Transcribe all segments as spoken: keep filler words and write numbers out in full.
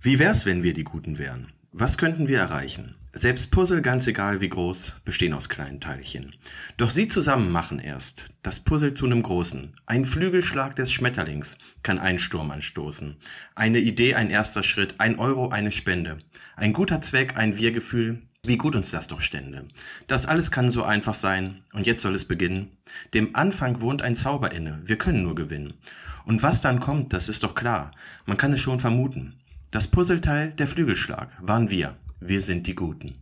Wie wär's, wenn wir die Guten wären? Was könnten wir erreichen? Selbst Puzzle, ganz egal wie groß, bestehen aus kleinen Teilchen. Doch sie zusammen machen erst das Puzzle zu einem großen. Ein Flügelschlag des Schmetterlings kann einen Sturm anstoßen. Eine Idee, ein erster Schritt, ein Euro, eine Spende. Ein guter Zweck, ein Wir-Gefühl, wie gut uns das doch stände. Das alles kann so einfach sein und jetzt soll es beginnen. Dem Anfang wohnt ein Zauber inne, wir können nur gewinnen. Und was dann kommt, das ist doch klar, man kann es schon vermuten. Das Puzzleteil, der Flügelschlag, waren wir. Wir sind die Guten.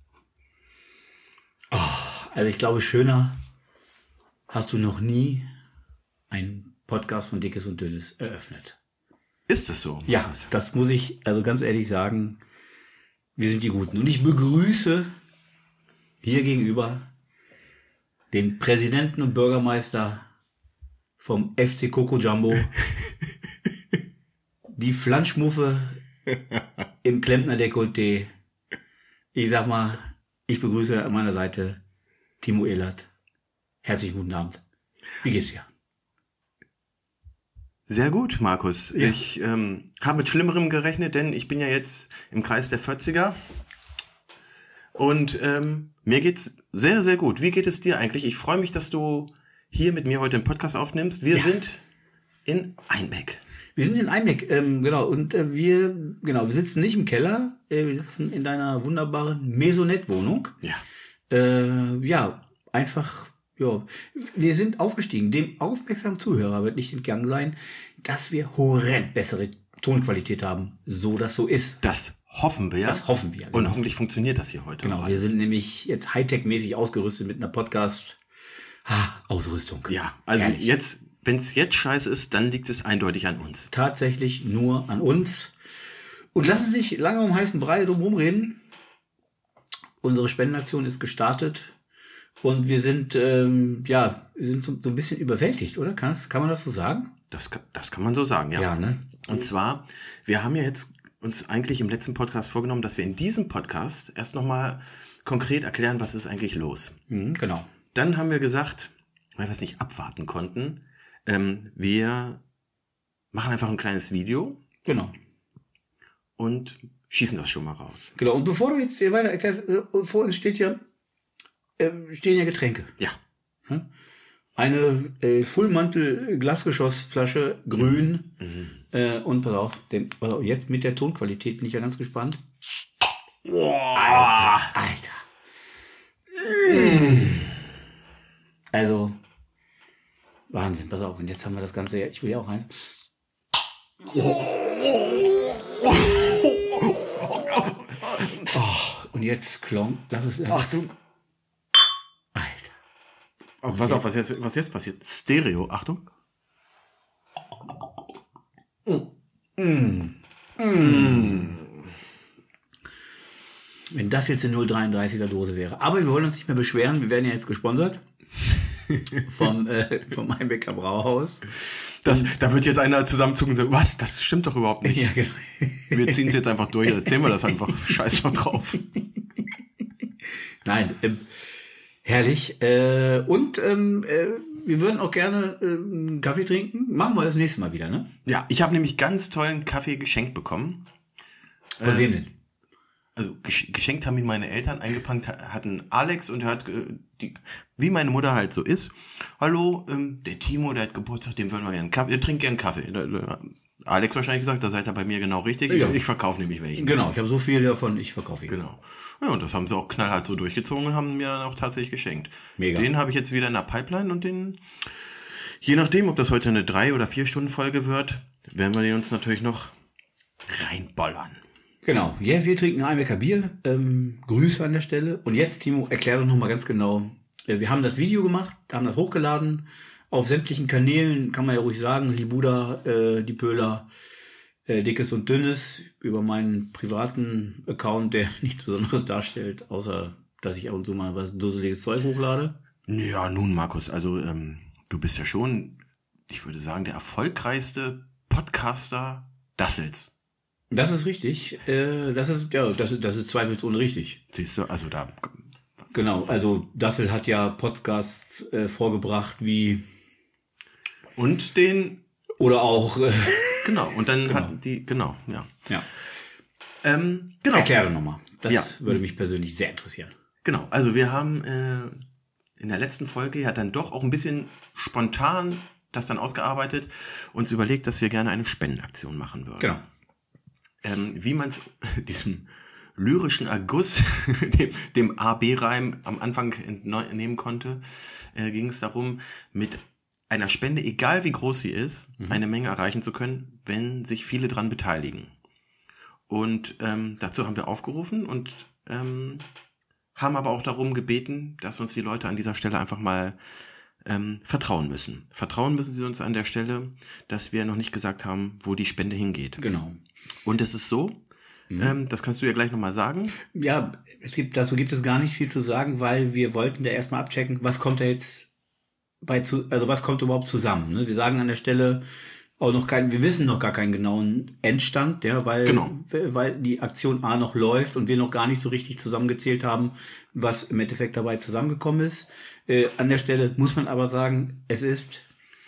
Oh, also ich glaube, schöner hast du noch nie einen Podcast von Dickes und Dünnes eröffnet. Ist es so? Ja, das muss ich also ganz ehrlich sagen. Wir sind die Guten. Und ich begrüße hier gegenüber den Präsidenten und Bürgermeister vom F C Coco Jumbo, die Flanschmuffe im Klempner-Dekolleté. Ich sag mal, ich begrüße an meiner Seite Timo Ehlert. Herzlichen guten Abend. Wie geht's dir? Sehr gut, Markus. Ja. Ich ähm, habe mit Schlimmerem gerechnet, denn ich bin ja jetzt im Kreis der vierziger. Und ähm, mir geht's sehr, sehr gut. Wie geht es dir eigentlich? Ich freue mich, dass du hier mit mir heute einen Podcast aufnimmst. Wir Ja. sind in Einbeck. Wir sind in Einbeck, ähm, genau, und äh, wir, genau, wir sitzen nicht im Keller, äh, wir sitzen in deiner wunderbaren Maisonette-Wohnung. Ja. Äh, ja, einfach, ja, wir sind aufgestiegen. Dem aufmerksamen Zuhörer wird nicht entgangen sein, dass wir horrend bessere Tonqualität haben, so das so ist. Das hoffen wir. Das hoffen wir. Und hoffentlich funktioniert das hier heute. Genau, auch wir alles. sind nämlich jetzt Hightech-mäßig ausgerüstet mit einer Podcast-Ausrüstung. Ja, also Herrlich. jetzt, wenn es jetzt scheiße ist, dann liegt es eindeutig an uns. Tatsächlich nur an uns. Und lassen Sie sich lange um heißen Brei drum reden. Unsere Spendenaktion ist gestartet und wir sind, ähm, ja, wir sind so, so ein bisschen überwältigt, oder? Kann, das, kann man das so sagen? Das, kann- das kann man so sagen, ja. Ja, ne? Und zwar, wir haben ja jetzt uns eigentlich im letzten Podcast vorgenommen, dass wir in diesem Podcast erst nochmal konkret erklären, was ist eigentlich los. Mhm, genau. Dann haben wir gesagt, weil wir es nicht abwarten konnten, ähm, wir machen einfach ein kleines Video Genau. und schießen das schon mal raus. Genau. Und bevor du jetzt hier weiter erklärst, äh, vor uns steht ja, äh, stehen ja Getränke. Ja, Eine äh, Fullmantel-Glasgeschossflasche, grün. Mhm. Äh, und pass auf, denn, pass auf, jetzt mit der Tonqualität bin ich ja ganz gespannt. Boah. Alter. Mm. Also, Wahnsinn, pass auf. Und jetzt haben wir das Ganze, ich will ja auch eins. Oh, und jetzt Klong, lass es, lass es. Achtung. Alter. Oh, pass auf, was jetzt, was jetzt passiert. Stereo, Achtung. Wenn das jetzt eine null Komma dreiunddreißiger Dose wäre. Aber wir wollen uns nicht mehr beschweren, wir werden ja jetzt gesponsert vom, äh, vom Einbecker Brauhaus. Das, da wird jetzt einer zusammenzucken und sagen, was, das stimmt doch überhaupt nicht. Ja, genau. Wir ziehen es jetzt einfach durch, erzählen wir das einfach. Scheiß mal drauf. Nein, ähm, herrlich. Äh, und ähm, äh, wir würden auch gerne äh, einen Kaffee trinken. Machen wir das nächste Mal wieder, ne? Ja, ich habe nämlich ganz tollen Kaffee geschenkt bekommen. Von Ähm, wem denn? Also gesch- geschenkt haben ihn meine Eltern, eingepackt ha- hatten Alex und er hat, äh, die, wie meine Mutter halt so ist, hallo, ähm, der Timo, der hat Geburtstag, dem wollen wir gerne einen Kaffee, der trinkt gerne Kaffee. Da, da, Alex wahrscheinlich gesagt, da seid ihr bei mir genau richtig, Ja. ich, ich verkaufe nämlich welchen. Genau, ich habe so viel davon, ich verkaufe ihn. Genau. Ja, und das haben sie auch knallhart so durchgezogen und haben mir dann auch tatsächlich geschenkt. Mega. Den habe ich jetzt wieder in der Pipeline und den, je nachdem, ob das heute eine drei oder vier Stunden Folge wird, werden wir den uns natürlich noch reinbollern. Genau, ja, wir trinken Einbecker Bier. Ähm, Grüße an der Stelle. Und jetzt, Timo, erklär doch nochmal ganz genau. Äh, wir haben das Video gemacht, haben das hochgeladen. Auf sämtlichen Kanälen, kann man ja ruhig sagen, Libuda, äh, die Pöhler, äh, Dickes und Dünnes, über meinen privaten Account, der nichts Besonderes darstellt, außer, dass ich ab und zu mal was dusseliges Zeug hochlade. Ja, nun, Markus, also ähm, du bist ja schon, ich würde sagen, der erfolgreichste Podcaster Dassels. Das ist richtig. Äh, das ist, ja, das, das ist zweifelsohne richtig. Siehst du, also da... Genau, also Dassel hat ja Podcasts äh, vorgebracht wie Und den... oder auch äh, Genau, und dann Genau. hatten die... Genau, ja. ja. Ähm, genau. Erkläre nochmal. Das Ja. würde mich persönlich sehr interessieren. Genau, also wir haben äh, in der letzten Folge ja dann doch auch ein bisschen spontan das dann ausgearbeitet, uns überlegt, dass wir gerne eine Spendenaktion machen würden. Genau. Ähm, wie man es diesem lyrischen Erguss, dem, dem A B Reim am Anfang entnehmen konnte, äh, ging es darum, mit einer Spende, egal wie groß sie ist, mhm. eine Menge erreichen zu können, wenn sich viele dran beteiligen. Und ähm, dazu haben wir aufgerufen und ähm, haben aber auch darum gebeten, dass uns die Leute an dieser Stelle einfach mal ähm, vertrauen müssen. Vertrauen müssen sie uns an der Stelle, dass wir noch nicht gesagt haben, wo die Spende hingeht. Genau. Und es ist so, mhm. ähm, das kannst du ja gleich nochmal sagen. Ja, es gibt, dazu gibt es gar nicht viel zu sagen, weil wir wollten da erstmal abchecken, was kommt da jetzt bei, zu, also was kommt überhaupt zusammen. Ne? Wir sagen an der Stelle auch noch kein, wir wissen noch gar keinen genauen Endstand, ja, weil, genau. weil die Aktion A noch läuft und wir noch gar nicht so richtig zusammengezählt haben, was im Endeffekt dabei zusammengekommen ist. Äh, an der Stelle muss man aber sagen, es ist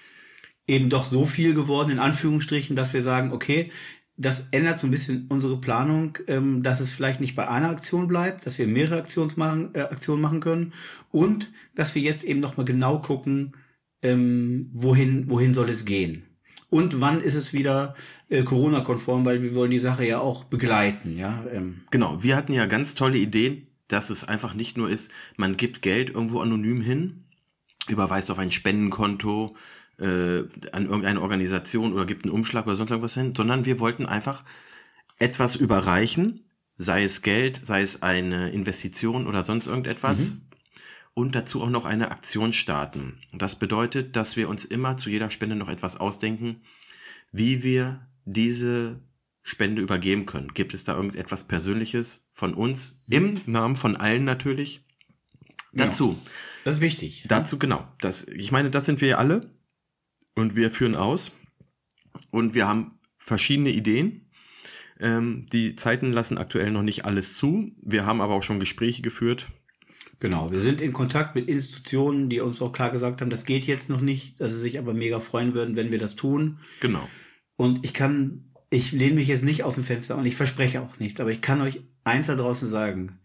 eben doch so viel geworden, in Anführungsstrichen, dass wir sagen, okay, das ändert so ein bisschen unsere Planung, ähm, dass es vielleicht nicht bei einer Aktion bleibt, dass wir mehrere Aktions machen, äh, Aktionen machen können und dass wir jetzt eben nochmal genau gucken, ähm, wohin, wohin soll es gehen. Und wann ist es wieder äh, Corona-konform, weil wir wollen die Sache ja auch begleiten, ja. Ähm. Genau, wir hatten ja ganz tolle Ideen, dass es einfach nicht nur ist, man gibt Geld irgendwo anonym hin, überweist auf ein Spendenkonto äh, an irgendeine Organisation oder gibt einen Umschlag oder sonst irgendwas hin, sondern wir wollten einfach etwas überreichen, sei es Geld, sei es eine Investition oder sonst irgendetwas. Mhm. Und dazu auch noch eine Aktion starten. Das bedeutet, dass wir uns immer zu jeder Spende noch etwas ausdenken, wie wir diese Spende übergeben können. Gibt es da irgendetwas Persönliches von uns, im Namen von allen natürlich? Genau. Dazu. Das ist wichtig. Dazu, genau. Das, ich meine, das sind wir ja alle und wir führen aus und wir haben verschiedene Ideen. Ähm, die Zeiten lassen aktuell noch nicht alles zu. Wir haben aber auch schon Gespräche geführt. Genau, wir sind in Kontakt mit Institutionen, die uns auch klar gesagt haben, das geht jetzt noch nicht, dass sie sich aber mega freuen würden, wenn wir das tun. Genau. Und ich kann, ich lehne mich jetzt nicht aus dem Fenster und ich verspreche auch nichts, aber ich kann euch eins da draußen sagen.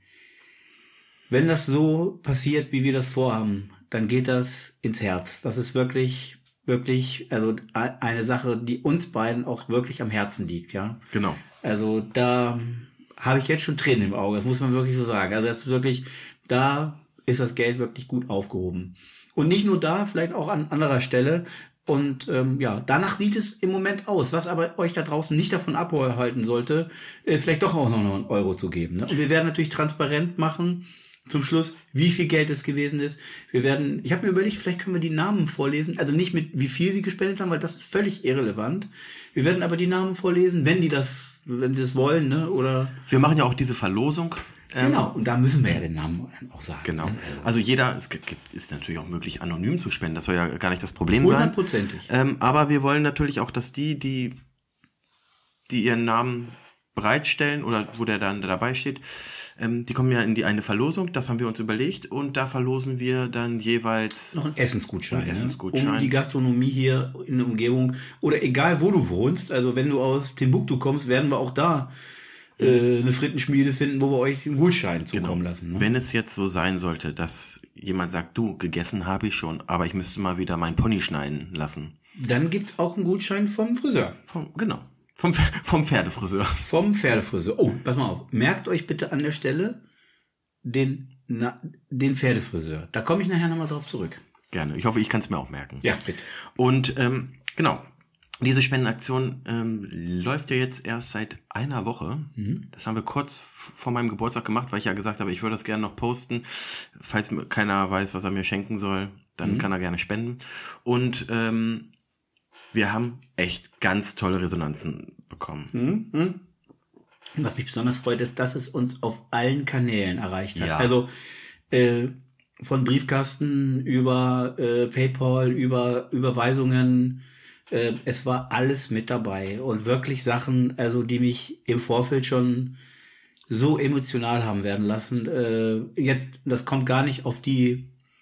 Wenn das so passiert, wie wir das vorhaben, dann geht das ins Herz. Das ist wirklich, wirklich, also eine Sache, die uns beiden auch wirklich am Herzen liegt, ja. Genau. Also da habe ich jetzt schon Tränen im Auge, das muss man wirklich so sagen. Also das ist wirklich, da ist das Geld wirklich gut aufgehoben. Und nicht nur da, vielleicht auch an anderer Stelle. Und ähm, ja, danach sieht es im Moment aus, was aber euch da draußen nicht davon abhalten sollte, äh, vielleicht doch auch noch einen Euro zu geben. Ne? Und wir werden natürlich transparent machen, zum Schluss, wie viel Geld es gewesen ist. Wir werden, ich habe mir überlegt, vielleicht können wir die Namen vorlesen, also nicht mit wie viel sie gespendet haben, weil das ist völlig irrelevant. Wir werden aber die Namen vorlesen, wenn die das, wenn sie das wollen, ne? Oder wir machen ja auch diese Verlosung. Genau, und da müssen wir ja den Namen auch sagen. Genau. Also jeder, es gibt, ist natürlich auch möglich, anonym zu spenden. Das soll ja gar nicht das Problem sein. Hundertprozentig. Ähm, aber wir wollen natürlich auch, dass die, die, die ihren Namen bereitstellen oder wo der dann dabei steht, ähm, die kommen ja in die eine Verlosung. Das haben wir uns überlegt und da verlosen wir dann jeweils noch einen Essensgutschein, einen Essensgutschein. Um die Gastronomie hier in der Umgebung oder egal wo du wohnst. Also wenn du aus Timbuktu kommst, werden wir auch da eine Frittenschmiede finden, wo wir euch einen Gutschein zukommen genau. lassen. Ne? Wenn es jetzt so sein sollte, dass jemand sagt, du, gegessen habe ich schon, aber ich müsste mal wieder meinen Pony schneiden lassen. Dann gibt's auch einen Gutschein vom Friseur. Vom, genau, vom, vom Pferdefriseur. Vom Pferdefriseur. Oh, pass mal auf. Merkt euch bitte an der Stelle den, na, den Pferdefriseur. Da komme ich nachher nochmal drauf zurück. Gerne. Ich hoffe, ich kann es mir auch merken. Ja, bitte. Und ähm, genau. Diese Spendenaktion ähm, läuft ja jetzt erst seit einer Woche. Mhm. Das haben wir kurz vor meinem Geburtstag gemacht, weil ich ja gesagt habe, ich würde das gerne noch posten. Falls keiner weiß, was er mir schenken soll, dann mhm. kann er gerne spenden. Und ähm, wir haben echt ganz tolle Resonanzen bekommen. Mhm. Was mich besonders freut, ist, dass es uns auf allen Kanälen erreicht hat. Ja. Also äh, von Briefkasten über äh, PayPal, über Überweisungen. Es war alles mit dabei und wirklich Sachen, also die mich im Vorfeld schon so emotional haben werden lassen. Jetzt, das kommt gar nicht auf die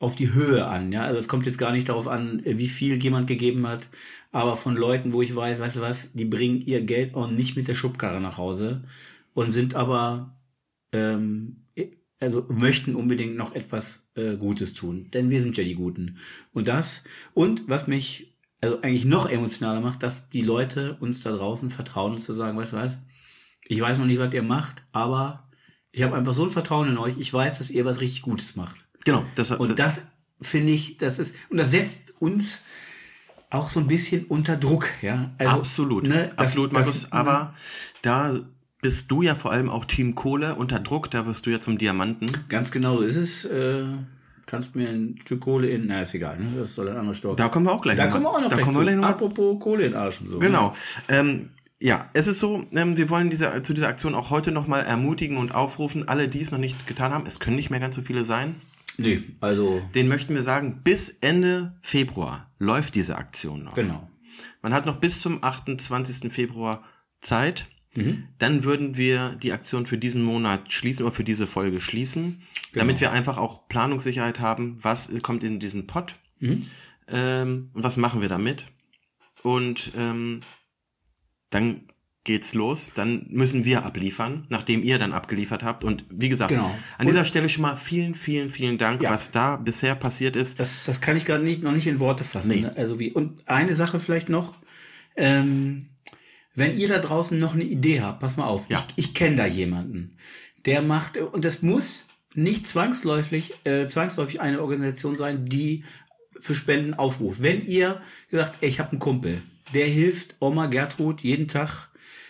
auf die Höhe an. Ja, also es kommt jetzt gar nicht darauf an, wie viel jemand gegeben hat, aber von Leuten, wo ich weiß, weißt du was, die bringen ihr Geld auch nicht mit der Schubkarre nach Hause und sind aber ähm, also möchten unbedingt noch etwas äh, Gutes tun, denn wir sind ja die Guten. Und das, und was mich also eigentlich noch emotionaler macht, dass die Leute uns da draußen vertrauen und zu sagen, weißt du was, ich weiß noch nicht, was ihr macht, aber ich habe einfach so ein Vertrauen in euch, ich weiß, dass ihr was richtig Gutes macht. Genau. Das, und das, das finde ich, das ist, und das setzt uns auch so ein bisschen unter Druck, ja. Also, absolut, ne, das, absolut, Markus, das, aber da bist du ja vor allem auch Team Kohle unter Druck, da wirst du ja zum Diamanten. Ganz genau, so ist es. Äh, kannst mir ein Stück Kohle in, na ist egal, ne? Das soll ein anderer Stock. Da kommen wir auch gleich Da kommen wir auch noch da gleich kommen zu. wir gleich noch Apropos Kohle in den Arsch und so. Genau. Ne? Ähm, ja, es ist so, ähm, wir wollen diese, zu dieser Aktion auch heute nochmal ermutigen und aufrufen, alle, die es noch nicht getan haben, es können nicht mehr ganz so viele sein. Nee, also... Den möchten wir sagen, bis Ende Februar läuft diese Aktion noch. Genau. Man hat noch bis zum achtundzwanzigsten Februar Zeit. Mhm. Dann würden wir die Aktion für diesen Monat schließen oder für diese Folge schließen, genau. damit wir einfach auch Planungssicherheit haben, was kommt in diesen Pot mhm. ähm, und was machen wir damit. Und ähm, dann geht's los, dann müssen wir abliefern, nachdem ihr dann abgeliefert habt. Und wie gesagt, genau. an und dieser Stelle schon mal vielen, vielen, vielen Dank, ja. was da bisher passiert ist. Das, das kann ich gerade nicht, noch nicht in Worte fassen. Nee. Ne? Also wie, und eine Sache vielleicht noch, ähm, wenn ihr da draußen noch eine Idee habt, pass mal auf, Ja. ich, ich kenne da jemanden, der macht, und das muss nicht zwangsläufig, äh, zwangsläufig eine Organisation sein, die für Spenden aufruft. Wenn ihr gesagt, ey, ich habe einen Kumpel, der hilft Oma Gertrud jeden Tag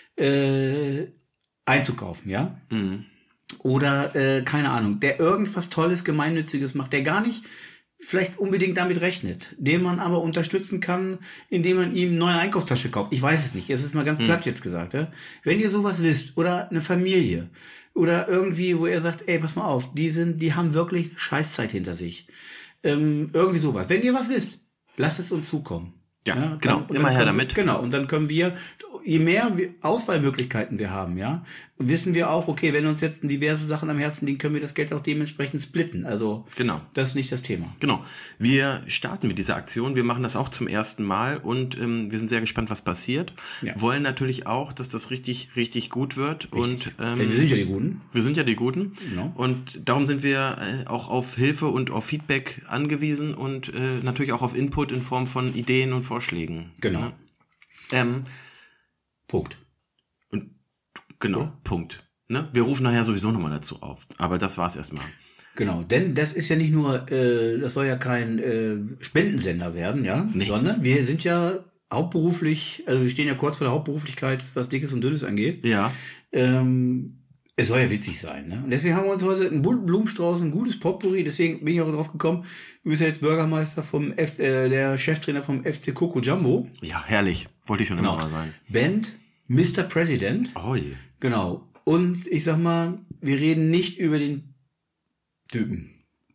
äh, einzukaufen, ja? Mhm. Oder, äh, keine Ahnung, der irgendwas Tolles, Gemeinnütziges macht, der gar nicht vielleicht unbedingt damit rechnet, den man aber unterstützen kann, indem man ihm eine neue Einkaufstasche kauft. Ich weiß es nicht, es ist mal ganz platt jetzt gesagt. Ja? Wenn ihr sowas wisst, oder eine Familie, oder irgendwie, wo ihr sagt, ey, pass mal auf, die sind, die haben wirklich Scheißzeit hinter sich. Ähm, irgendwie sowas. Wenn ihr was wisst, lasst es uns zukommen. Ja, Ja, genau, dann, immer dann her können, damit. Genau, und dann können wir, je mehr wir Auswahlmöglichkeiten wir haben, ja, wissen wir auch, okay, wenn uns jetzt diverse Sachen am Herzen liegen, können wir das Geld auch dementsprechend splitten. Also, Genau. das ist nicht das Thema. Genau. Wir starten mit dieser Aktion. Wir machen das auch zum ersten Mal und ähm, wir sind sehr gespannt, was passiert. Ja. Wollen natürlich auch, dass das richtig, richtig gut wird. Richtig. Und ähm, Denn wir sind ja die Guten. Wir sind ja die Guten. Genau. Und darum sind wir äh, auch auf Hilfe und auf Feedback angewiesen und äh, natürlich auch auf Input in Form von Ideen und Vorschlägen. Genau. Ja. Ähm, Punkt. und genau, Ja. Punkt. Ne? Wir rufen nachher sowieso nochmal dazu auf. Aber das war's erstmal. Genau, denn das ist ja nicht nur, äh, das soll ja kein äh, Spendensender werden, ja, Nee. sondern wir sind ja hauptberuflich, also wir stehen ja kurz vor der Hauptberuflichkeit, was Dickes und Dünnes angeht. Ja. Ähm, es soll ja witzig sein, ne? Und deswegen haben wir uns heute einen bunten Blumenstrauß, ein gutes Potpourri, deswegen bin ich auch drauf gekommen, du bist ja jetzt Bürgermeister vom F, äh, der Cheftrainer vom F C Coco Jumbo. Ja, herrlich. Wollte ich schon Genau. immer mal sein. Band Mister President. Oh je. Genau. Und ich sag mal, wir reden nicht über den Typen.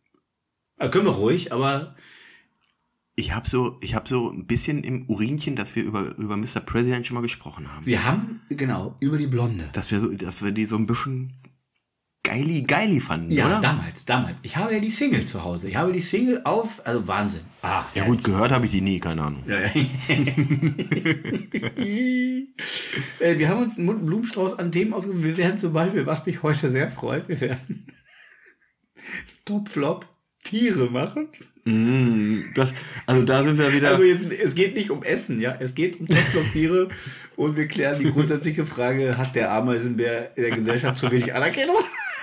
Also können wir ruhig, aber Ich habe so, ich habe so ein bisschen im Urinchen, dass wir über über Mister President schon mal gesprochen haben. wir haben, genau, über die Blonde. Dass wir so, dass wir die so ein bisschen geili geili fanden, Ja, oder? damals, damals. Ich habe ja die Single zu Hause. Ich habe die Single auf, also Wahnsinn. Ah, Ja gut, gehört habe ich die nie, keine Ahnung. Ja, ja. Äh, wir haben uns einen bunten Blumenstrauß an Themen ausgesucht. Wir werden zum Beispiel, was mich heute sehr freut, wir werden Top-Flop Tiere machen. Mm, das, also da sind wir wieder. Also jetzt, es geht nicht um Essen, ja, es geht um Top-Flop-Tiere und wir klären die grundsätzliche Frage, hat der Ameisenbär in der Gesellschaft zu wenig Anerkennung?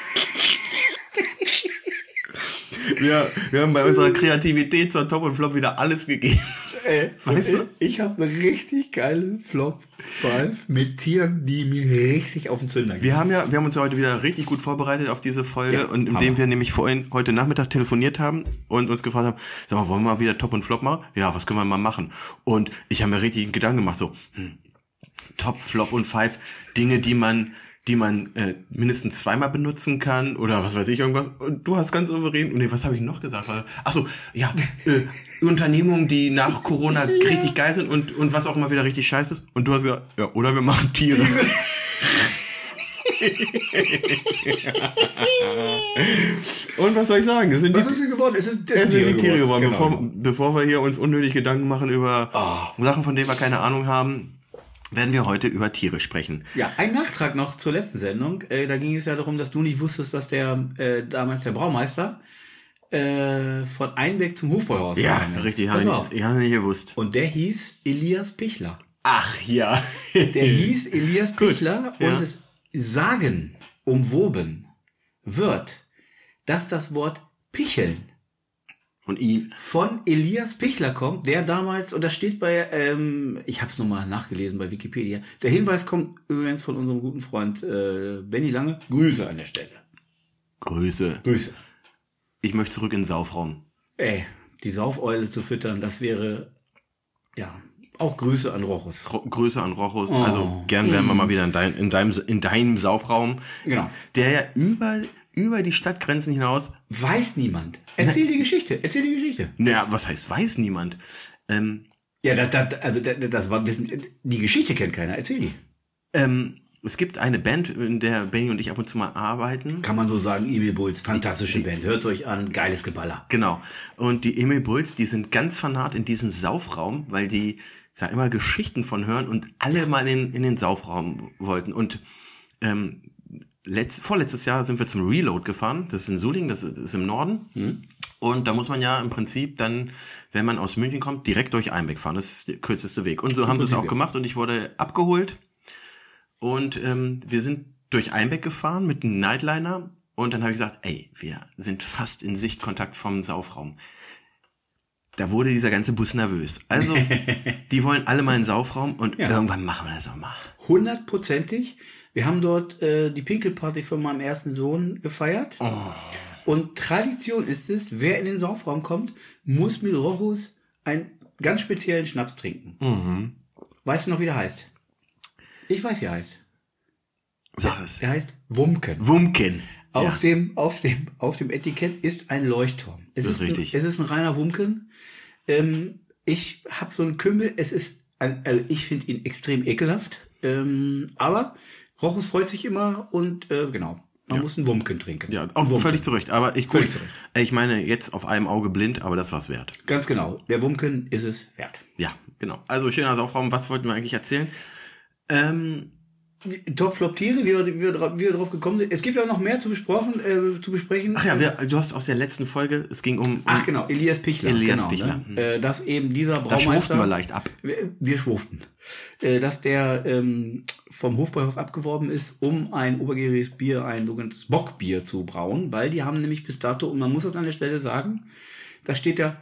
wir, wir haben bei unserer Kreativität zur Top und Flop wieder alles gegeben. Ey, Weißt du? Ich habe eine richtig geile Flop fünf mit Tieren, die mir richtig auf den Zünder gehen. Wir haben ja, wir haben uns ja heute wieder richtig gut vorbereitet auf diese Folge Ja, und indem Hammer. wir nämlich vorhin heute Nachmittag telefoniert haben und uns gefragt haben, sag mal, wollen wir mal wieder Top und Flop machen? Ja, was können wir mal machen? Und ich habe mir richtig einen Gedanken gemacht, so hm, Top, Flop und Five, Dinge, die man die man äh, mindestens zweimal benutzen kann oder was weiß ich, irgendwas. Und du hast ganz souverän, nee, was habe ich noch gesagt? Achso, ja, äh, Unternehmungen, die nach Corona Ja. richtig geil sind und, und was auch immer wieder richtig scheiße ist. Und du hast gesagt, ja, oder wir machen Tiere. Tiere. Und was soll ich sagen? Es sind Was die, ist denn geworden? Es ist es sind die Tiere geworden. Genau. Bevor, bevor wir hier uns unnötig Gedanken machen über Oh. Sachen, von denen wir keine Ahnung haben, werden wir heute über Tiere sprechen. Ja, ein Nachtrag noch zur letzten Sendung. Äh, da ging es ja darum, dass du nicht wusstest, dass der äh, damals der Braumeister äh, von Einbeck zum Hofbräuhaus Ja, gegangen ist. richtig. Pass Habe auf. ich, ich habe nicht gewusst. Und der hieß Elias Pichler. Ach ja. Der hieß Elias Pichler ja. und es sagen umwoben wird, dass das Wort Picheln Von ihm. von Elias Pichler kommt, der damals, und das steht bei, ähm, ich habe es nochmal nachgelesen bei Wikipedia, der Hinweis kommt übrigens von unserem guten Freund äh, Benny Lange. Grüße an der Stelle. Grüße. Grüße. Ich möchte zurück in den Saufraum. Ey, die Saufeule zu füttern, das wäre, ja, auch Grüße an Rochus. Ro- Grüße an Rochus. Oh. Also gern wären wir mal wieder in, dein, in, deinem, in deinem Saufraum. Genau. Der ja über, über die Stadtgrenzen hinaus. Weiß niemand. Erzähl die Geschichte, erzähl die Geschichte. Naja, was heißt weiß niemand? Ähm, Ja, das, das, also das, das war ein bisschen, die Geschichte kennt keiner, erzähl die. ähm, es gibt eine Band, in der Benny und ich ab und zu mal arbeiten. Kann man so sagen, Emil Bulls, fantastische Band, hört's euch an, geiles Geballer. Genau. Und die Emil Bulls, die sind ganz fanat in diesen Saufraum, weil die da immer Geschichten von hören und alle mal in, in den Saufraum wollten. Und ähm, letzt, vorletztes Jahr sind wir zum Reload gefahren. Das ist in Sulingen, das ist im Norden. Hm? Und da muss man ja im Prinzip dann, wenn man aus München kommt, direkt durch Einbeck fahren. Das ist der kürzeste Weg. Und so haben sie es auch gemacht und ich wurde abgeholt. Und ähm, wir sind durch Einbeck gefahren mit einem Nightliner. Und dann habe ich gesagt, ey, wir sind fast in Sichtkontakt vom Saufraum. Da wurde dieser ganze Bus nervös. Also, die wollen alle mal in den Saufraum und Ja. irgendwann machen wir das auch mal. Hundertprozentig. Wir haben dort äh, die Pinkelparty von meinem ersten Sohn gefeiert. Oh. Und Tradition ist es, wer in den Saufraum kommt, muss mit Rochus einen ganz speziellen Schnaps trinken. Mhm. Weißt du noch, wie der heißt? Ich weiß, wie er heißt. Sag es. Der heißt Wumken. Wumken. Auf, dem, auf, dem, auf dem Etikett ist ein Leuchtturm. Es Das ist, ist richtig. Ein, es ist ein reiner Wumken. Ähm, ich habe so einen Kümmel. Es ist, ein, also ich finde ihn extrem ekelhaft. Ähm, aber Rochus freut sich immer und äh, genau, man Ja. muss einen Wumken trinken. Ja, Ein auch Wumken. völlig zurecht. Aber ich, Völlig gut, zurecht. ich meine, jetzt auf einem Auge blind, aber das war's wert. Ganz genau. Der Wumken ist es wert. Ja, genau. Also, schöner Saufraum. Was wollten wir eigentlich erzählen? Ähm, Top-Flop-Tiere, wie wir, wie, wir drauf, wie wir drauf gekommen sind. Es gibt ja noch mehr zu, besprochen, äh, zu besprechen. ach ja, wir, du hast aus der letzten Folge, es ging um... um Ach genau, Elias Pichler. Elias genau, Pichler. Ne? Äh, dass eben dieser da Braumeister... schwurften wir leicht ab. Wir, wir schwurften. Äh, dass der ähm, vom Hofbräuhaus abgeworben ist, um ein obergäriges Bier, ein sogenanntes Bockbier zu brauen, weil die haben nämlich bis dato, und man muss das an der Stelle sagen, da steht ja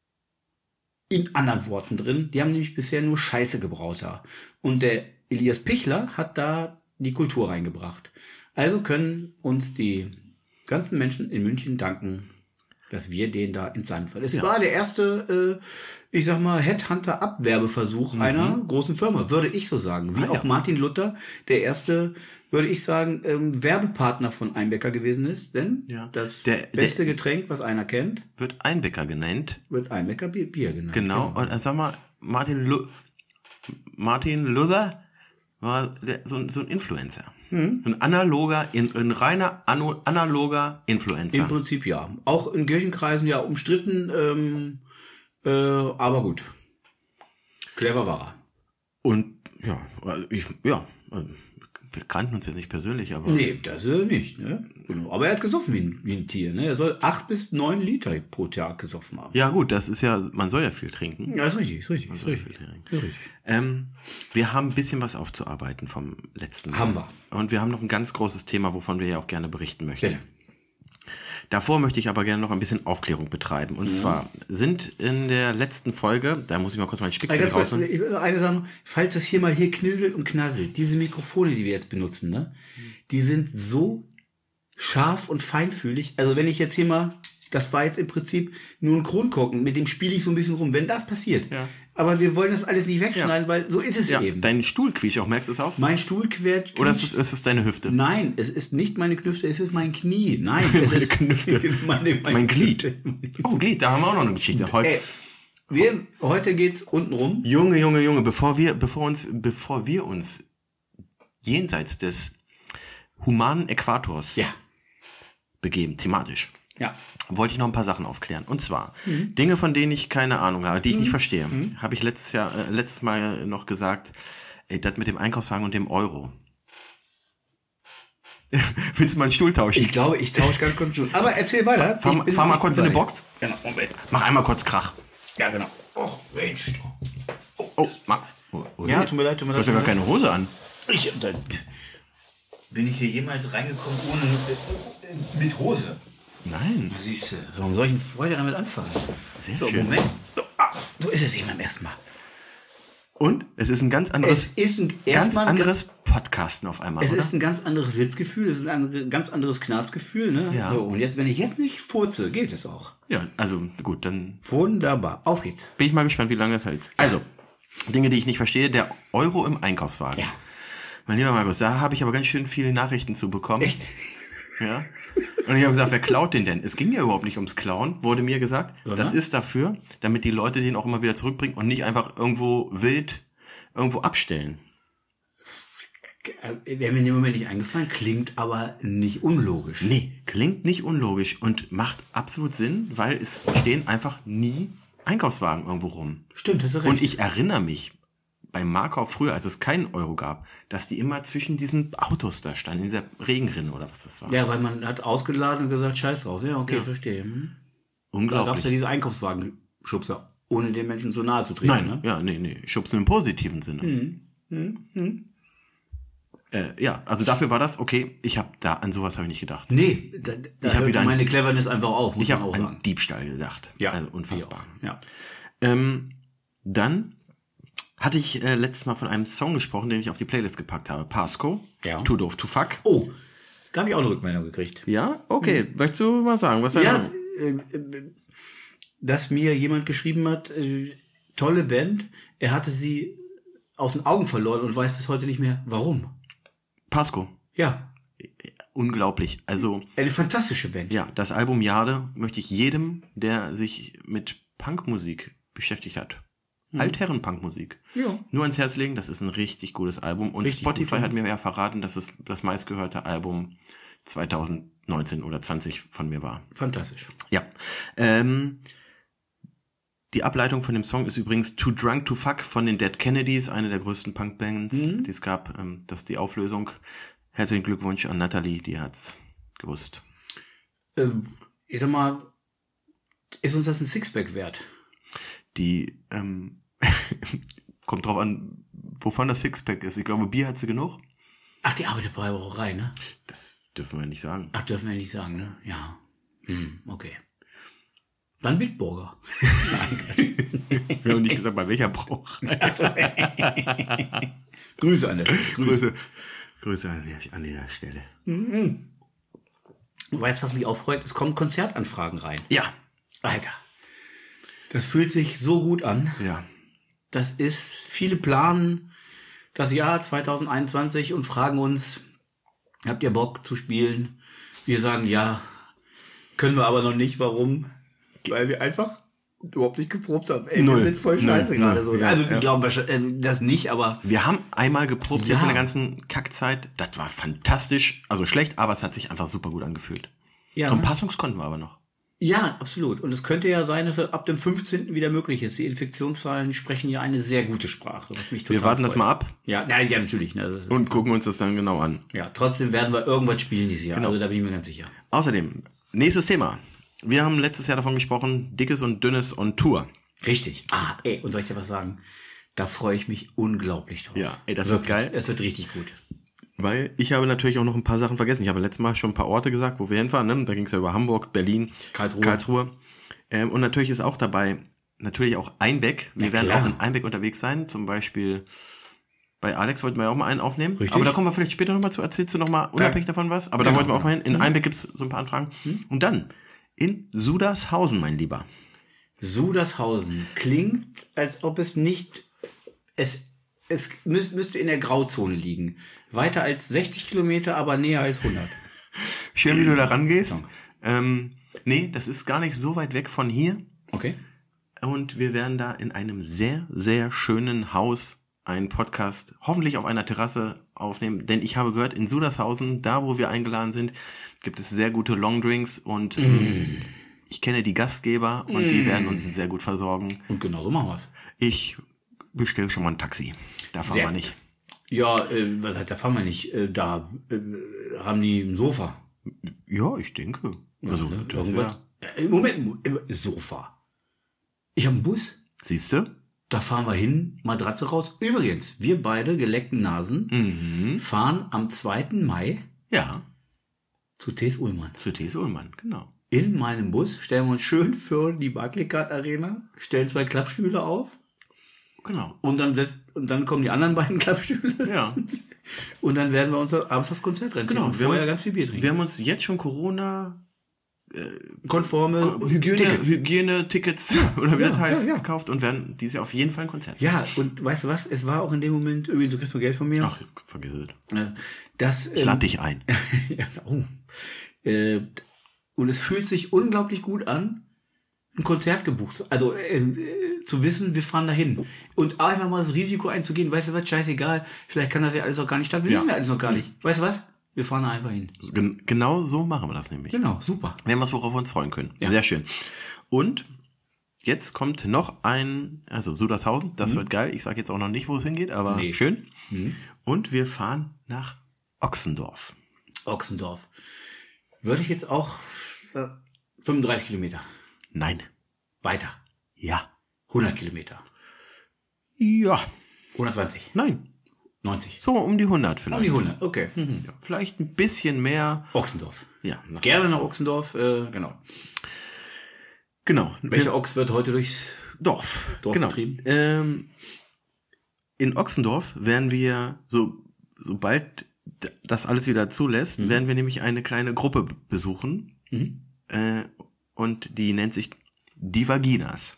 in anderen Worten drin, die haben nämlich bisher nur Scheiße gebraut da. Und der Elias Pichler hat da die Kultur reingebracht. Also können uns die ganzen Menschen in München danken, dass wir den da ins Sand fallen. Es Ja. war der erste, äh, ich sag mal, Headhunter-Abwerbeversuch Mhm. einer großen Firma, würde ich so sagen. Wie Ah, ja. auch Martin Luther, der erste, würde ich sagen, ähm, Werbepartner von Einbecker gewesen ist. Denn Ja. das Der- beste der- Getränk, was einer kennt, Wird Einbecker genannt. wird Einbecker Bier, Bier genannt. Genau. Und äh, sag mal, Martin, Lu Martin Luther war der, so, ein- so ein Influencer. Hm? Ein analoger, in, ein reiner ano, analoger Influencer. Im Prinzip ja. Auch in Kirchenkreisen ja umstritten, ähm, äh, aber gut. Clever war er. Und ja, also ich, ja, also wir kannten uns jetzt nicht persönlich, aber Nee, das äh, nicht. Ne? Genau. Aber er hat gesoffen wie ein, wie ein Tier. Ne? Er soll acht bis neun Liter pro Tag gesoffen haben. ja gut, das ist ja, man soll ja viel trinken. Ja, ist richtig, ist richtig. Man Ist soll ja richtig. viel trinken. Ist richtig. Ähm, wir haben ein bisschen was aufzuarbeiten vom letzten Mal. Haben wir. Und wir haben noch ein ganz großes Thema, wovon wir ja auch gerne berichten möchten. Bitte. Davor möchte ich aber gerne noch ein bisschen Aufklärung betreiben. Und zwar sind in der letzten Folge, da muss ich mal kurz meinen Also Spickzettel ganz kurz, rausholen. ich will noch eine Sache, noch. Falls es hier mal hier knisselt und knasselt, diese Mikrofone, die wir jetzt benutzen, ne, die sind so scharf und feinfühlig. Also wenn ich jetzt hier mal, das war jetzt im Prinzip nur ein Kronkorken, mit dem spiele ich so ein bisschen rum. Wenn das passiert, Ja. aber wir wollen das alles nicht wegschneiden, weil so ist es Ja, eben. dein Stuhl quietscht auch, merkst du es auch? Mein Stuhl quert. Oder ist es, ist es deine Hüfte? Nein, es ist nicht meine Knüfte, es ist mein Knie. Nein, es Meine ist Knüfte. meine, meine Mein Glied. Knüfte. Oh, Glied, da haben wir auch noch eine Geschichte. Heute, Ey, wir, heute geht's unten rum. Junge, Junge, Junge, bevor wir, bevor uns, bevor wir uns jenseits des humanen Äquators Ja. begeben, thematisch. Ja. Wollte ich noch ein paar Sachen aufklären. Und zwar Mhm. Dinge, von denen ich keine Ahnung habe, die ich Mhm. nicht verstehe. Mhm. Habe ich letztes Jahr, äh, letztes Mal noch gesagt, ey, das mit dem Einkaufswagen und dem Euro. Willst du mal einen Stuhl tauschen? Ich glaube, ich tausche ganz kurz schon. Aber erzähl weiter. Fahr, Ich bin- fahr mal ich kurz bin in die bei dir. Box. Genau, Moment. Mach einmal kurz Krach. Ja, genau. Oh, Mensch. Oh, mach. Oh, oh, Ja, tut mir leid, tut mir Du leid. hast ja gar keine Hose an. Ich, dann, bin ich hier jemals reingekommen ohne äh, mit Hose? Nein. Siehst du, warum soll ich denn vorher damit anfangen? Sehr So, schön. Moment. So, ah, so ist es eben beim ersten Mal. Und es ist ein ganz anderes, Es ist ein, ganz erstmal ein anderes Podcasten auf einmal, Es oder? ist ein ganz anderes Sitzgefühl, es ist ein ganz anderes Knarzgefühl. Ne? Ja. So, und jetzt, wenn ich jetzt nicht furze, geht es auch. Ja, also gut, dann Wunderbar. Auf geht's. bin ich mal gespannt, wie lange es hält. Also, Dinge, die ich nicht verstehe. Der Euro im Einkaufswagen. Ja. Mein lieber Markus, da habe ich aber ganz schön viele Nachrichten zu bekommen. Echt? Ja. Und ich habe gesagt, wer klaut den denn? Es ging ja überhaupt nicht ums Klauen, wurde mir gesagt. Sondern? Das ist dafür, damit die Leute den auch immer wieder zurückbringen und nicht einfach irgendwo wild irgendwo abstellen. Wäre mir in dem Moment nicht eingefallen, klingt aber nicht unlogisch. Nee, klingt nicht unlogisch und macht absolut Sinn, weil es stehen einfach nie Einkaufswagen irgendwo rum. Stimmt, hast du recht. Und ich erinnere mich beim Markov früher, als es keinen Euro gab, dass die immer zwischen diesen Autos da standen, in dieser Regenrinne oder was das war. Ja, weil man hat ausgeladen und gesagt, scheiß drauf. Ja, okay, Ja. verstehe. Hm. Da gab es Unglaublich. ja diese Einkaufswagen-Schubser, ohne den Menschen so nahe zu treten. Nein, ne? ja, nee, nee, schubsen im positiven Sinne. Hm. Hm. Hm. Äh, ja, also dafür war das, okay, ich habe da, an sowas habe ich nicht gedacht. Nee, da, da Ich hab hört wieder meine einen- Cleverness einfach auf, muss Ich man habe auch an sagen. Diebstahl gedacht. Ja, Also unfassbar. wie auch. Ja. Ähm, dann hatte ich äh, letztes Mal von einem Song gesprochen, den ich auf die Playlist gepackt habe. Pasco, Ja. Too Doof to Fuck. Oh, da habe ich auch eine Rückmeldung gekriegt. Ja, okay. Möchtest du mal sagen, was er Ja, äh, äh, dass mir jemand geschrieben hat, äh, tolle Band, er hatte sie aus den Augen verloren und weiß bis heute nicht mehr, warum. Pasco, Ja, unglaublich. Also, eine fantastische Band. ja, das Album Jade möchte ich jedem, der sich mit Punkmusik beschäftigt hat, Mhm. Altherren-Punkmusik, Ja. nur ans Herz legen. Das ist ein richtig gutes Album. Und Richtig Spotify gut, ja. hat mir ja verraten, dass es das meistgehörte Album zwanzig neunzehn oder zwanzig von mir war. Fantastisch. Ja. Ähm, die Ableitung von dem Song ist übrigens Too Drunk to Fuck von den Dead Kennedys, eine der größten Punkbands, Mhm. die es gab. Ähm, das ist die Auflösung. Herzlichen Glückwunsch an Natalie, die hat's gewusst. Ähm, ich sag mal, ist uns das ein Sixpack wert? Die ähm, kommt drauf an, wovon das Sixpack ist. Ich glaube, Bier hat sie genug. Ach, die arbeitet bei der Brauerei, ne? Das dürfen wir nicht sagen. Ach, dürfen wir nicht sagen, ne? Ja. Hm, okay. Dann Bitburger. Wir haben nicht gesagt, bei welcher Brauerei. Also, Grüße an der Stelle. Grüße, Grüße an, der, an dieser Stelle. Du weißt, was mich auch freut? Es kommen Konzertanfragen rein. Ja, Alter. Das fühlt sich so gut an. ja. Das ist, viele planen das Jahr zwanzig einundzwanzig und fragen uns, habt ihr Bock zu spielen? Wir sagen ja, können wir aber noch nicht. Warum? Weil wir einfach überhaupt nicht geprobt haben. Ey, Null. wir sind voll scheiße Null. gerade Null. so. Ja, Also die ja. glauben wahrscheinlich also das nicht, aber Wir haben einmal geprobt Ja. jetzt in der ganzen Kackzeit. Das war fantastisch. Also schlecht, aber es hat sich einfach super gut angefühlt. ja, So ein paar Songs konnten wir aber noch. ja, absolut. Und es könnte ja sein, dass es ab dem fünfzehnten wieder möglich ist. Die Infektionszahlen sprechen ja eine sehr gute Sprache, was mich total Wir warten das freut. mal ab Ja, na, ja, natürlich. Ne, das ist, und gucken uns das dann genau an. ja, trotzdem werden wir irgendwas spielen dieses Jahr. Genau. Also da bin ich mir ganz sicher. Außerdem, nächstes Thema. Wir haben letztes Jahr davon gesprochen, Dickes und Dünnes on Tour. Richtig. Ah, ey, und soll ich dir was sagen? Da freue ich mich unglaublich drauf. Ja, ey, das wird geil. Es wird richtig gut. Weil ich habe natürlich auch noch ein paar Sachen vergessen. Ich habe letztes Mal schon ein paar Orte gesagt, wo wir hinfahren. Ne? Da ging es ja über Hamburg, Berlin, Karlsruhe. Karlsruhe. Ähm, und natürlich ist auch dabei, natürlich auch Einbeck. Wir Ja, werden klar. auch in Einbeck unterwegs sein. Zum Beispiel bei Alex wollten wir ja auch mal einen aufnehmen. Richtig. Aber da kommen wir vielleicht später nochmal zu. Erzählst du nochmal unabhängig davon was? Aber da Genau, wollten wir auch genau. mal hin. In Einbeck gibt's so ein paar Anfragen. Und dann in Sudershausen, mein Lieber. Sudershausen klingt, als ob es nicht, es, es müß, müsste in der Grauzone liegen. Weiter als sechzig Kilometer, aber näher als hundert. Schön, wie du da rangehst. Ähm, nee, das ist gar nicht so weit weg von hier. Okay. Und wir werden da in einem sehr, sehr schönen Haus einen Podcast hoffentlich auf einer Terrasse aufnehmen, denn ich habe gehört, in Sudershausen, da wo wir eingeladen sind, gibt es sehr gute Longdrinks und mm. ich kenne die Gastgeber und mm. die werden uns sehr gut versorgen. Und genau so machen wir es. Ich bestelle schon mal ein Taxi. Da fahren sehr. wir nicht. Ja, äh, was heißt, da fahren wir nicht. Äh, da äh, haben die ein Sofa. Ja, ich denke. Ja, also, ne? das wär... Moment, Sofa. Ich habe einen Bus. Siehst du? Da fahren wir hin, Matratze raus. Übrigens, wir beide geleckten Nasen mhm. fahren am zweiten Mai ja. zu T S Ullmann. Zu T S Ullmann, genau. In meinem Bus stellen wir uns schön für die Barclaycard Arena, stellen zwei Klappstühle auf. Genau. Und dann, und dann kommen die anderen beiden Klappstühle. Ja. Und dann werden wir uns abends das Konzert reinziehen. Genau. Und vorher ganz viel Bier trinken. Wir haben uns jetzt schon Corona... konforme Hygiene-Tickets Hygiene ja, oder wie ja, das heißt, ja, ja. gekauft und werden dieses Jahr auf jeden Fall ein Konzert. Ja, und weißt du was? Es war auch in dem Moment, übrigens, du kriegst noch Geld von mir. Ach, vergiss es. Äh, das, ich lade dich ein. ja, oh. äh, und es fühlt sich unglaublich gut an, ein Konzert gebucht zu, also äh, zu wissen, wir fahren dahin. Und einfach mal das Risiko einzugehen, weißt du was, scheißegal, vielleicht kann das ja alles auch gar nicht statt, wir ja. wissen ja alles noch gar nicht. Weißt du was? Wir fahren da einfach hin. Gen- genau so machen wir das nämlich. Genau, super. Wir haben was, worauf wir uns freuen können. Ja. Sehr schön. Und jetzt kommt noch ein, also Sudershausen, das mhm. wird geil. Ich sage jetzt auch noch nicht, wo es hingeht, aber nee. schön. Mhm. Und wir fahren nach Ochsendorf. Ochsendorf. Würde ich jetzt auch äh, fünfunddreißig Kilometer. Nein. Weiter. Ja. hundert Kilometer. Ja. hundertzwanzig. Nein. neunzig. So, um die hundert vielleicht. Um die hundert, okay. Mhm. Ja, vielleicht ein bisschen mehr. Ochsendorf. Ja. Nach Gerne nach Ochsendorf, äh, genau. Genau. Welcher Ochs wird heute durchs Dorf, Dorf genau. getrieben? Ähm, in Ochsendorf werden wir, so sobald das alles wieder zulässt, mhm. werden wir nämlich eine kleine Gruppe besuchen. Mhm. Äh, und die nennt sich die Vaginas.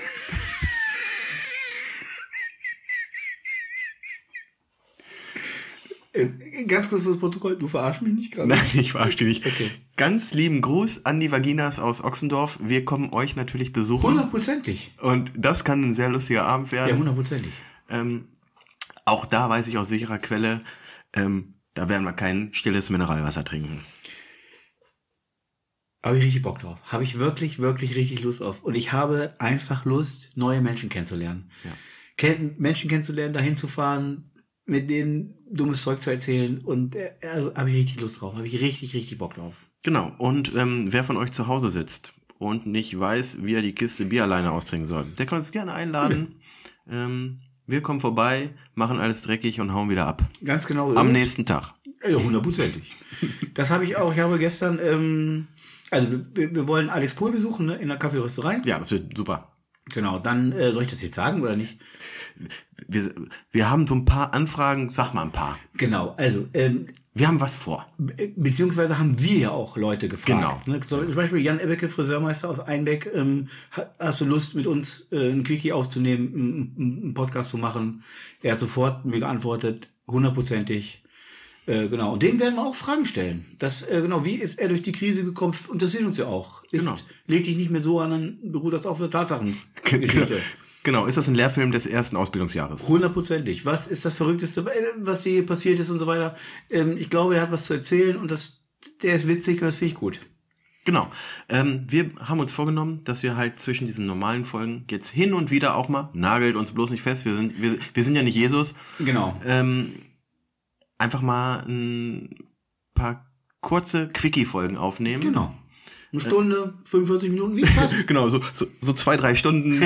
Ganz kurz das Protokoll, du verarschst mich nicht gerade. Nein, ich verarsche dich nicht. Okay. Ganz lieben Gruß an die Vaginas aus Ochsendorf. Wir kommen euch natürlich besuchen. Hundertprozentig. Und das kann ein sehr lustiger Abend werden. Ja, hundertprozentig. Ähm, auch da weiß ich aus sicherer Quelle, ähm, da werden wir kein stilles Mineralwasser trinken. Habe ich richtig Bock drauf. Habe ich wirklich, wirklich richtig Lust auf. Und ich habe einfach Lust, neue Menschen kennenzulernen. Ja. Ken- Menschen kennenzulernen, dahin zu fahren, mit denen dummes Zeug zu erzählen. Und äh, habe ich richtig Lust drauf. Habe ich richtig, richtig Bock drauf. Genau. Und ähm, wer von euch zu Hause sitzt und nicht weiß, wie er die Kiste Bier alleine austrinken soll, der kann uns gerne einladen. Okay. Ähm, wir kommen vorbei, machen alles dreckig und hauen wieder ab. Ganz genau. Am nächsten Tag. Ja, hundertprozentig. Das habe ich auch. Ich habe gestern, ähm, also wir, wir wollen Alex Pohl besuchen, ne, in der Kaffeerösterei. Ja, das wird super. Genau, dann äh, soll ich das jetzt sagen oder nicht? Wir, wir haben so ein paar Anfragen, sag mal ein paar. Genau, also ähm, wir haben was vor. Be- beziehungsweise haben wir ja auch Leute gefragt. Genau. Ne? Zum Beispiel Jan Ebbeke, Friseurmeister aus Einbeck. Ähm, hast du Lust, mit uns äh, ein Quickie aufzunehmen, einen, einen Podcast zu machen? Er hat sofort mir geantwortet, hundertprozentig. Äh, genau. Und dem werden wir auch Fragen stellen. Das, äh, genau, wie ist er durch die Krise gekommen? Interessiert uns ja auch. Ist, genau. Leg dich nicht mehr so an, dann beruht das auf der Tatsachen. Genau. Genau. Ist das ein Lehrfilm des ersten Ausbildungsjahres? Hundertprozentig. Was ist das Verrückteste, was hier passiert ist und so weiter? Ähm, ich glaube, er hat was zu erzählen und das, der ist witzig und das finde ich gut. Genau. Ähm, wir haben uns vorgenommen, dass wir halt zwischen diesen normalen Folgen jetzt hin und wieder auch mal, nagelt uns bloß nicht fest, wir sind, wir, wir sind ja nicht Jesus. Genau. Ähm, einfach mal ein paar kurze Quickie-Folgen aufnehmen. Genau. Eine Stunde, äh, fünfundvierzig Minuten, wie es passt. Genau, so, so, so zwei, drei Stunden.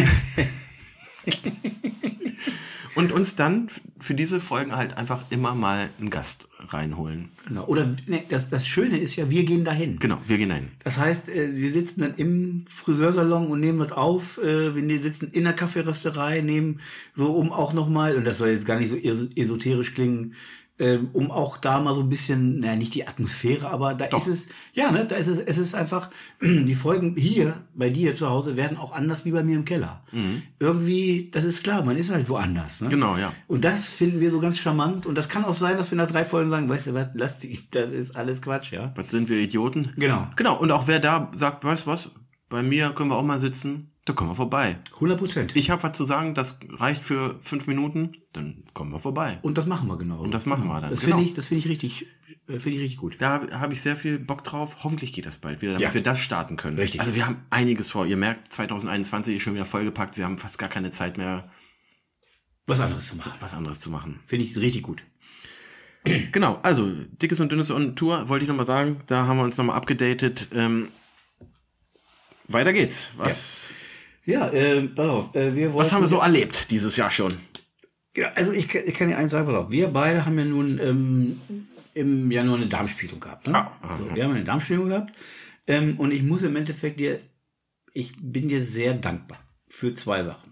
Und uns dann für diese Folgen halt einfach immer mal einen Gast reinholen. Genau. Oder ne, das, das Schöne ist ja, wir gehen dahin. Genau, wir gehen dahin. Das heißt, äh, wir sitzen dann im Friseursalon und nehmen das auf. Äh, wir sitzen in der Kaffeerösterei, nehmen so um auch nochmal, und das soll jetzt gar nicht so es- esoterisch klingen, ähm, um auch da mal so ein bisschen, naja, nicht die Atmosphäre, aber da Doch. ist es, ja, ne, da ist es, es ist einfach, die Folgen hier bei dir zu Hause werden auch anders wie bei mir im Keller. Mhm. Irgendwie, das ist klar, man ist halt woanders. Ne? Genau, ja. Und das finden wir so ganz charmant. Und das kann auch sein, dass wir nach drei Folgen sagen, weißt du was, lass die, das ist alles Quatsch, ja. Was sind wir Idioten? Genau. Genau, und auch wer da sagt, weißt du was, bei mir können wir auch mal sitzen, da kommen wir vorbei. hundert Prozent. Ich habe was zu sagen, das reicht für fünf Minuten, dann kommen wir vorbei. Und das machen wir genau. Und das machen wir dann. Das genau. finde ich, das finde ich richtig, äh, finde ich richtig gut. Da habe hab ich sehr viel Bock drauf. Hoffentlich geht das bald wieder, damit Ja. wir das starten können. Richtig. Also wir haben einiges vor. Ihr merkt, zwanzig einundzwanzig ist schon wieder vollgepackt. Wir haben fast gar keine Zeit mehr, Was anderes zu machen. was anderes zu machen. Finde ich richtig gut. Genau, also Dickes und Dünnes on Tour, wollte ich nochmal sagen. Da haben wir uns nochmal abgedatet. Ähm, weiter geht's. Was, Ja, äh, pass auf, äh, wir was haben wir so jetzt- erlebt dieses Jahr schon? Ja, also ich, kann- ich kann dir eins sagen, pass auf, wir beide haben ja nun ähm, im Januar eine Darmspiegelung gehabt. Ne? Ah, aha. so, wir haben eine Darmspiegelung gehabt ähm, und ich muss im Endeffekt dir, ich bin dir sehr dankbar für zwei Sachen.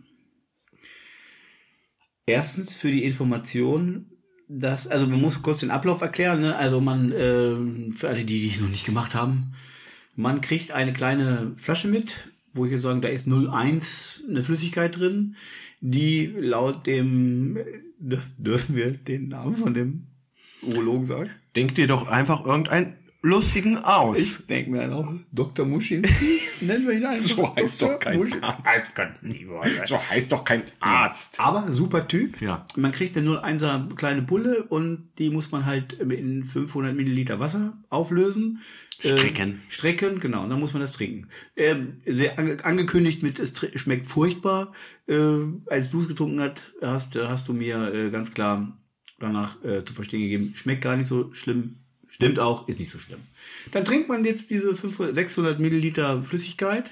Erstens für die Information, dass, also man muss kurz den Ablauf erklären, ne? Also man, ähm, für alle, die die es noch nicht gemacht haben, man kriegt eine kleine Flasche mit, wo ich jetzt sagen, da ist null Komma eins eine Flüssigkeit drin, die laut dem, dürf- dürfen wir den Namen von dem Urologen sagen? Denk dir doch einfach irgendeinen lustigen aus. Ich denke mir auch, Doktor Muschinski, nennen wir ihn einfach. So heißt Doktor doch kein Muschinski. Arzt. So heißt doch kein Arzt. Aber super Typ. Ja. Man kriegt eine null Komma eins kleine Pulle und die muss man halt in fünfhundert Milliliter Wasser auflösen. Strecken. Äh, strecken, genau. Und dann muss man das trinken. Ähm, sehr ange angekündigt mit, es tr- schmeckt furchtbar. Äh, als du es getrunken hast, hast, hast du mir äh, ganz klar danach äh, zu verstehen gegeben, schmeckt gar nicht so schlimm. Stimmt auch, ist nicht so schlimm. Dann trinkt man jetzt diese fünfhundert, sechshundert Milliliter Flüssigkeit.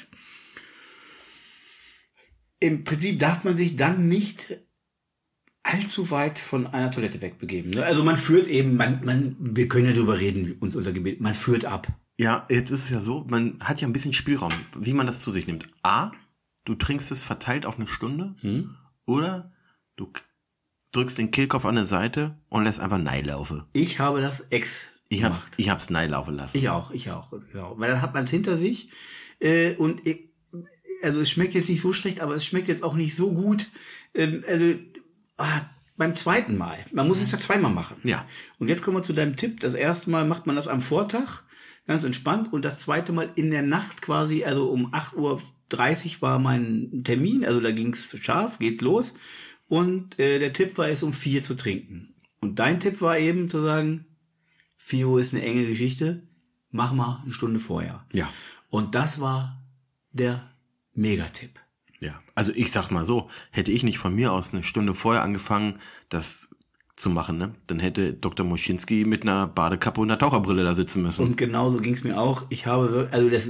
Im Prinzip darf man sich dann nicht allzu weit von einer Toilette wegbegeben. ne? Also man führt eben, man, man, wir können ja drüber reden, uns unter Gebet, man führt ab. Ja, jetzt ist es ja so, man hat ja ein bisschen Spielraum, wie man das zu sich nimmt. A, du trinkst es verteilt auf eine Stunde Hm? oder du k- drückst den Kehlkopf an der Seite und lässt einfach neilaufen. Ich habe das ex Ich hab's, ich hab's neilaufen lassen. Ich auch, ich auch, genau. Weil dann hat man es hinter sich äh, und ich, also es schmeckt jetzt nicht so schlecht, aber es schmeckt jetzt auch nicht so gut. Ähm, also ah, beim zweiten Mal. Man muss es ja zweimal machen. Ja. Und jetzt kommen wir zu deinem Tipp. Das erste Mal macht man das am Vortag, ganz entspannt. Und das zweite Mal in der Nacht quasi, also um acht Uhr dreißig war mein Termin. Also da ging's scharf, geht's los. Und äh, der Tipp war es, um vier zu trinken. Und dein Tipp war eben zu sagen, vier Uhr ist eine enge Geschichte, mach mal eine Stunde vorher. Ja. Und das war der Megatipp. Ja, also ich sag mal so, hätte ich nicht von mir aus eine Stunde vorher angefangen, das zu machen, ne, dann hätte Doktor Muschinski mit einer Badekappe und einer Taucherbrille da sitzen müssen. Und genauso ging es mir auch. Ich habe, wir- also das,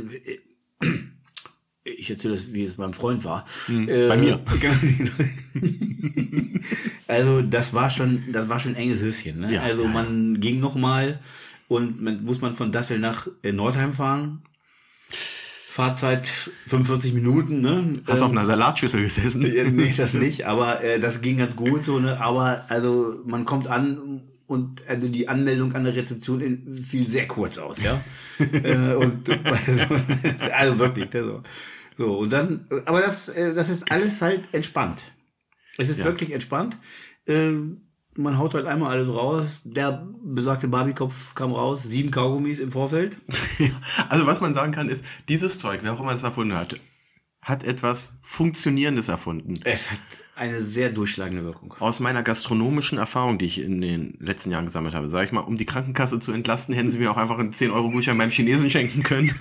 ich erzähle das, wie es beim Freund war. Hm, bei mir. Also das war schon, das war schon ein enges Höschen. Ne? Ja, also ja, man ging noch mal und man muss man von Dassel nach äh, Nordheim fahren. Fahrzeit fünfundvierzig Minuten. Ne? Hast du auf Ähm, einer Salatschüssel gesessen? Äh, nee, das nicht, aber äh, das ging ganz gut so, ne? Aber also man kommt an und also die Anmeldung an der Rezeption in, fiel sehr kurz aus, ja. äh, und also, also wirklich, so. So, und dann, aber das, äh, das ist alles halt entspannt. Es ist Ja. wirklich entspannt. Äh, man haut halt einmal alles raus. Der besagte Barbiekopf kam raus, sieben Kaugummis im Vorfeld. Also was man sagen kann ist, dieses Zeug, wer auch immer es erfunden hat, hat etwas Funktionierendes erfunden. Es hat eine sehr durchschlagende Wirkung. Aus meiner gastronomischen Erfahrung, die ich in den letzten Jahren gesammelt habe, sage ich mal, um die Krankenkasse zu entlasten, hätten sie mir auch einfach einen zehn Euro Gutschein beim Chinesen schenken können.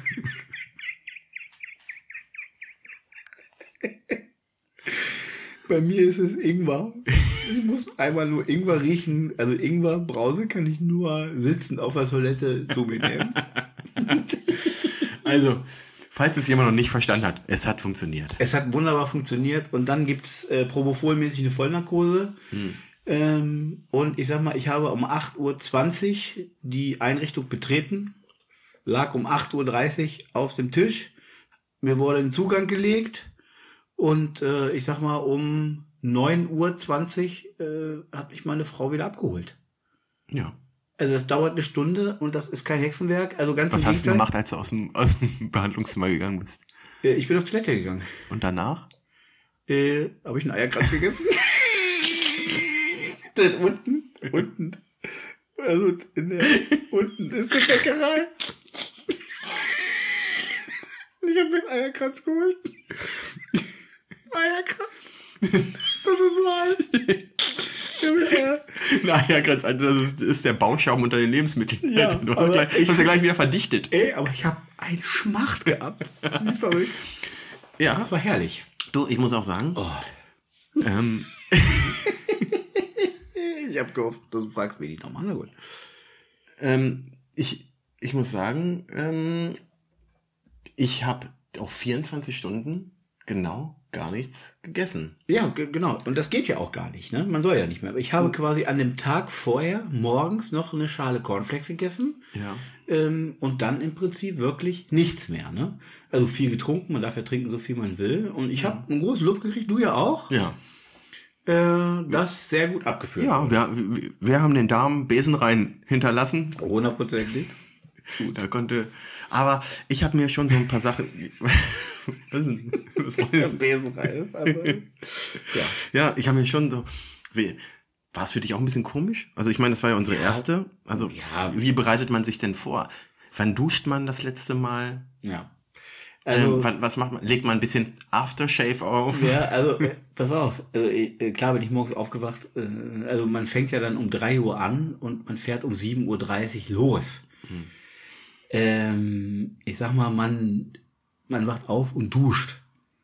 Bei mir ist es Ingwer. Ich muss einmal nur Ingwer riechen. Also Ingwer, Brause kann ich nur sitzend auf der Toilette zu mir nehmen. Also, falls es jemand noch nicht verstanden hat, es hat funktioniert. Es hat wunderbar funktioniert. Und dann gibt's äh, Propofol-mäßig eine Vollnarkose. Hm. Ähm, und ich sag mal, ich habe um acht Uhr zwanzig die Einrichtung betreten. Lag um acht Uhr dreißig auf dem Tisch. Mir wurde ein Zugang gelegt. Und äh, ich sag mal, um neun Uhr zwanzig äh, hat mich meine Frau wieder abgeholt. Ja. Also das dauert eine Stunde und das ist kein Hexenwerk. Also ganz Was im hast du Gegenteil. gemacht, als du aus dem, aus dem Behandlungszimmer gegangen bist? Äh, Ich bin auf Toilette gegangen. Und danach? Äh, habe ich einen Eierkranz gegessen? Das unten, unten. Also in der, unten ist eine Bäckerei. Ich habe mir einen Eierkranz geholt. Ah ja, krass. Das ist so alt. Naja, ganz einfach, das ist, ist der Bauschaum unter den Lebensmitteln. Ja, du hast, gleich, ich, hast ja gleich wieder verdichtet. Ey, aber ich habe eine Schmacht gehabt. Wie verrückt. Ja. Das war herrlich. Du, ich muss auch sagen, Oh. ähm, Ich habe gehofft, du fragst mich nicht nochmal. Na gut. ähm, ich, ich muss sagen, ähm, ich habe auch vierundzwanzig Stunden genau gar nichts gegessen. Ja, g- genau. Und das geht ja auch gar nicht. Ne? Man soll ja nicht mehr. Ich habe quasi an dem Tag vorher morgens noch eine Schale Cornflakes gegessen. Ja. Ähm, und dann im Prinzip wirklich nichts mehr. Ne? Also viel getrunken. Man darf ja trinken, so viel man will. Und ich habe einen großen Lob gekriegt. Du ja auch. Ja. Äh, das sehr gut abgeführt. Ja, wir, wir, wir haben den Darm besenrein hinterlassen. Hundertprozentig. Da konnte, aber ich habe mir schon so ein paar Sachen. Was ist denn? Was war jetzt? Besenrein ist aber. Ja. Ja, ich habe mir schon so. Wie, war es für dich auch ein bisschen komisch? Also ich meine, das war ja unsere Ja. erste. Also Ja. wie bereitet man sich denn vor? Wann duscht man das letzte Mal? Ja. Also, Also, ähm, wann, was macht man? Legt man ein bisschen Aftershave auf? ja, also, äh, pass auf. Also, äh, klar bin ich morgens aufgewacht. Äh, also, man fängt ja dann um drei Uhr an und man fährt um sieben Uhr dreißig los. Hm. Ähm, ich sag mal, man, man wacht auf und duscht.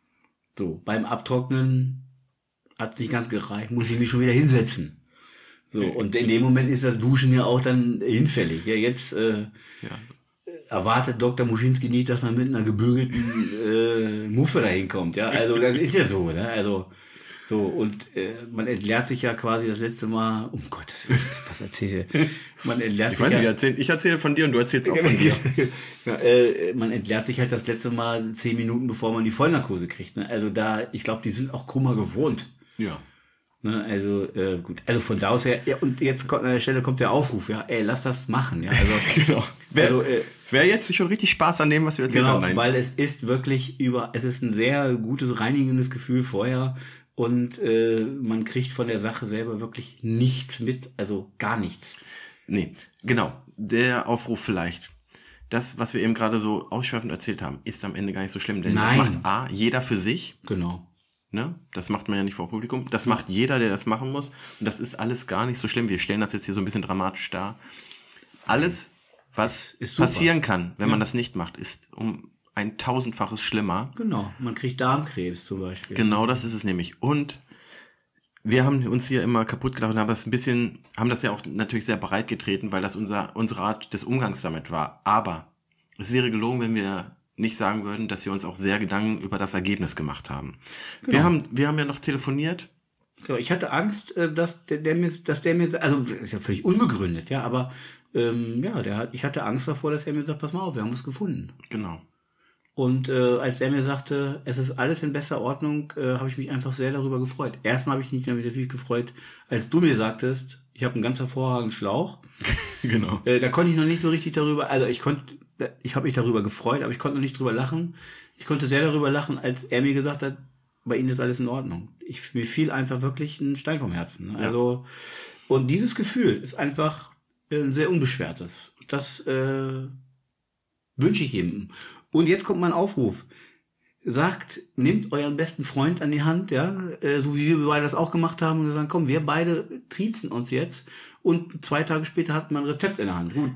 So, beim Abtrocknen hat nicht ganz gereicht, muss ich mich schon wieder hinsetzen. So, und in dem Moment ist das Duschen ja auch dann hinfällig. Ja, jetzt äh, Ja. erwartet Doktor Muschinski nicht, dass man mit einer gebügelten äh, Muffe dahin kommt. Ja, also das ist ja so. Ne? Also so, und äh, man entleert sich ja quasi das letzte Mal, um Gottes Willen, was erzähle ich? Man entleert Ich sich weiß nicht, ja, erzähl, ich erzähle von dir und du erzählst auch von dir. ja, äh, man entleert sich halt das letzte Mal zehn Minuten, bevor man die Vollnarkose kriegt. Ne? Also da, ich glaube, die sind auch Kummer gewohnt. Ja. Ne? Also äh, gut, also von da aus her, ja, und jetzt kommt, an der Stelle kommt der Aufruf, ja, ey, lass das machen. Ja? Also, Genau. Wer, also äh, wer jetzt schon richtig Spaß an dem, was wir erzählt genau, haben? Nein. weil es ist wirklich über, es ist ein sehr gutes, reinigendes Gefühl vorher. Und äh, man kriegt von der Sache selber wirklich nichts mit, also gar nichts. Nee, genau. Der Aufruf vielleicht. Das, was wir eben gerade so ausschweifend erzählt haben, ist am Ende gar nicht so schlimm. Denn Nein. das macht A, jeder für sich. Genau. Ne? Das macht man ja nicht vor Publikum. Das macht jeder, der das machen muss. Und das ist alles gar nicht so schlimm. Wir stellen das jetzt hier so ein bisschen dramatisch dar. Alles, was Ist- ist super. passieren kann, wenn Ja. man das nicht macht, ist um ein tausendfaches schlimmer. Genau. Man kriegt Darmkrebs zum Beispiel. Genau das ist es nämlich. Und wir haben uns hier immer kaputt gedacht und haben das ein bisschen, haben das ja auch natürlich sehr breit getreten, weil das unser, unsere Art des Umgangs damit war. Aber es wäre gelogen, wenn wir nicht sagen würden, dass wir uns auch sehr Gedanken über das Ergebnis gemacht haben. Genau. Wir haben, wir haben ja noch telefoniert. Genau. Ich hatte Angst, äh, dass der, der mir, dass der mir, also das ist ja völlig unbegründet, ja, aber ähm, ja, der hat, ich hatte Angst davor, dass er mir sagt, pass mal auf, wir haben was gefunden. Genau. Und äh, als er mir sagte, es ist alles in besser Ordnung, äh, habe ich mich einfach sehr darüber gefreut. Erstmal habe ich mich natürlich gefreut, als du mir sagtest, ich habe einen ganz hervorragenden Schlauch. Genau. Äh, da konnte ich noch nicht so richtig darüber, also ich konnte, ich habe mich darüber gefreut, aber ich konnte noch nicht drüber lachen. Ich konnte sehr darüber lachen, als er mir gesagt hat, bei Ihnen ist alles in Ordnung. Ich, mir fiel einfach wirklich ein Stein vom Herzen. Ne? Ja. Also, und dieses Gefühl ist einfach äh, ein sehr unbeschwertes. Das äh, wünsche ich jedem. Und jetzt kommt mein Aufruf. Sagt, nehmt euren besten Freund an die Hand, ja, äh, so wie wir beide das auch gemacht haben, und wir sagen, komm, wir beide triezen uns jetzt. Und zwei Tage später hat man ein Rezept in der Hand. Gut,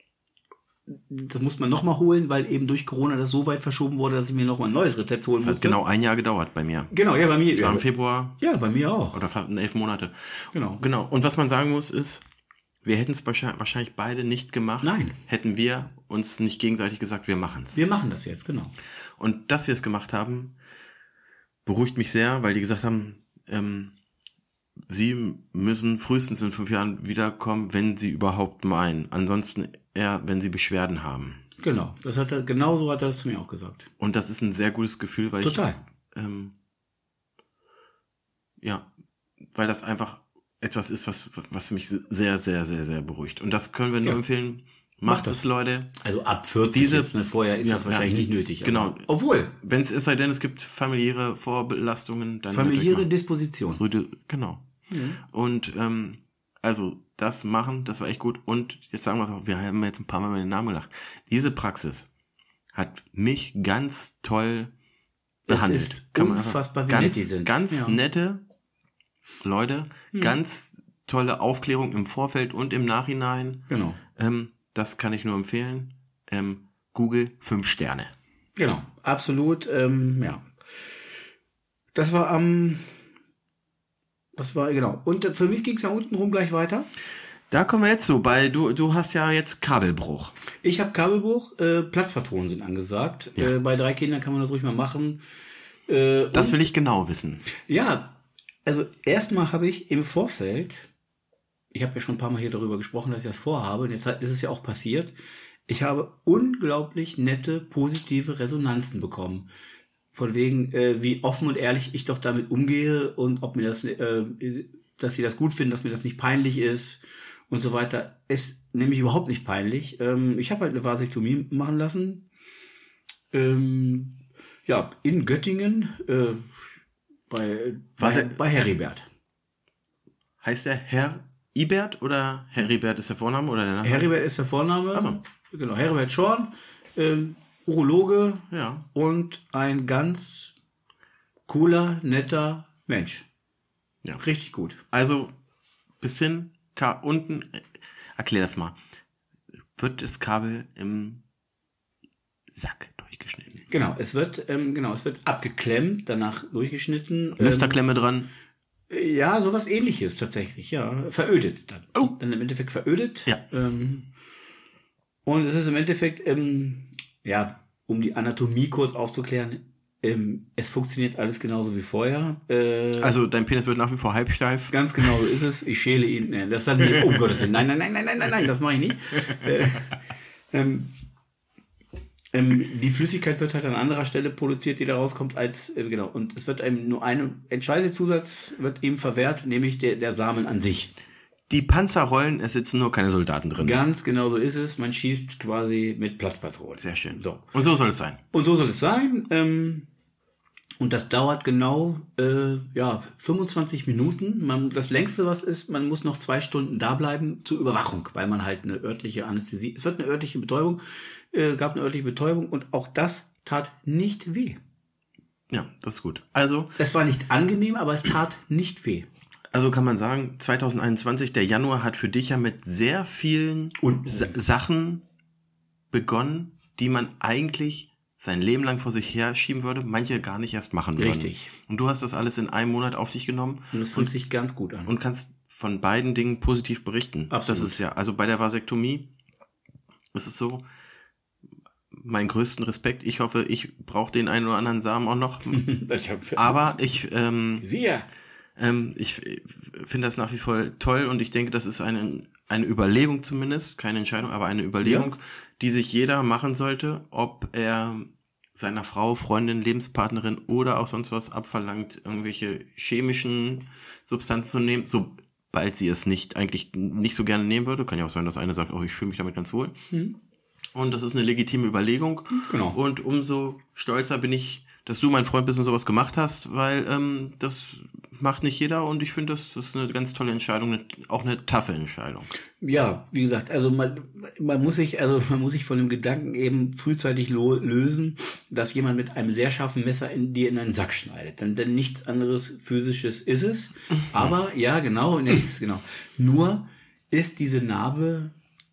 das muss man nochmal holen, weil eben durch Corona das so weit verschoben wurde, dass ich mir nochmal ein neues Rezept holen Das hat musste. genau ein Jahr gedauert bei mir. Genau, ja, bei mir. Das war Ja, im Februar ja, bei mir auch. oder fast elf Monate. Genau. Genau. Und was man sagen muss ist, wir hätten es wahrscheinlich beide nicht gemacht. Nein. Hätten wir uns nicht gegenseitig gesagt, wir machen es. Wir machen das jetzt, genau. Und dass wir es gemacht haben, beruhigt mich sehr, weil die gesagt haben, ähm, sie müssen frühestens in fünf Jahren wiederkommen, wenn sie überhaupt meinen. Ansonsten eher, wenn sie Beschwerden haben. Genau. Das hat er, genau so hat er das zu mir auch gesagt. Und das ist ein sehr gutes Gefühl, weil Total. ich, ähm, ja, weil das einfach etwas ist, was, was mich sehr, sehr, sehr, sehr beruhigt. Und das können wir nur Ja. empfehlen. Macht Macht das. es, Leute. Also ab vierzig Diese- jetzt, ne, vorher ist Ja, das wahrscheinlich ja, nicht nötig. genau. Aber, obwohl, Wenn es ist, sei denn, es gibt familiäre Vorbelastungen, dann familiäre natürlich Disposition. mal- so die- genau. Mhm. Und ähm, also das machen, das war echt gut. Und jetzt sagen wir es auch, wir haben jetzt ein paar Mal über den Namen gedacht. Diese Praxis hat mich ganz toll behandelt. Es ist Kann man unfassbar, wie ganz, nett die sind. Ganz Ja. nette Leute, hm. ganz tolle Aufklärung im Vorfeld und im Nachhinein. Genau. Ähm, das kann ich nur empfehlen. Ähm, Google fünf Sterne. Genau, absolut, ähm, ja. Das war am, ähm, das war, genau. Und für mich ging es ja untenrum gleich weiter. Da kommen wir jetzt so, bei du, du hast ja jetzt Kabelbruch. Ich habe Kabelbruch, äh, Platzpatronen sind angesagt. Ja. Äh, bei drei Kindern kann man das ruhig mal machen. Äh, das will ich genau wissen. Ja, also erstmal habe ich im Vorfeld, ich habe ja schon ein paar Mal hier darüber gesprochen, dass ich das vorhabe, und jetzt ist es ja auch passiert, ich habe unglaublich nette, positive Resonanzen bekommen. Von wegen, äh, wie offen und ehrlich ich doch damit umgehe und ob mir das, äh, dass sie das gut finden, dass mir das nicht peinlich ist und so weiter. Ist nämlich überhaupt nicht peinlich. Ähm, ich habe halt eine Vasektomie machen lassen. Ähm, ja, in Göttingen, äh, bei, bei, bei Heribert. Heißt der Herr Ibert oder Heribert ist der Vorname oder der Nachname? Heribert ist der Vorname. Ach so. Genau, Heribert Schorn, ähm, Urologe, ja. Und ein ganz cooler, netter Mensch. Ja. Richtig gut. Also bis hin, Ka- unten, äh, erklär das mal. Wird das Kabel im Sack durchgeschnitten? Genau, es wird, ähm, genau, es wird abgeklemmt, danach durchgeschnitten. Musterklemme ähm, dran. Ja, sowas ähnliches tatsächlich, ja. Verödet dann. Oh. Dann im Endeffekt verödet. Ja. Ähm, und es ist im Endeffekt, ähm, ja, um die Anatomie kurz aufzuklären, ähm, es funktioniert alles genauso wie vorher. Äh, also dein Penis wird nach wie vor halbsteif? Ganz genau so ist es. Ich schäle ihn. Äh, das dann nicht, oh Gottes Willen. Nein, nein, nein, nein, nein, nein, nein, das mache ich nicht. Äh, ähm, ähm, die Flüssigkeit wird halt an anderer Stelle produziert, die da rauskommt, als, äh, genau. Und es wird einem nur ein entscheidender Zusatz wird ihm verwehrt, nämlich der, der Samen an sich. Die Panzer rollen, es sitzen nur keine Soldaten drin. Ganz genau so ist es. Man schießt quasi mit Platzpatronen. Sehr schön. So. Und so soll es sein. Und so soll es sein. Ähm, und das dauert genau äh, ja fünfundzwanzig Minuten. Man, das längste, was ist, man muss noch zwei Stunden da bleiben zur Überwachung, weil man halt eine örtliche Anästhesie. Es wird eine örtliche Betäubung, äh, gab eine örtliche Betäubung und auch das tat nicht weh. Ja, das ist gut. Also es war nicht angenehm, aber es tat nicht weh. Also kann man sagen, zwanzig einundzwanzig, der Januar hat für dich ja mit sehr vielen und, Sa- Sachen begonnen, die man eigentlich sein Leben lang vor sich her schieben würde, manche gar nicht erst machen würden. Richtig. Und du hast das alles in einem Monat auf dich genommen. Und es fühlt sich ganz gut an. Und kannst von beiden Dingen positiv berichten. Absolut. Das ist ja, also bei der Vasektomie ist es so, meinen größten Respekt. Ich hoffe, ich brauche den einen oder anderen Samen auch noch. Aber ich, ähm, Siehe. ähm, ich finde das nach wie vor toll und ich denke, das ist eine, eine Überlegung zumindest, keine Entscheidung, aber eine Überlegung, ja, die sich jeder machen sollte, ob er seiner Frau, Freundin, Lebenspartnerin oder auch sonst was abverlangt, irgendwelche chemischen Substanzen zu nehmen, sobald sie es nicht eigentlich nicht so gerne nehmen würde. Kann ja auch sein, dass einer sagt, oh, ich fühle mich damit ganz wohl. Hm. Und das ist eine legitime Überlegung. Genau. Und umso stolzer bin ich, dass du, mein Freund, bist und sowas gemacht hast, weil ähm, das macht nicht jeder und ich finde, das, das ist eine ganz tolle Entscheidung, eine, auch eine taffe Entscheidung. Ja, wie gesagt, also man, man muss sich, also man muss sich von dem Gedanken eben frühzeitig lo- lösen, dass jemand mit einem sehr scharfen Messer in dir in einen Sack schneidet. Denn, denn nichts anderes Physisches ist es. Mhm. Aber ja, genau, und jetzt, genau. Nur ist diese Narbe,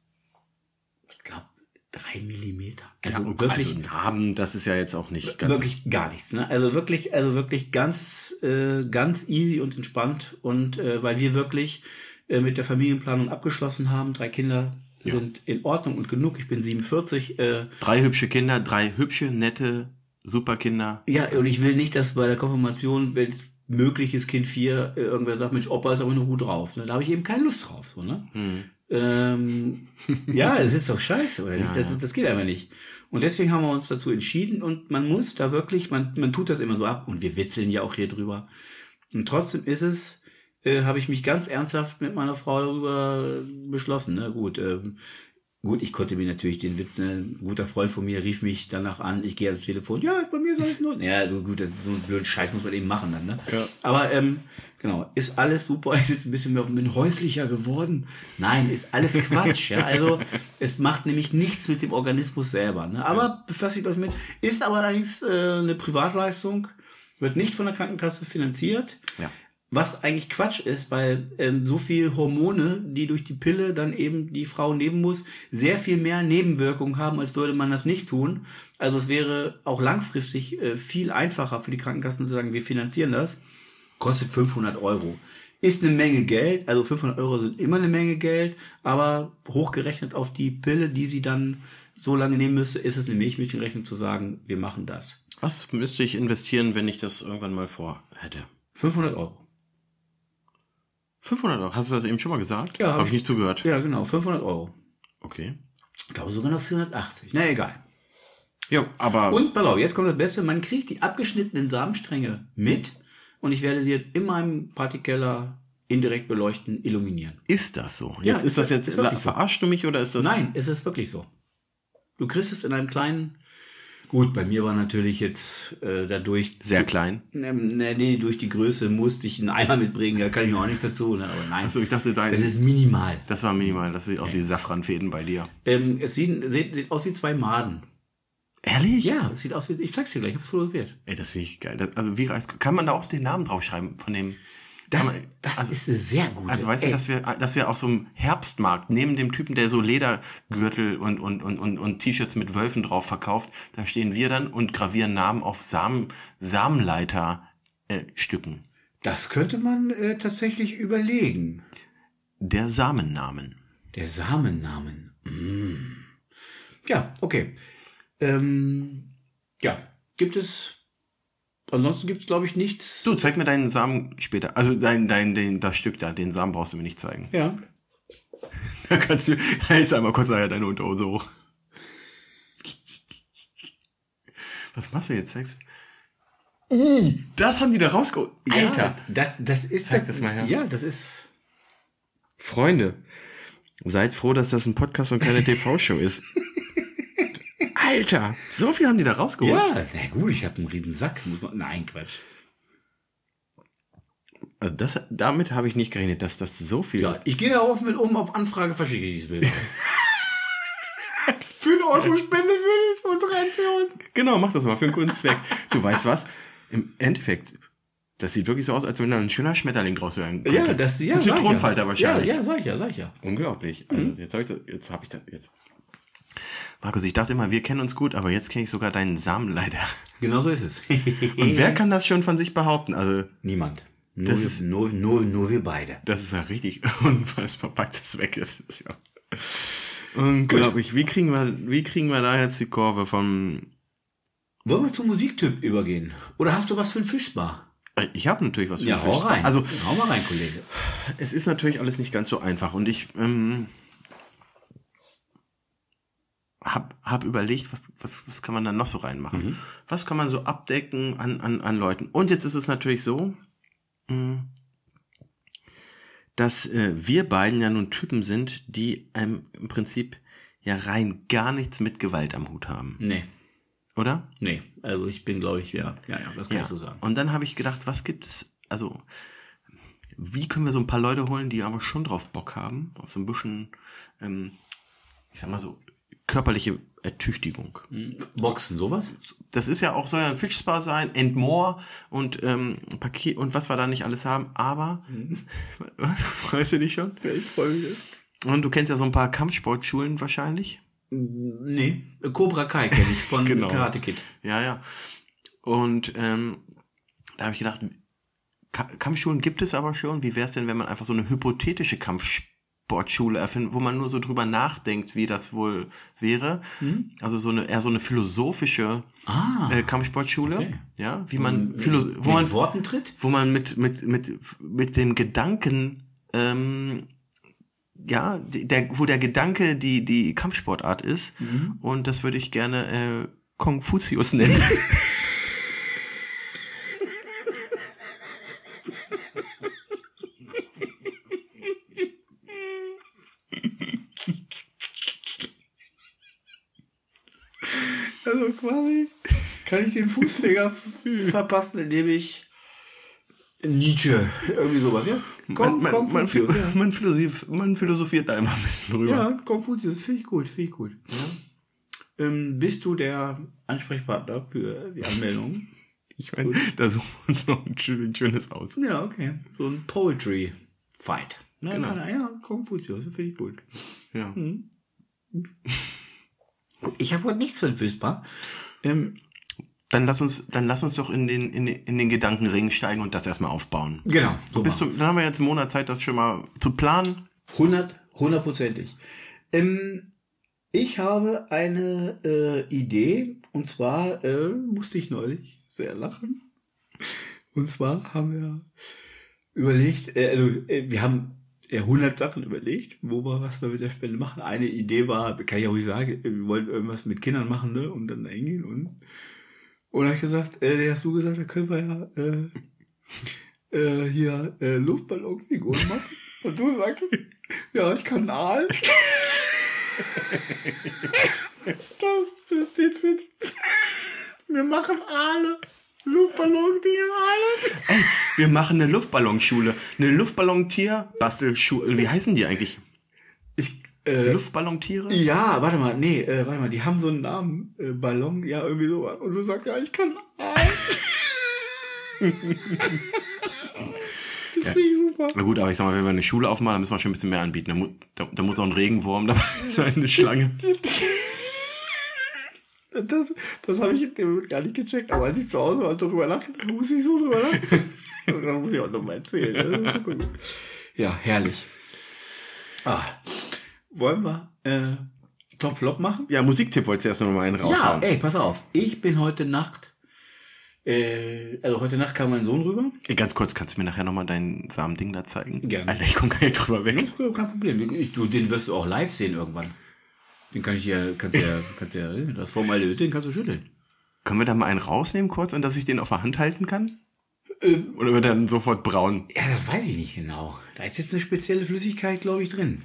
ich glaube, drei Millimeter. Also ja, wirklich also Narben, das ist ja jetzt auch nicht ganz wirklich gar nichts. Ne? Also wirklich, also wirklich ganz, äh, ganz easy und entspannt und äh, weil wir wirklich äh, mit der Familienplanung abgeschlossen haben, drei Kinder ja. sind in Ordnung und genug. Ich bin siebenundvierzig. Äh, drei hübsche Kinder, drei hübsche, nette, super Kinder. Ja, und ich will nicht, dass bei der Konfirmation, wenn es möglich ist, Kind vier, äh, irgendwer sagt, Mensch, Opa ist aber nur gut drauf. Ne? Da habe ich eben keine Lust drauf. So, ne? Hm. Ähm, ja, es ist doch scheiße, oder nicht? Ja, das, das geht einfach nicht. Und deswegen haben wir uns dazu entschieden und man muss da wirklich, man, man tut das immer so ab und wir witzeln ja auch hier drüber. Und trotzdem ist es, äh, habe ich mich ganz ernsthaft mit meiner Frau darüber beschlossen. Ne? Gut, äh, Gut, ich konnte mir natürlich den Witz, ne, ein guter Freund von mir rief mich danach an, ich gehe ans Telefon, ja, bei mir ist alles nur. Ja, so gut, das, so einen blöden Scheiß muss man eben machen dann, ne? Ja. Aber, ähm, genau, ist alles super, ich sitze ein bisschen mehr auf, bin häuslicher geworden. Nein, ist alles Quatsch, ja, also, es macht nämlich nichts mit dem Organismus selber, ne? Aber, ja. Befasst euch mit, ist aber allerdings äh, eine Privatleistung, wird nicht von der Krankenkasse finanziert. Ja. Was eigentlich Quatsch ist, weil ähm, so viel Hormone, die durch die Pille dann eben die Frau nehmen muss, sehr viel mehr Nebenwirkungen haben, als würde man das nicht tun. Also es wäre auch langfristig äh, viel einfacher für die Krankenkassen zu sagen, wir finanzieren das. Kostet fünfhundert Euro. Ist eine Menge Geld, also fünfhundert Euro sind immer eine Menge Geld, aber hochgerechnet auf die Pille, die sie dann so lange nehmen müsste, ist es eine Milchmädchenrechnung zu sagen, wir machen das. Was müsste ich investieren, wenn ich das irgendwann mal vor hätte? fünfhundert Euro. fünfhundert Euro? Hast du das eben schon mal gesagt? Ja. Habe hab ich nicht zugehört. Ja, genau, fünfhundert Euro. Okay. Ich glaube sogar noch vierhundertachtzig. Na, egal. Ja, aber... Und, pass auf, jetzt kommt das Beste. Man kriegt die abgeschnittenen Samenstränge mit und ich werde sie jetzt in meinem Partykeller indirekt beleuchten, illuminieren. Ist das so? Ja, Jetzt, ist das jetzt... ist wirklich so. Verarschst du mich oder ist das... Nein, es ist wirklich so. Du kriegst es in einem kleinen... Gut, bei mir war natürlich jetzt äh, dadurch... Sehr klein? Ähm, nee, nee, durch die Größe musste ich einen Eimer mitbringen, da kann ich noch auch nichts dazu. Ne? Aber nein, Achso, ich dachte, dein... das ist minimal. Das war minimal, das sieht aus wie Safranfäden bei dir. Ähm, es sieht, sieht, sieht aus wie zwei Maden. Ehrlich? Ja, es sieht aus wie... Ich zeig's dir gleich, ich hab's fotografiert. Ey, das finde ich geil. Das, also wie Reis... Kann man da auch den Namen draufschreiben von dem... Das, man, das also, ist eine sehr gute... Also weißt Ey. du, dass wir, dass wir auf so einem Herbstmarkt, neben dem Typen, der so Ledergürtel und, und, und, und, und T-Shirts mit Wölfen drauf verkauft, da stehen wir dann und gravieren Namen auf Samen, Samenleiter äh, Stücken. Das könnte man äh, tatsächlich überlegen. Der Samennamen. Der Samennamen. Mm. Ja, okay. Ähm, ja, gibt es... Ansonsten gibt es, glaube ich, nichts. Du, zeig mir deinen Samen später. Also dein, dein, den, das Stück da, den Samen brauchst du mir nicht zeigen. Ja. Da kannst du, hältst einmal kurz nachher deine Unterhose hoch. Was machst du jetzt? Zeig's. Uh, das haben die da rausgeholt. Alter, ja, das, das ist... Zeig das mal her. Ja, das ist... Freunde, seid froh, dass das ein Podcast und keine T V-Show ist. Alter, so viel haben die da rausgeholt. Ja, na gut, ich habe einen riesen Sack. Muss man, nein, Quatsch. Also das, damit habe ich nicht gerechnet, dass das so viel Ja, ist. ich gehe darauf mit um, auf Anfrage verschicke ich dieses Bild. Für einen Euro Spende für unsere Aktion. Genau, mach das mal für einen guten Zweck. Du weißt was? Im Endeffekt, das sieht wirklich so aus, als wenn da ein schöner Schmetterling draus werden könnte. Ja, das ja, ein sag Zitronenfalter ja. wahrscheinlich. Ja, ja, sag ich ja, sag ich ja. Unglaublich. Also Mhm. jetzt habe ich das, jetzt habe ich das jetzt. Markus, ich dachte immer, wir kennen uns gut, aber jetzt kenne ich sogar deinen Samenleiter. Genau so ist es. Und wer kann das schon von sich behaupten? Also Niemand. Nur, Das wir, ist- nur, nur, nur wir beide. das ist ja richtig unfassbar, packt das weg. Das ist ja unglaublich. Wie kriegen wir, wie kriegen wir da jetzt die Kurve vom... Wollen wir zum Musiktyp übergehen? Oder hast du was für ein Fischbar? Ich habe natürlich was für Ja, den hau Fisch. rein. Also hau mal rein, Kollege. es ist natürlich alles nicht ganz so einfach und ich ähm, hab, hab überlegt, was, was, was kann man da noch so reinmachen? Mhm. Was kann man so abdecken an, an, an Leuten? Und jetzt ist es natürlich so, mh, dass äh, wir beiden ja nun Typen sind, die ähm, im Prinzip ja rein gar nichts mit Gewalt am Hut haben, Nee, oder? nee. Also ich bin, glaube ich, ja, ja, ja, das kann Ja. ich so sagen. Und dann habe ich gedacht, was gibt es, also wie können wir so ein paar Leute holen, die aber schon drauf Bock haben, auf so ein bisschen, ähm, ich sag mal so, körperliche Ertüchtigung. Boxen, sowas? Das ist ja auch, soll ja ein Fischspa sein, and more und ähm, Paket und was wir da nicht alles haben, aber, was, freust du dich schon? Ja, ich freue mich. Und du kennst ja so ein paar Kampfsportschulen wahrscheinlich. Nee, Cobra Kai kenne ich von Genau. Karate Kid. Ja, ja. Und ähm, da habe ich gedacht, Ka- Kampfschulen gibt es aber schon. Wie wäre es denn, wenn man einfach so eine hypothetische Kampfsportschule erfindet, wo man nur so drüber nachdenkt, wie das wohl wäre? Hm? Also so eine eher so eine philosophische Ah, äh, Kampfsportschule, okay. ja, wie man mit, Philo- wo mit man Worten tritt? wo man mit mit mit mit dem Gedanken ähm, ja, die- der, wo der Gedanke die, die Kampfsportart ist. Mhm. Und das würde ich gerne äh, Konfuzius nennen. Also quasi kann ich den Fußfinger f- verpassen, indem ich Nietzsche, irgendwie sowas, ja? Man, man, man, Konfuzius, ja. man, philosophiert, man philosophiert da immer ein bisschen drüber. Ja, Konfuzius, finde ich gut, finde ich gut. Ja. Ähm, bist du der Ansprechpartner für die Anmeldung? Ich meine, da suchen wir uns noch ein schönes aus. Ja, okay. So ein Poetry-Fight. Ne, Genau. kann er, ja, Konfuzius, finde ich gut. Ja. Mhm. Ich habe heute nichts für den Whisper. Ähm, Dann lass uns, dann lass uns doch in den, in den, in den Gedankenring steigen und das erstmal aufbauen. genau. So bist du, dann haben wir jetzt einen Monat Zeit, das schon mal zu planen. hundert, hundertprozentig. Ähm, ich habe eine äh, Idee, und zwar äh, musste ich neulich sehr lachen. Und zwar haben wir überlegt, äh, also äh, wir haben ja hundert Sachen überlegt, wo wir was wir mit der Spende machen. Eine Idee war, kann ich auch nicht sagen, wir wollten irgendwas mit Kindern machen, ne, und dann da hingehen und und da hab ich gesagt, äh, der hast du gesagt, da können wir ja äh, äh, hier äh, Luftballonfiguren machen. Und du sagtest, ja, ich kann Aal. Das steht für wir machen Aale. Luftballontiere, Aale. Ey, wir machen eine Luftballonschule. Eine Luftballontier-Bastelschule. Wie heißen die eigentlich? Ich, äh, Luftballontiere? Ja, warte mal, nee, äh, warte mal, die haben so einen Namen, äh, Ballon, ja, irgendwie sowas. Und du sagst, ja, ich kann Aal. Das finde ich super. Na gut, aber ich sag mal, wenn wir eine Schule aufmachen, dann müssen wir schon ein bisschen mehr anbieten. Da, mu da, da muss auch ein Regenwurm dabei sein, eine Schlange. Das, das habe ich in dem Moment gar nicht gecheckt, aber als ich zu Hause war und darüber lachen, da muss ich so drüber lachen. Das muss ich auch nochmal erzählen. Das ist super gut. Ja, herrlich. Ah. Wollen wir äh, Top-Flop machen? Ja, Musiktipp wolltest du erst noch mal einen raushauen. Ja, ey, pass auf. Ich bin heute Nacht, äh, also heute Nacht kam mein Sohn rüber. Ey, ganz kurz, kannst du mir nachher nochmal dein Samending da zeigen? Gerne. Alter, ich komme gar nicht drüber weg. Kein Problem. Ich, du, den wirst du auch live sehen irgendwann. Den kann ich dir, kannst du ja, kannst du ja, das Formale, den kannst du schütteln. Können wir da mal einen rausnehmen kurz und dass ich den auf der Hand halten kann? Ähm, Oder wird er dann sofort braun? Ja, das weiß ich nicht genau. Da ist jetzt eine spezielle Flüssigkeit, glaube ich, drin.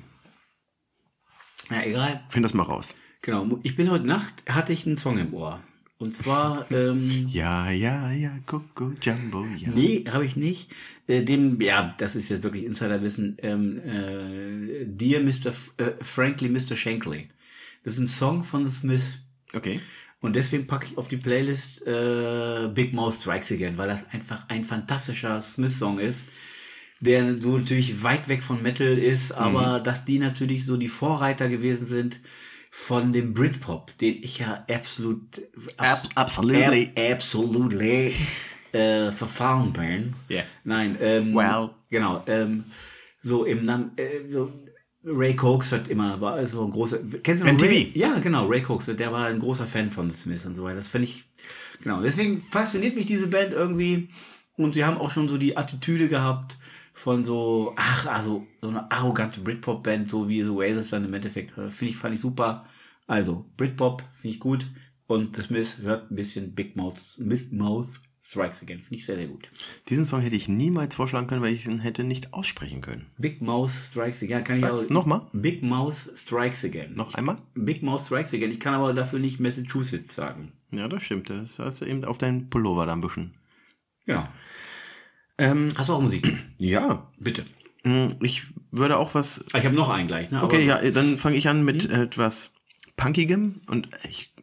Na, egal. Find das mal raus. Genau. Ich bin heute Nacht, hatte ich einen Song im Ohr. Und zwar, ähm, Ja, ja, ja, Coco Jumbo, ja. nee, habe ich nicht. Äh, dem, ja, das ist jetzt wirklich Insiderwissen. Ähm, äh, Dear Mister F äh, Frankly Mister Shankly. Das ist ein Song von The Smiths. Okay. Und deswegen packe ich auf die Playlist äh, Big Mouth Strikes Again, weil das einfach ein fantastischer Smith-Song ist, der so natürlich weit weg von Metal ist, aber mhm. dass die natürlich so die Vorreiter gewesen sind von dem Britpop, den ich ja absolut abs absolutely ab absolutely äh, verfahren bin. Yeah. Nein, ähm, Well. genau, ähm, so im Namen, äh, so Ray Cox hat immer, war so ein großer, kennst du noch M T V? Ray? Ja, genau, Ray Cox, der war ein großer Fan von The Smiths und so weiter. Das finde ich, genau, deswegen fasziniert mich diese Band irgendwie und sie haben auch schon so die Attitüde gehabt von so, ach, also so eine arrogante Britpop-Band, so wie so Oasis dann im Endeffekt, finde ich, fand ich super. Also, Britpop finde ich gut und The Smiths hört ein bisschen Big Mouth, Big Mouth Strikes Again, finde ich sehr, sehr gut. Diesen Song hätte ich niemals vorschlagen können, weil ich ihn hätte nicht aussprechen können. Big Mouth Strikes Again, kann Sag's ich auch. nochmal? Big Mouth Strikes Again. Noch einmal? Big Mouth Strikes Again. Ich kann aber dafür nicht Massachusetts sagen. Ja, das stimmt. Das hast du eben auf deinen Pullover da ein bisschen. Ja. Ähm, Hast du auch Musik? ja. Bitte. Ich würde auch was... Ah, ich habe noch einen gleich, ne? Okay, aber ja, dann fange ich an mit hm? etwas Punkigem und ich...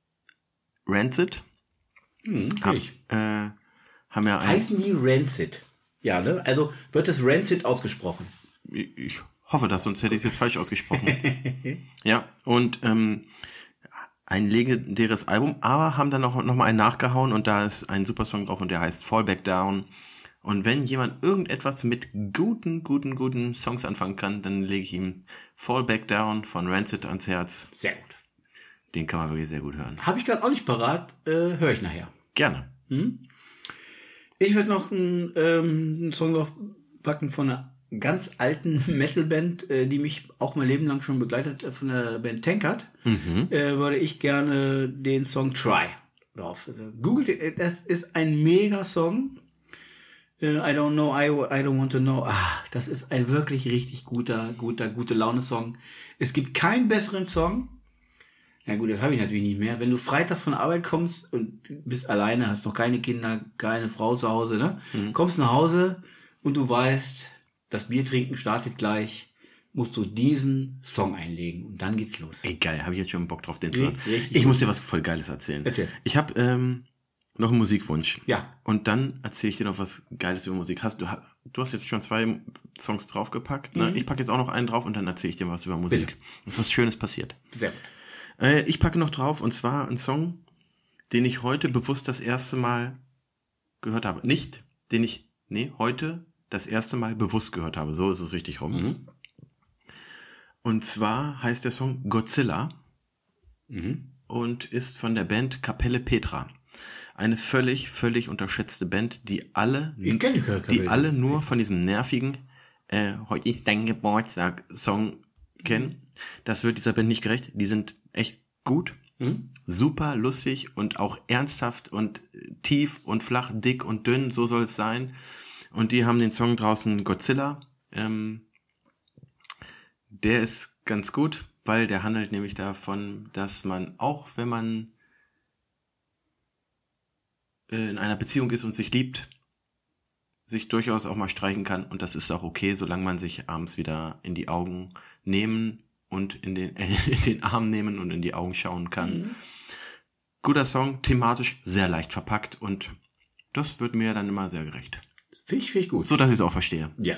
Rancid. Hm, Hab, ich. äh, haben ja ein, Heißen die Rancid? Ja, ne? Also wird es Rancid ausgesprochen? Ich hoffe das, sonst hätte ich es jetzt falsch ausgesprochen. Ja, und ähm, ein legendäres Album, aber haben dann noch, noch mal einen nachgehauen und da ist ein super Song drauf und der heißt Fall Back Down. Und wenn jemand irgendetwas mit guten, guten, guten Songs anfangen kann, dann lege ich ihm Fall Back Down von Rancid ans Herz. Sehr gut. Den kann man wirklich sehr gut hören. Habe ich gerade auch nicht parat, äh, höre ich nachher. Gerne. Hm? Ich würde noch einen, ähm, einen Song drauf packen von einer ganz alten Metalband, äh, die mich auch mein Leben lang schon begleitet, äh, von der Band Tankard. Mhm. Äh, würde ich gerne den Song Try drauf. Also, googelt, äh, das ist ein Mega-Song. Äh, I don't know, I, I don't want to know. Ah, das ist ein wirklich richtig guter, guter, gute Laune-Song. Es gibt keinen besseren Song Ja gut, das habe ich natürlich nicht mehr. Wenn du freitags von der Arbeit kommst und bist alleine, hast noch keine Kinder, keine Frau zu Hause, ne? Mhm. Kommst nach Hause und du weißt, das Bier trinken startet gleich, musst du diesen Song einlegen und dann geht's los. Ey, geil, habe ich jetzt schon Bock drauf, den zu hören. Ich gut. muss dir was voll Geiles erzählen. Erzähl. Ich habe ähm, noch einen Musikwunsch. Ja. Und dann erzähle ich dir noch was Geiles über Musik. Hast du, du hast jetzt schon zwei Songs draufgepackt, ne? Mhm. Ich packe jetzt auch noch einen drauf und dann erzähle ich dir was über Musik. Bitte. Ist was Schönes passiert. Sehr gut. Äh, ich packe noch drauf und zwar einen Song, den ich heute bewusst das erste Mal gehört habe. Nicht, den ich, nee, heute das erste Mal bewusst gehört habe. So ist es richtig rum. Mhm. Und zwar heißt der Song Godzilla mhm. und ist von der Band Kapelle Petra. Eine völlig, völlig unterschätzte Band, die alle, ich kenne die, die alle nur von diesem nervigen äh, Heute ist dein Geburtstag-Song kennen. Das wird dieser Band nicht gerecht. Die sind echt gut, mhm. super lustig und auch ernsthaft und tief und flach, dick und dünn, so soll es sein. Und die haben den Song draußen Godzilla. Ähm, der ist ganz gut, weil der handelt nämlich davon, dass man auch, wenn man in einer Beziehung ist und sich liebt, sich durchaus auch mal streichen kann. Und das ist auch okay, solange man sich abends wieder in die Augen nehmen und in den, äh, in den Arm nehmen und in die Augen schauen kann. Mhm. Guter Song, thematisch sehr leicht verpackt und das wird mir dann immer sehr gerecht. Finde ich, find ich gut. So, dass ich es auch verstehe. Ja.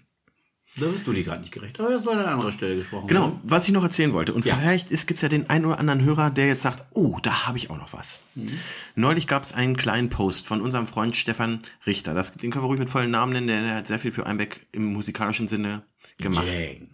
Da bist du dir gerade nicht gerecht. Aber das soll an anderer Stelle gesprochen Genau, werden. was ich noch erzählen wollte. Und ja. vielleicht gibt es ja den einen oder anderen Hörer, der jetzt sagt, oh, da habe ich auch noch was. Mhm. Neulich gab es einen kleinen Post von unserem Freund Stefan Richter. Das, den können wir ruhig mit vollen Namen nennen, der, der hat sehr viel für Einbeck im musikalischen Sinne gemacht. Jane.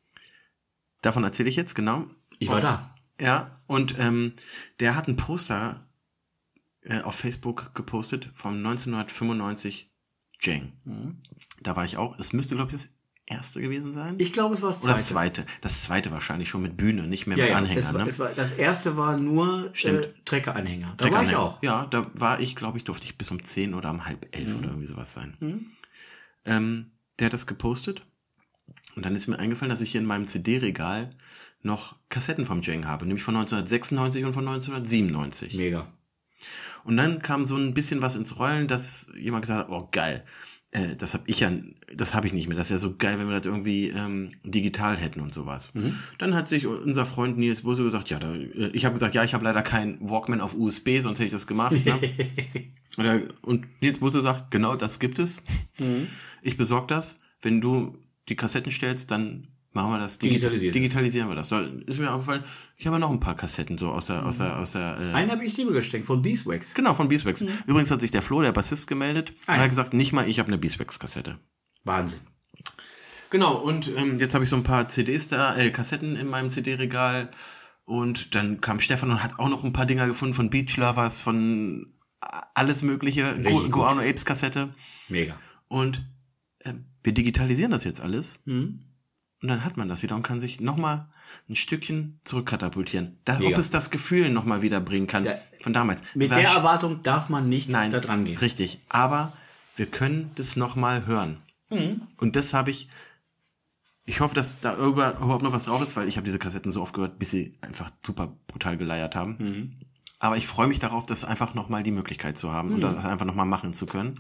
Davon erzähle ich jetzt, genau. Ich war oh, da. Ja, und ähm, der hat ein Poster äh, auf Facebook gepostet von neunzehnhundertfünfundneunzig Jane. Mhm. Da war ich auch. Es müsste, glaube ich, das erste gewesen sein. Ich glaube, es war das zweite. Oder das zweite. Das zweite wahrscheinlich schon mit Bühne, nicht mehr ja, mit ja, Anhänger. Es war, ne? es war, das erste war nur äh, Trecker-Anhänger. Da war ich auch. Ja, da war ich, glaube ich, durfte ich bis um zehn oder um halb elf mhm. oder irgendwie sowas sein. Mhm. Ähm, der hat das gepostet. Und dann ist mir eingefallen, dass ich hier in meinem C D-Regal noch Kassetten vom Jane habe. Nämlich von neunzehnhundertsechsundneunzig und von neunzehnhundertsiebenundneunzig. Mega. Und dann kam so ein bisschen was ins Rollen, dass jemand gesagt hat, oh geil, äh, das habe ich ja, das habe ich nicht mehr. Das wäre so geil, wenn wir das irgendwie ähm, digital hätten und sowas. Mhm. Dann hat sich unser Freund Nils Busse gesagt, ja, da, ich habe gesagt, ja, ich habe leider keinen Walkman auf U S B, sonst hätte ich das gemacht. Ne? und, er, und Nils Busse sagt, genau, das gibt es. Mhm. Ich besorge das. Wenn du die Kassetten stellst, dann machen wir das, digitalisieren, digitalisieren wir das. Da ist mir aufgefallen, ich habe noch ein paar Kassetten so aus der, mhm. aus der, aus der, äh einen habe ich dir geschenkt, von Beeswax. Genau, von Beeswax. Mhm. Übrigens hat sich der Flo, der Bassist, gemeldet und hat gesagt, nicht mal ich habe eine Beeswax-Kassette. Wahnsinn. Genau, und ähm, jetzt habe ich so ein paar C Ds da, äh, Kassetten in meinem C D-Regal und dann kam Stefan und hat auch noch ein paar Dinger gefunden von Beach Lovers, von alles mögliche, Gu- Guano Apes Kassette. Mega. Und äh, wir digitalisieren das jetzt alles. Mhm. Und dann hat man das wieder und kann sich nochmal ein Stückchen zurückkatapultieren. Da, ob es das Gefühl nochmal wieder bringen kann ja, von damals. Mit War der sch- Erwartung darf man nicht Nein, da dran gehen. Richtig, aber wir können das nochmal hören. Mhm. Und das habe ich, ich hoffe, dass da überhaupt noch was drauf ist, weil ich habe diese Kassetten so oft gehört, bis sie einfach super brutal geleiert haben. Mhm. Aber ich freue mich darauf, das einfach nochmal die Möglichkeit zu haben mhm. und das einfach nochmal machen zu können.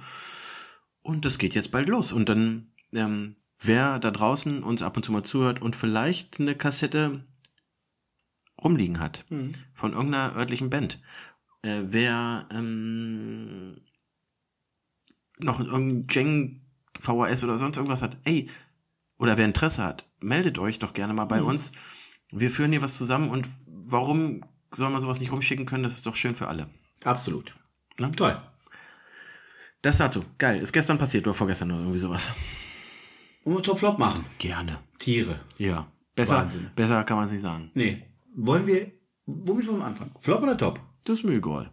Und das geht jetzt bald los. Und dann... Ähm, wer da draußen uns ab und zu mal zuhört und vielleicht eine Kassette rumliegen hat mhm. von irgendeiner örtlichen Band, äh, wer ähm, noch irgendein Jeng V H S oder sonst irgendwas hat, ey, oder wer Interesse hat, meldet euch doch gerne mal bei mhm. uns. Wir führen hier was zusammen und warum soll man sowas nicht rumschicken können? Das ist doch schön für alle. Absolut. Na? Toll. Das dazu. Geil. Ist gestern passiert oder vorgestern oder irgendwie sowas. Und wir Top-Flop machen. Gerne. Tiere. Ja. Besser, Wahnsinn. Besser kann man es nicht sagen. Nee. Wollen wir, womit wollen wir anfangen? Flop oder Top? Das ist mir egal.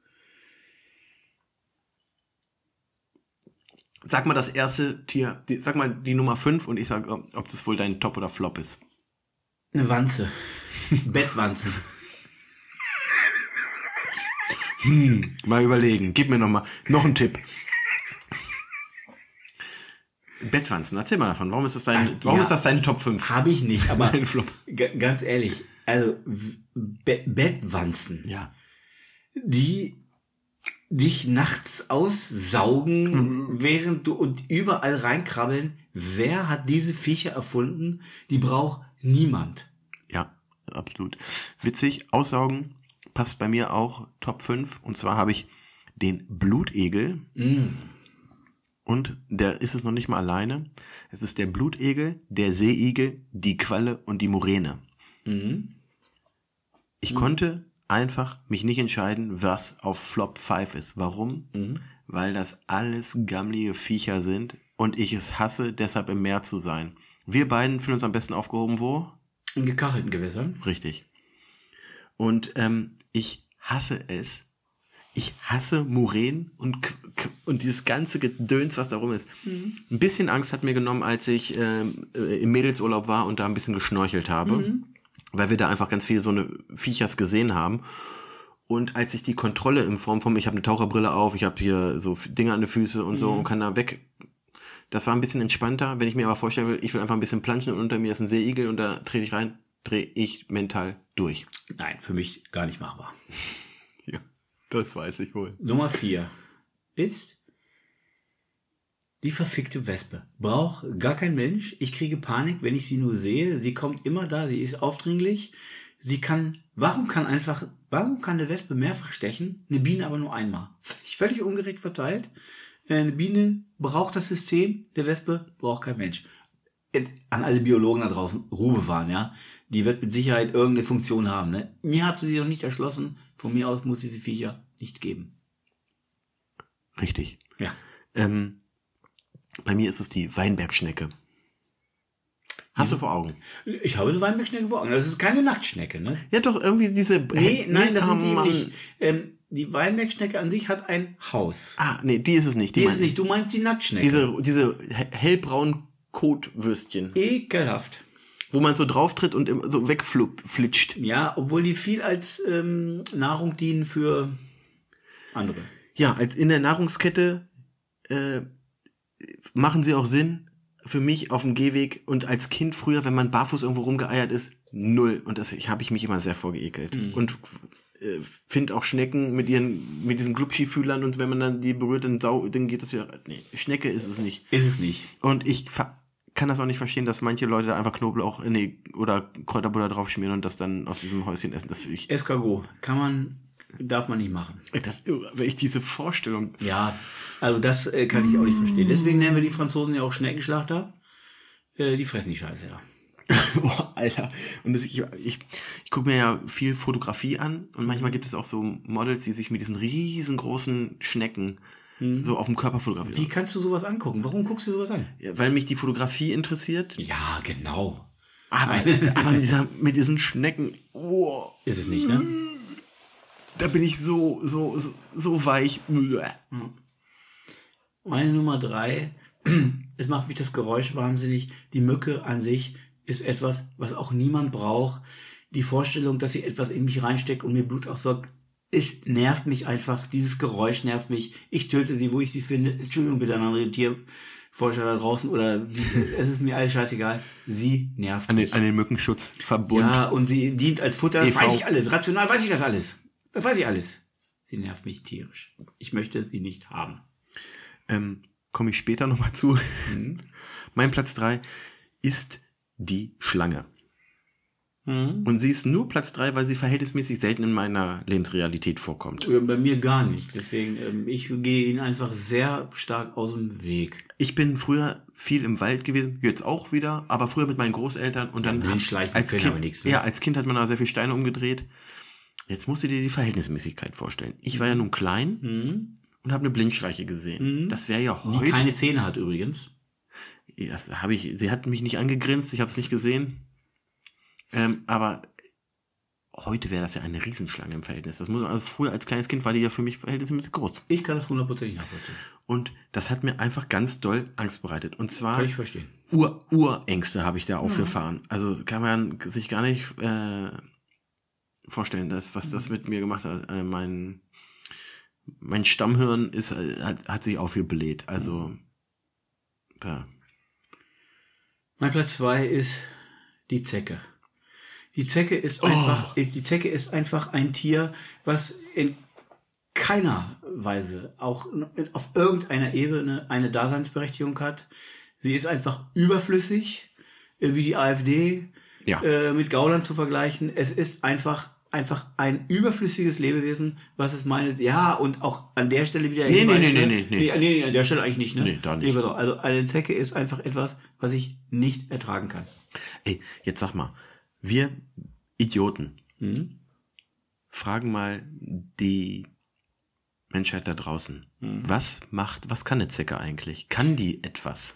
Sag mal das erste Tier, die, sag mal die Nummer fünf und ich sag, ob das wohl dein Top oder Flop ist. Eine Wanze. Bettwanzen. Hm, mal überlegen. Gib mir noch mal noch einen Tipp. Bettwanzen, erzähl mal davon. Warum ist das dein, Ach, warum ja. ist das deine Top fünf? Habe ich nicht, aber Ein Flop. g- ganz ehrlich, also Be- Bettwanzen, Ja. die dich nachts aussaugen, Mhm. während du und überall reinkrabbeln. Wer hat diese Viecher erfunden? Die braucht niemand. Ja, absolut. Witzig, aussaugen passt bei mir auch Top fünf. Und zwar habe ich den Blutegel. Mm. Und der ist es noch nicht mal alleine. Es ist der Blutegel, der Seeigel, die Qualle und die Muräne. Mhm. Ich konnte einfach mich nicht entscheiden, was auf Flop fünf ist. Warum? Mhm. Weil das alles gammelige Viecher sind und ich es hasse, deshalb im Meer zu sein. Wir beiden fühlen uns am besten aufgehoben wo? In gekachelten Gewässern. Richtig. Und ähm, ich hasse es. Ich hasse Muränen und, K- K- und dieses ganze Gedöns, was da rum ist. Mhm. Ein bisschen Angst hat mir genommen, als ich ähm, äh, im Mädelsurlaub war und da ein bisschen geschnorchelt habe. Mhm. Weil wir da einfach ganz viele so eine Viechers gesehen haben. Und als ich die Kontrolle in Form von, ich habe eine Taucherbrille auf, ich habe hier so Dinge an den Füßen und so Mhm. und kann da weg. Das war ein bisschen entspannter. Wenn ich mir aber vorstellen will, ich will einfach ein bisschen planschen und unter mir ist ein Seeigel und da trete ich rein, drehe ich mental durch. Nein, für mich gar nicht machbar. Ja, das weiß ich wohl. Nummer vier ist die verfickte Wespe. Braucht gar kein Mensch. Ich kriege Panik, wenn ich sie nur sehe. Sie kommt immer da, sie ist aufdringlich. Sie kann, warum kann einfach, warum kann eine Wespe mehrfach stechen, eine Biene aber nur einmal? Völlig, völlig ungerecht verteilt. Eine Biene braucht das System, der Wespe braucht kein Mensch. Jetzt an alle Biologen da draußen, Ruhe bewahren, ja. Die wird mit Sicherheit irgendeine Funktion haben, ne? Mir hat sie sich noch nicht erschlossen. Von mir aus muss diese Viecher nicht geben. Richtig. Ja. Ähm, bei mir ist es die Weinbergschnecke. Hast du vor Augen? Ich habe eine Weinbergschnecke vor Augen. Das ist keine Nacktschnecke, ne? Ja, doch, irgendwie diese... Nee, nein, das sind die Oh, Mann. nicht. Ähm, die Weinbergschnecke an sich hat ein Haus. Ah, nee, die ist es nicht. Die ist mein- es nicht. Du meinst die Nacktschnecke. Diese, diese he- hellbraunen Kotwürstchen, Ekelhaft. wo man so drauf tritt und im- so wegflitscht. Ja, obwohl die viel als ähm, Nahrung dienen für andere. Ja, als in der Nahrungskette äh, machen sie auch Sinn für mich auf dem Gehweg und als Kind früher, wenn man barfuß irgendwo rumgeeiert ist, null. Und das ich, habe ich mich immer sehr vorgeekelt. Mhm. Und äh, finde auch Schnecken mit ihren mit diesen Glubschi-Fühlern und wenn man dann die berührt, dann, sau, dann geht es wieder. Nee, Schnecke ist es nicht. Ist es nicht. Und ich ver kann das auch nicht verstehen, dass manche Leute da einfach Knoblauch nee, oder Kräuterbutter drauf schmieren und das dann aus diesem Häuschen essen. Das finde ich. Escargot. Kann man, darf man nicht machen. Das, wenn ich diese Vorstellung. Ja, also das äh, kann ich auch nicht verstehen. Deswegen nennen wir die Franzosen ja auch Schneckenschlachter. Äh, die fressen die Scheiße, ja. Boah, Alter. Und das, ich, ich, ich gucke mir ja viel Fotografie an und manchmal gibt es auch so Models, die sich mit diesen riesengroßen Schnecken Hm. so auf dem Körper fotografieren. Wie kannst du sowas angucken? Warum guckst du sowas an? Ja, weil mich die Fotografie interessiert. Ja, genau. Aber, aber mit, dieser, mit diesen Schnecken, oh, Ist es nicht, ne? da bin ich so, so, so, so weich. Meine Nummer drei, es macht mich das Geräusch wahnsinnig. Die Mücke an sich ist etwas, was auch niemand braucht. Die Vorstellung, dass sie etwas in mich reinsteckt und mir Blut aussaugt, es nervt mich einfach. Dieses Geräusch nervt mich. Ich töte sie, wo ich sie finde. Entschuldigung bitte an andere Tierforscher da draußen oder die, es ist mir alles scheißegal. Sie nervt An den, mich. an den Mückenschutzverbund. Ja, und sie dient als Futter. Das E V. weiß ich alles. Rational weiß ich das alles. Das weiß ich alles. Sie nervt mich tierisch. Ich möchte sie nicht haben. Ähm, komme ich später nochmal zu. Mhm. Mein Platz drei ist die Schlange. Mhm. Und sie ist nur Platz drei, weil sie verhältnismäßig selten in meiner Lebensrealität vorkommt. Bei mir gar nicht. Deswegen, ähm, ich gehe ihnen einfach sehr stark aus dem Weg. Ich bin früher viel im Wald gewesen, jetzt auch wieder, aber früher mit meinen Großeltern und dann mit den Schleichen als können Kind, aber nichts, ne? ja, als Kind hat man da sehr viel Steine umgedreht. Jetzt musst du dir die Verhältnismäßigkeit vorstellen. Ich war ja nun klein Mhm. und habe eine Blindschleiche gesehen. Mhm. Das wäre ja Die heute. keine Zähne hat übrigens. Das habe ich. Sie hat mich nicht angegrinst, ich habe es nicht gesehen. Ähm, aber heute wäre das ja eine Riesenschlange im Verhältnis. Das muss, also früher als kleines Kind war die ja für mich verhältnismäßig groß. Ich kann das hundertprozentig nachvollziehen. Und das hat mir einfach ganz doll Angst bereitet. Und zwar Kann ich verstehen. Ur Urängste habe ich da aufgefahren. Also kann man sich gar nicht äh, vorstellen, dass, was das mit mir gemacht hat. Äh, mein, mein Stammhirn ist, äh, hat, hat sich aufgebläht. Also da. Mein Platz zwei ist die Zecke. Die Zecke ist einfach, ist, die Zecke ist einfach ein Tier, was in keiner Weise auch auf irgendeiner Ebene eine Daseinsberechtigung hat. Sie ist einfach überflüssig, äh, wie die AfD Ja. äh, mit Gauland zu vergleichen. Es ist einfach einfach ein überflüssiges Lebewesen, was es meines, ja, und auch an der Stelle wieder Nee, nee, Hinweis, nee, ne? nee, nee, nee, nee, an der Stelle eigentlich nicht, ne? Nee, da nicht. Nee, pass auf. Also eine Zecke ist einfach etwas, was ich nicht ertragen kann. Ey, jetzt sag mal, wir Idioten Mhm. fragen mal die Menschheit da draußen. Mhm. Was macht, was kann eine Zecke eigentlich? Kann die etwas?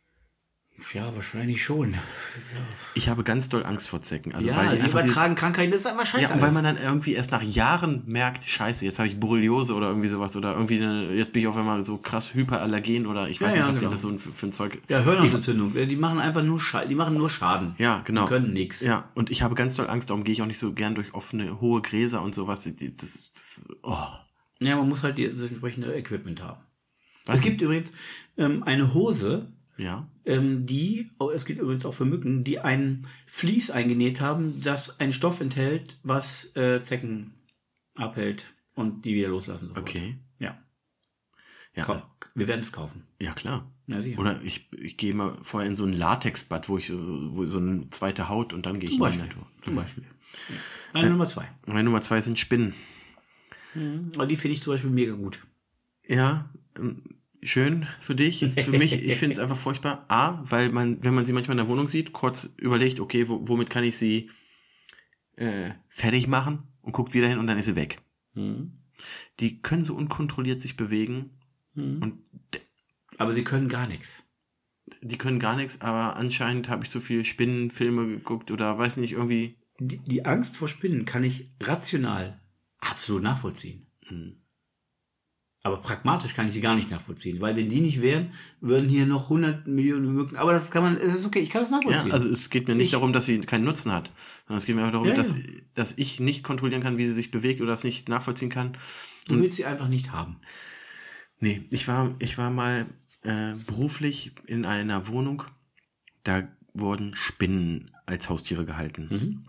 Ja, wahrscheinlich schon. Ich habe ganz doll Angst vor Zecken. Also Ja, weil die die einfach übertragen Krankheiten, das ist einfach scheiße. Ja, und weil alles. man dann irgendwie erst nach Jahren merkt, scheiße, jetzt habe ich Borreliose oder irgendwie sowas oder irgendwie eine, jetzt bin ich auf einmal so krass hyperallergen oder ich weiß Ja, nicht, ja, was genau. das so für, für ein Zeug. Ja, Hirnentzündung. Die machen einfach nur Schaden. Die machen nur Schaden. Ja, genau. Die können nix. Ja, und ich habe ganz doll Angst, darum gehe ich auch nicht so gern durch offene, hohe Gräser und sowas. Das, das, oh. Ja, man muss halt die- das entsprechende Equipment haben. Was? Es gibt übrigens ähm, eine Hose, Ja. ähm, die, oh, es gibt übrigens auch für Mücken, die ein Vlies eingenäht haben, das einen Stoff enthält, was äh, Zecken abhält und die wieder loslassen sofort. Okay. Ja. Ja, Kauf. Wir werden es kaufen. ja klar. Ja, sicher. Oder ich, ich gehe mal vorher in so ein Latexbad, wo ich so, wo so eine zweite Haut und dann gehe ich Zum in die Beispiel. Natur. Zum Beispiel. Ja. Meine Nummer zwei. Meine Nummer zwei sind Spinnen. Aber die finde ich zum Beispiel mega gut. Ja, ähm, schön für dich. Für mich, ich finde es einfach furchtbar. A, weil man, wenn man sie manchmal in der Wohnung sieht, kurz überlegt, okay, wo, womit kann ich sie äh, fertig machen und guckt wieder hin und dann ist sie weg. Mhm. Die können so unkontrolliert sich bewegen Mhm. und Aber sie können gar nichts. die können gar nichts, aber anscheinend habe ich so viele Spinnenfilme geguckt oder weiß nicht, irgendwie. Die, die Angst vor Spinnen kann ich rational absolut nachvollziehen. Hm. Aber pragmatisch kann ich sie gar nicht nachvollziehen, weil wenn die nicht wären, würden hier noch hundert Millionen Mücken. Aber das kann man, es ist okay, ich kann das nachvollziehen. Ja, also es geht mir nicht Ich- darum, dass sie keinen Nutzen hat, sondern es geht mir einfach darum, Ja, dass, ja. dass ich nicht kontrollieren kann, wie sie sich bewegt oder das nicht nachvollziehen kann. du willst sie einfach nicht haben. Nee, ich war, ich war mal äh, beruflich in einer Wohnung, da wurden Spinnen als Haustiere gehalten. Mhm.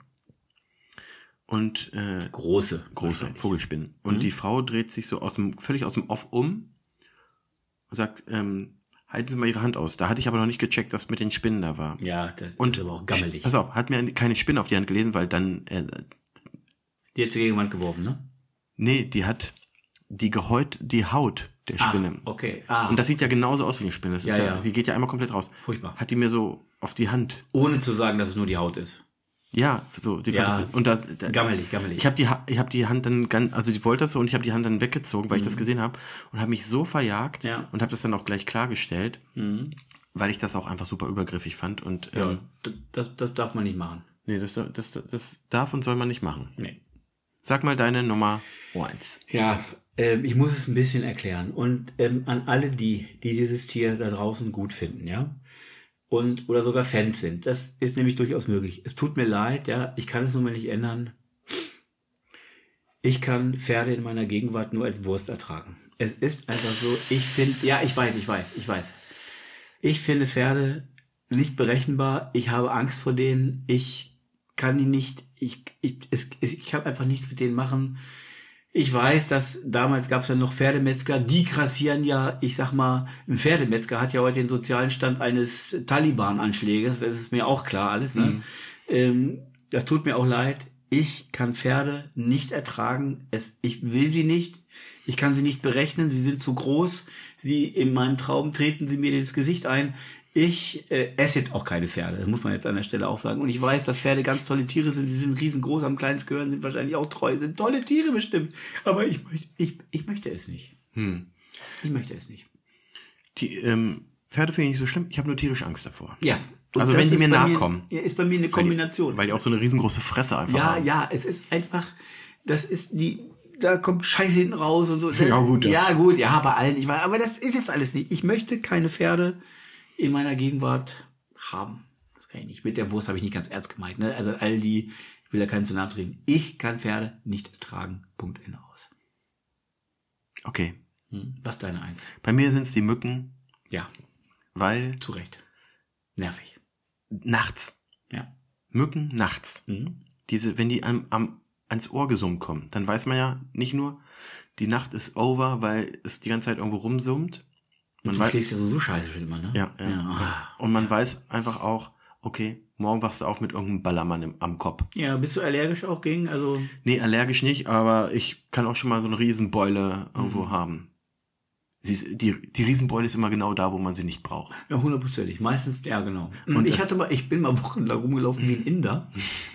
Und äh, Große. große wahrscheinlich. Vogelspinnen. Und Mhm. die Frau dreht sich so aus dem, völlig aus dem Off um und sagt, ähm, halten Sie mal Ihre Hand aus. Da hatte ich aber noch nicht gecheckt, dass mit den Spinnen da war. Ja, das Und ist aber auch gammelig. Pass auf, hat mir keine Spinne auf die Hand gelesen, weil dann, äh, Die hat sie gegen die Wand geworfen, ne? nee, die hat die Gehäut, die Haut der Ach, Spinne. okay. Ah, Und das sieht ja genauso aus wie eine Spinne. Das ist Ja, ja, ja. die geht ja einmal komplett raus. furchtbar. Hat die mir so auf die Hand. Ohne zu sagen, dass es nur die Haut ist. Ja, so, die Ja. fand das, und da, da Gammelig, gammelig. ich habe die, Ha- ich habe die Hand dann ganz, also die wollte das so und ich habe die Hand dann weggezogen, weil ich das gesehen habe und habe mich so verjagt Mhm. Ja. und habe das dann auch gleich klargestellt, Mhm. weil ich das auch einfach super übergriffig fand und Ja, ähm, d- das, das darf man nicht machen. nee, das, das, das, das darf und soll man nicht machen. Nee. Sag mal deine Nummer eins. Ja, ähm, ich muss es ein bisschen erklären. Und ähm, an alle, die, die dieses Tier da draußen gut finden, ja, und oder sogar Fans sind, das ist nämlich durchaus möglich. Es tut mir leid, ja, ich kann es nun mal nicht ändern. Ich kann Pferde in meiner Gegenwart nur als Wurst ertragen. Es ist einfach so, ich finde, ja, ich weiß, ich weiß, ich weiß. Ich finde Pferde nicht berechenbar. Ich habe Angst vor denen. Ich kann die nicht, ich, ich, es, es, ich kann einfach nichts mit denen machen. Ich weiß, dass damals gab es ja noch Pferdemetzger, die grassieren ja, ich sag mal, ein Pferdemetzger hat ja heute den sozialen Stand eines Taliban-Anschläges, das ist mir auch klar alles. Ne? Mhm. Ähm, das tut mir auch leid. Ich kann Pferde nicht ertragen. Es, ich will sie nicht. Ich kann sie nicht berechnen. Sie sind zu groß. Sie in meinem Traum treten sie mir ins Gesicht ein. Ich äh, esse jetzt auch keine Pferde, das muss man jetzt an der Stelle auch sagen. Und ich weiß, dass Pferde ganz tolle Tiere sind. Sie sind riesengroß, am kleinsten gehören, sind wahrscheinlich auch treu, sind tolle Tiere bestimmt. Aber ich möchte, ich, ich möchte es nicht. Hm. Ich möchte es nicht. Die ähm, Pferde finde ich nicht so schlimm. Ich habe nur tierische Angst davor. Ja. Und Also das wenn die ist mir bei nachkommen. Mir, ist bei mir eine Kombination. Weil die auch so eine riesengroße Fresse einfach Ja, haben. ja, es ist einfach, das ist die, da kommt Scheiße hinten raus und so. Ja, gut, das- Ja, gut, ja, bei allen, ich weiß, aber das ist jetzt alles nicht. Ich möchte keine Pferde in meiner Gegenwart haben. Das kann ich nicht. Mit der Wurst habe ich nicht ganz ernst gemeint, ne? Also all die, ich will da keinen zu nahe treten. Ich kann Pferde nicht ertragen. Punkt, Ende aus. Okay. Hm? Was ist deine Eins? Bei mir sind es die Mücken, Ja, weil zu Recht. Nervig. nachts. Ja. Mücken nachts. Mhm. Diese, wenn die am, am, ans Ohr gesummt kommen, dann weiß man ja nicht nur, die Nacht ist over, weil es die ganze Zeit irgendwo rumsummt. Man du weiß, schlägst ja so, so scheiße schon immer, ne? ja, ja. Ja. Und man weiß einfach auch, okay, morgen wachst du auf mit irgendeinem Ballermann im, am Kopf. Ja, bist du allergisch auch gegen, also... Nee, allergisch nicht, aber ich kann auch schon mal so eine Riesenbeule irgendwo Mhm. haben. Sie ist, die, die Riesenbeule ist immer genau da, wo man sie nicht braucht. Ja, hundertprozentig. Meistens, ja, genau. Und Und ich das- hatte mal, ich bin mal wochenlang rumgelaufen wie ein Inder.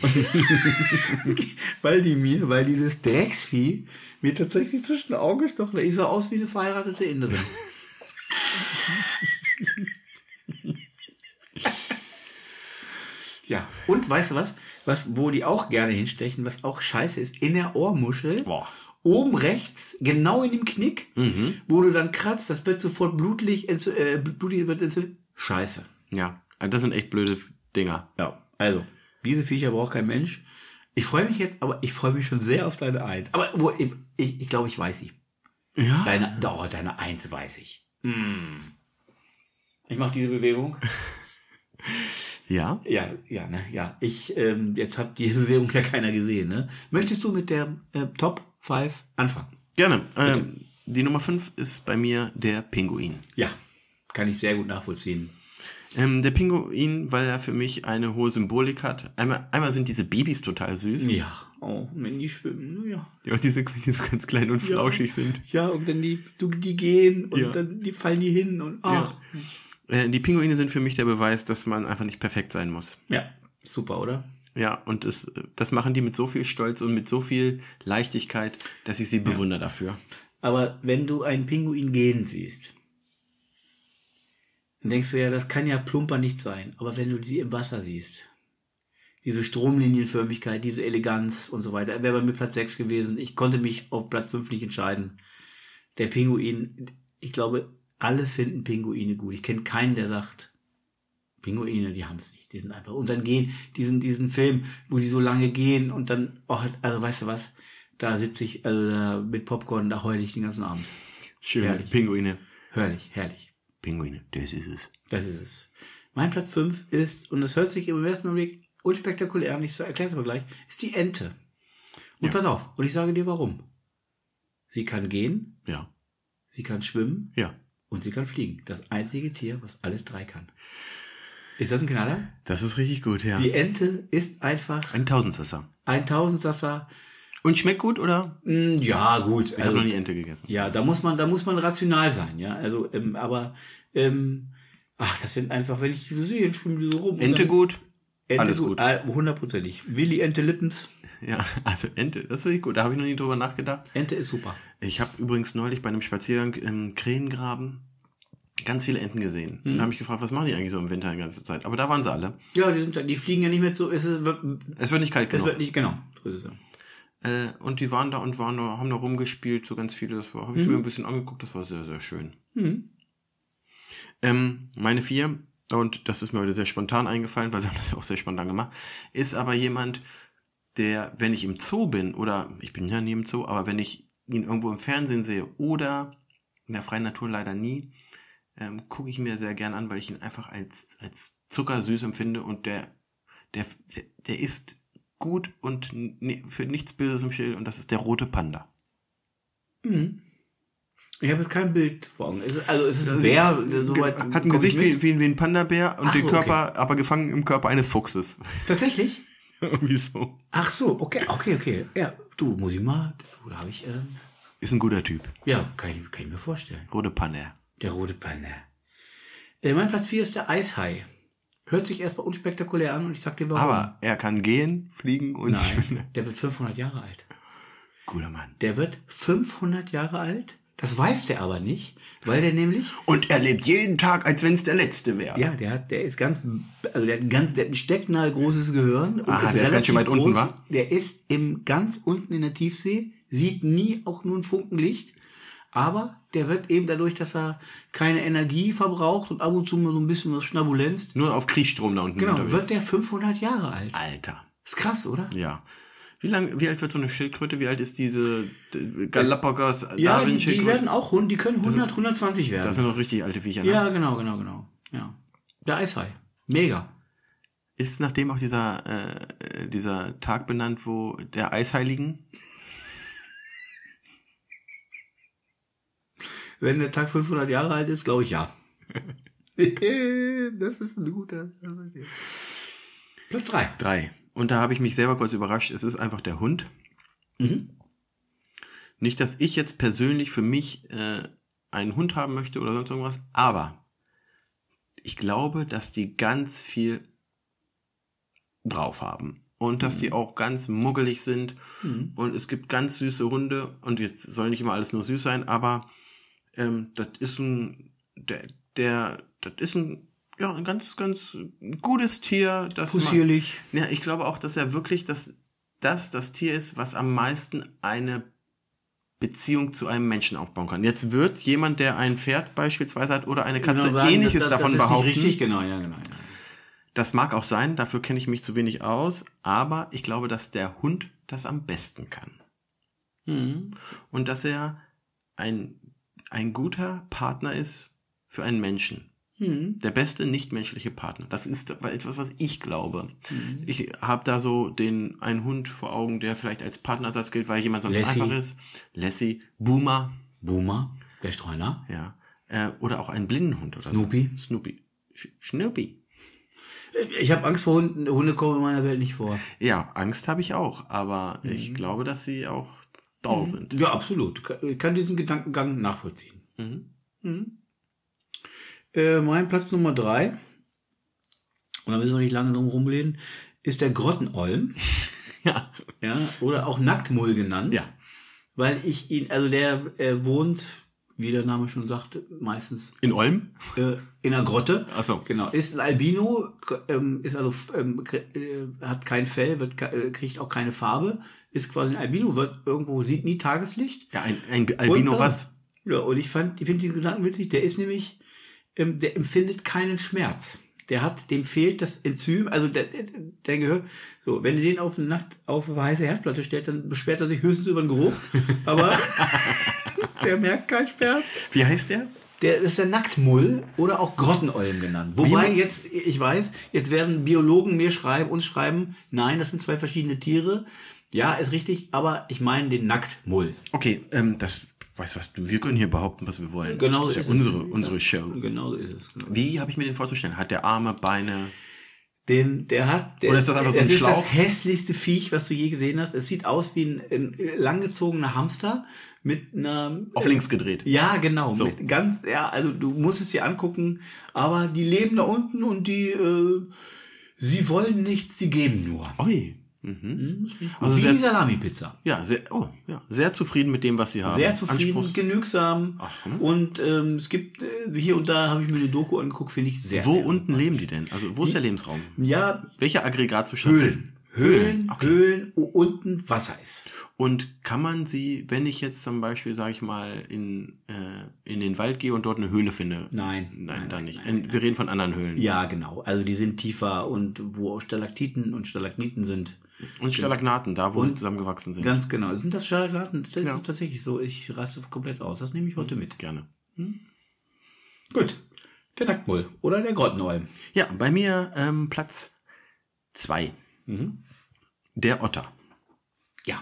weil die mir, weil dieses Drecksvieh mir tatsächlich zwischen den Augen gestochen hat. Ich sah aus wie eine verheiratete Inderin. Ja. Und weißt du was? Was, wo die auch gerne hinstechen, was auch scheiße ist, in der Ohrmuschel. Boah. Oben rechts, genau in dem Knick, Mhm. wo du dann kratzt, das wird sofort blutlich, entzü- äh, blutig wird entzündet. Scheiße. Ja, also das sind echt blöde Dinger. Ja, also, diese Viecher braucht kein Mensch. Ich freue mich jetzt, aber ich freue mich schon sehr auf deine Eins. Aber wo, ich, ich, ich glaube, ich weiß sie. Ja. Deine, oh, deine Eins weiß ich. Mm. Ich mache diese Bewegung. Ja. Ja, ja, ne, ja. Ich, ähm, jetzt hat die Bewegung ja keiner gesehen, ne? Möchtest du mit der äh, Top fünf anfangen? Gerne. Ähm, die Nummer fünf ist bei mir der Pinguin. Ja, kann ich sehr gut nachvollziehen. Ähm, der Pinguin, weil er für mich eine hohe Symbolik hat. Einmal, einmal sind diese Babys total süß. Ja, oh, wenn die schwimmen, ja. Ja, diese, die so ganz klein und flauschig sind. Ja, und dann die, du, die gehen und Ja. dann die fallen die hin und ach. Äh, die Pinguine sind für mich der Beweis, dass man einfach nicht perfekt sein muss. Ja, super, oder? Ja, und das, das machen die mit so viel Stolz und mit so viel Leichtigkeit, dass ich sie bewundere dafür. Aber wenn du einen Pinguin gehen siehst, dann denkst du ja, das kann ja plumper nicht sein. Aber wenn du sie im Wasser siehst, diese Stromlinienförmigkeit, diese Eleganz und so weiter, wäre bei mir Platz sechs gewesen. Ich konnte mich auf Platz fünf nicht entscheiden. Der Pinguin, ich glaube, alle finden Pinguine gut. Ich kenne keinen, der sagt, Pinguine, die haben es nicht. Die sind einfach, und dann gehen, diesen, diesen Film, wo die so lange gehen und dann, oh, also weißt du was, da sitze ich äh, mit Popcorn, da heule ich den ganzen Abend. Schön, Herrlich. Pinguine. Herrlich, herrlich. Pinguine, das ist es. Das ist es. Mein Platz fünf ist, und das hört sich im ersten Augenblick unspektakulär an, ich so, erklär's aber gleich, ist die Ente. Und Ja. pass auf, und ich sage dir warum. Sie kann gehen, Ja, sie kann schwimmen ja. und sie kann fliegen. Das einzige Tier, was alles drei kann. Ist das ein Knaller? Das ist richtig gut, ja. Die Ente ist einfach Ein Tausendsasser. ein Tausendsasser. Und schmeckt gut, oder? Mm, Ja, gut. Ich habe noch nie Ente gegessen. Ja, da muss man, da muss man rational sein, ja. Also, ähm, aber, ähm, ach, das sind einfach, wenn ich die so sehe, schwimmen die so rum. und Ente dann- gut? Ente alles gut. gut. Ah, hundertprozentig. Willi Ente Lippens. Ja, also Ente, das ist richtig gut. Da habe ich noch nie drüber nachgedacht. Ente ist super. Ich habe übrigens neulich bei einem Spaziergang im Krähengraben ganz viele Enten gesehen. Und da habe ich gefragt, was machen die eigentlich so im Winter die ganze Zeit? Aber da waren sie alle. Ja, die sind, da- die fliegen ja nicht mehr so, es ist, wird, Es wird nicht kalt es genug. wird nicht, genau. So ist es ja. Äh, und die waren da und waren da, haben da rumgespielt, so ganz viele. Das habe ich Mhm. mir ein bisschen angeguckt, das war sehr, sehr schön. Mhm. Ähm, meine vier, und das ist mir heute sehr spontan eingefallen, weil wir haben das ja auch sehr spontan gemacht, ist aber jemand, der, wenn ich im Zoo bin, oder ich bin ja nie im Zoo, aber wenn ich ihn irgendwo im Fernsehen sehe oder in der freien Natur leider nie, ähm, gucke ich mir sehr gern an, weil ich ihn einfach als, als zuckersüß empfinde und der, der, der, der ist gut und ni- für nichts Böses im Schild und das ist der rote Panda. Mhm. Ich habe jetzt kein Bild vor Augen. Es ist- Also es ist ein Bär, soweit Hat ein komm Gesicht ich mit. wie, wie, wie ein Panda-Bär und Ach den so, Körper, aber gefangen im Körper eines Fuchses. Tatsächlich? Irgendwie so. Ach so, okay, okay, okay. Ja, du, muss ich mal, du, da habe ich, ähm, Ist ein guter Typ. ja, kann ich, kann ich mir vorstellen. Rote Panda. Der rote Panda. Äh, mein Platz vier ist der Eishai. Hört sich erstmal unspektakulär an und ich sag dir warum. Aber er kann gehen, fliegen und Nein, der wird fünfhundert Jahre alt. Guter Mann. Der wird fünfhundert Jahre alt. Das weiß der aber nicht, weil der nämlich, Und er lebt jeden Tag, als wenn es der letzte wäre. ja, der hat, der ist ganz, also der hat ein ganz, der hat ein stecknahe großes Gehirn. Und Ah, der ist ganz relativ schön weit unten, wa? Der ist im, ganz unten in der Tiefsee, sieht nie auch nur ein Funkenlicht. Aber der wird eben dadurch, dass er keine Energie verbraucht und ab und zu mal so ein bisschen was schnabulenzt, Nur auf Kriechstrom da unten genau, unterwegs. wird der fünfhundert Jahre alt. Alter. Ist krass, oder? Ja. Wie lang, wie alt wird so eine Schildkröte? Wie alt ist diese äh, Galapagos Ja, die, die Darwin-Schildkröte? werden auch rund, die können hundert, hundertzwanzig werden. Das sind noch richtig alte Viecher, ne? Ja, genau, genau, genau. Ja. Der Eishai. Mega. Ist nachdem auch dieser, äh, dieser Tag benannt, wo der Eisheiligen? Wenn der Tag fünfhundert Jahre alt ist, glaube ich ja. Das ist ein guter. Platz drei. Drei. Und da habe ich mich selber kurz überrascht. Es ist einfach der Hund. Mhm. Nicht, dass ich jetzt persönlich für mich äh, einen Hund haben möchte oder sonst irgendwas, aber ich glaube, dass die ganz viel drauf haben. Und dass mhm. die auch ganz muggelig sind. Mhm. Und es gibt ganz süße Hunde. Und jetzt soll nicht immer alles nur süß sein, aber ähm, das ist ein, der, der, das ist ein, ja, ein ganz, ganz gutes Tier. Das possierlich. Man, ja, ich glaube auch, dass er wirklich das, das, das Tier ist, was am meisten eine Beziehung zu einem Menschen aufbauen kann. Jetzt wird jemand, der ein Pferd beispielsweise hat oder eine Katze, genau sagen, Ähnliches das, das, davon das ist behaupten. Nicht richtig, genau, ja, genau. Ja. Das mag auch sein, dafür kenne ich mich zu wenig aus, aber ich glaube, dass der Hund das am besten kann. Mhm. Und dass er ein, ein guter Partner ist für einen Menschen. Mhm. Der beste nichtmenschliche Partner. Das ist etwas, was ich glaube. Mhm. Ich habe da so den einen Hund vor Augen, der vielleicht als Partnersatz gilt, weil jemand sonst Lassie. einfach ist. Lassie, Boomer. Boomer, der Streuner. Ja. Äh, oder auch einen Blindenhund. Oder Snoopy. So. Snoopy. Sch- Snoopy. Ich habe Angst vor Hunden. Hunde kommen in meiner Welt nicht vor. Ja, Angst habe ich auch. Aber mhm. ich glaube, dass sie auch doll mhm. sind. Ja, absolut. Ich kann diesen Gedankengang nachvollziehen. Mhm. Mhm. Äh, mein Platz Nummer drei, und da müssen wir nicht lange drum rumreden, ist der Grottenolm. Ja. Ja. Oder auch Nacktmull genannt. Ja. Weil ich ihn, also der äh, wohnt, wie der Name schon sagt, meistens. In Olm? Äh, in einer Grotte. Ach so. Genau. Ist ein Albino, ähm, ist also, ähm, äh, hat kein Fell, wird, äh, kriegt auch keine Farbe, ist quasi ein Albino, wird irgendwo, sieht nie Tageslicht. Ja, ein, ein Albino und, was? Ja, und ich fand, ich finde den Gedanken witzig, der ist nämlich, der empfindet keinen Schmerz. Der hat, dem fehlt das Enzym, also der, der, der Gehör, so, wenn du den auf eine Nacht auf eine heiße Herdplatte stellst, dann beschwert er sich höchstens über den Geruch, aber der merkt keinen Schmerz. Wie heißt der? Der ist der Nacktmull oder auch Grottenolm genannt. Wobei jetzt, ich weiß, jetzt werden Biologen mir schreiben, uns schreiben, nein, das sind zwei verschiedene Tiere. Ja, ist richtig, aber ich meine den Nacktmull. Okay, ähm, das Weißt du was, wir können hier behaupten, was wir wollen. Genau so ist, ist ja es. Unsere, unsere Show. Genau so ist es. Genau. Wie habe ich mir den vorzustellen? Hat der Arme, Beine? Den, der hat, der, Oder ist das einfach so ein Schlauch? Das ist das hässlichste Viech, was du je gesehen hast. Es sieht aus wie ein, ein langgezogener Hamster mit einer... Auf äh, links gedreht. Ja, genau. So. Mit ganz, ja, also du musst es dir angucken. Aber die leben da unten und die, äh, sie wollen nichts, sie geben nur. Oi. Mhm. Also wie sehr, die Salami-Pizza. Ja, sehr, oh, ja, sehr zufrieden mit dem, was sie haben. Sehr zufrieden, genügsam. Ach, hm. Und ähm, es gibt, äh, hier und da habe ich mir eine Doku angeguckt, finde ich sehr, Wo sehr unten spannend. Leben die denn? Also wo ist die, der Lebensraum? Ja. Welcher Aggregatzustand? Höhlen. Höhlen, okay. Höhlen, wo unten Wasser ist. Und kann man sie, wenn ich jetzt zum Beispiel, sage ich mal, in, äh, in den Wald gehe und dort eine Höhle finde? Nein. Nein, nein da nicht. Nein, nein, Wir nein. reden von anderen Höhlen. Ja, genau. Also die sind tiefer und wo auch Stalaktiten und Stalagniten sind. Und Stalagnaten, da wo und sie zusammengewachsen sind. Ganz genau. Sind das Stalagnaten? Das ja. ist tatsächlich so. Ich raste komplett aus. Das nehme ich heute mit. Gerne. Hm? Gut. Der Nacktmull oder der Grottenolm. Ja, bei mir ähm, Platz zwei. Mhm. Der Otter. Ja.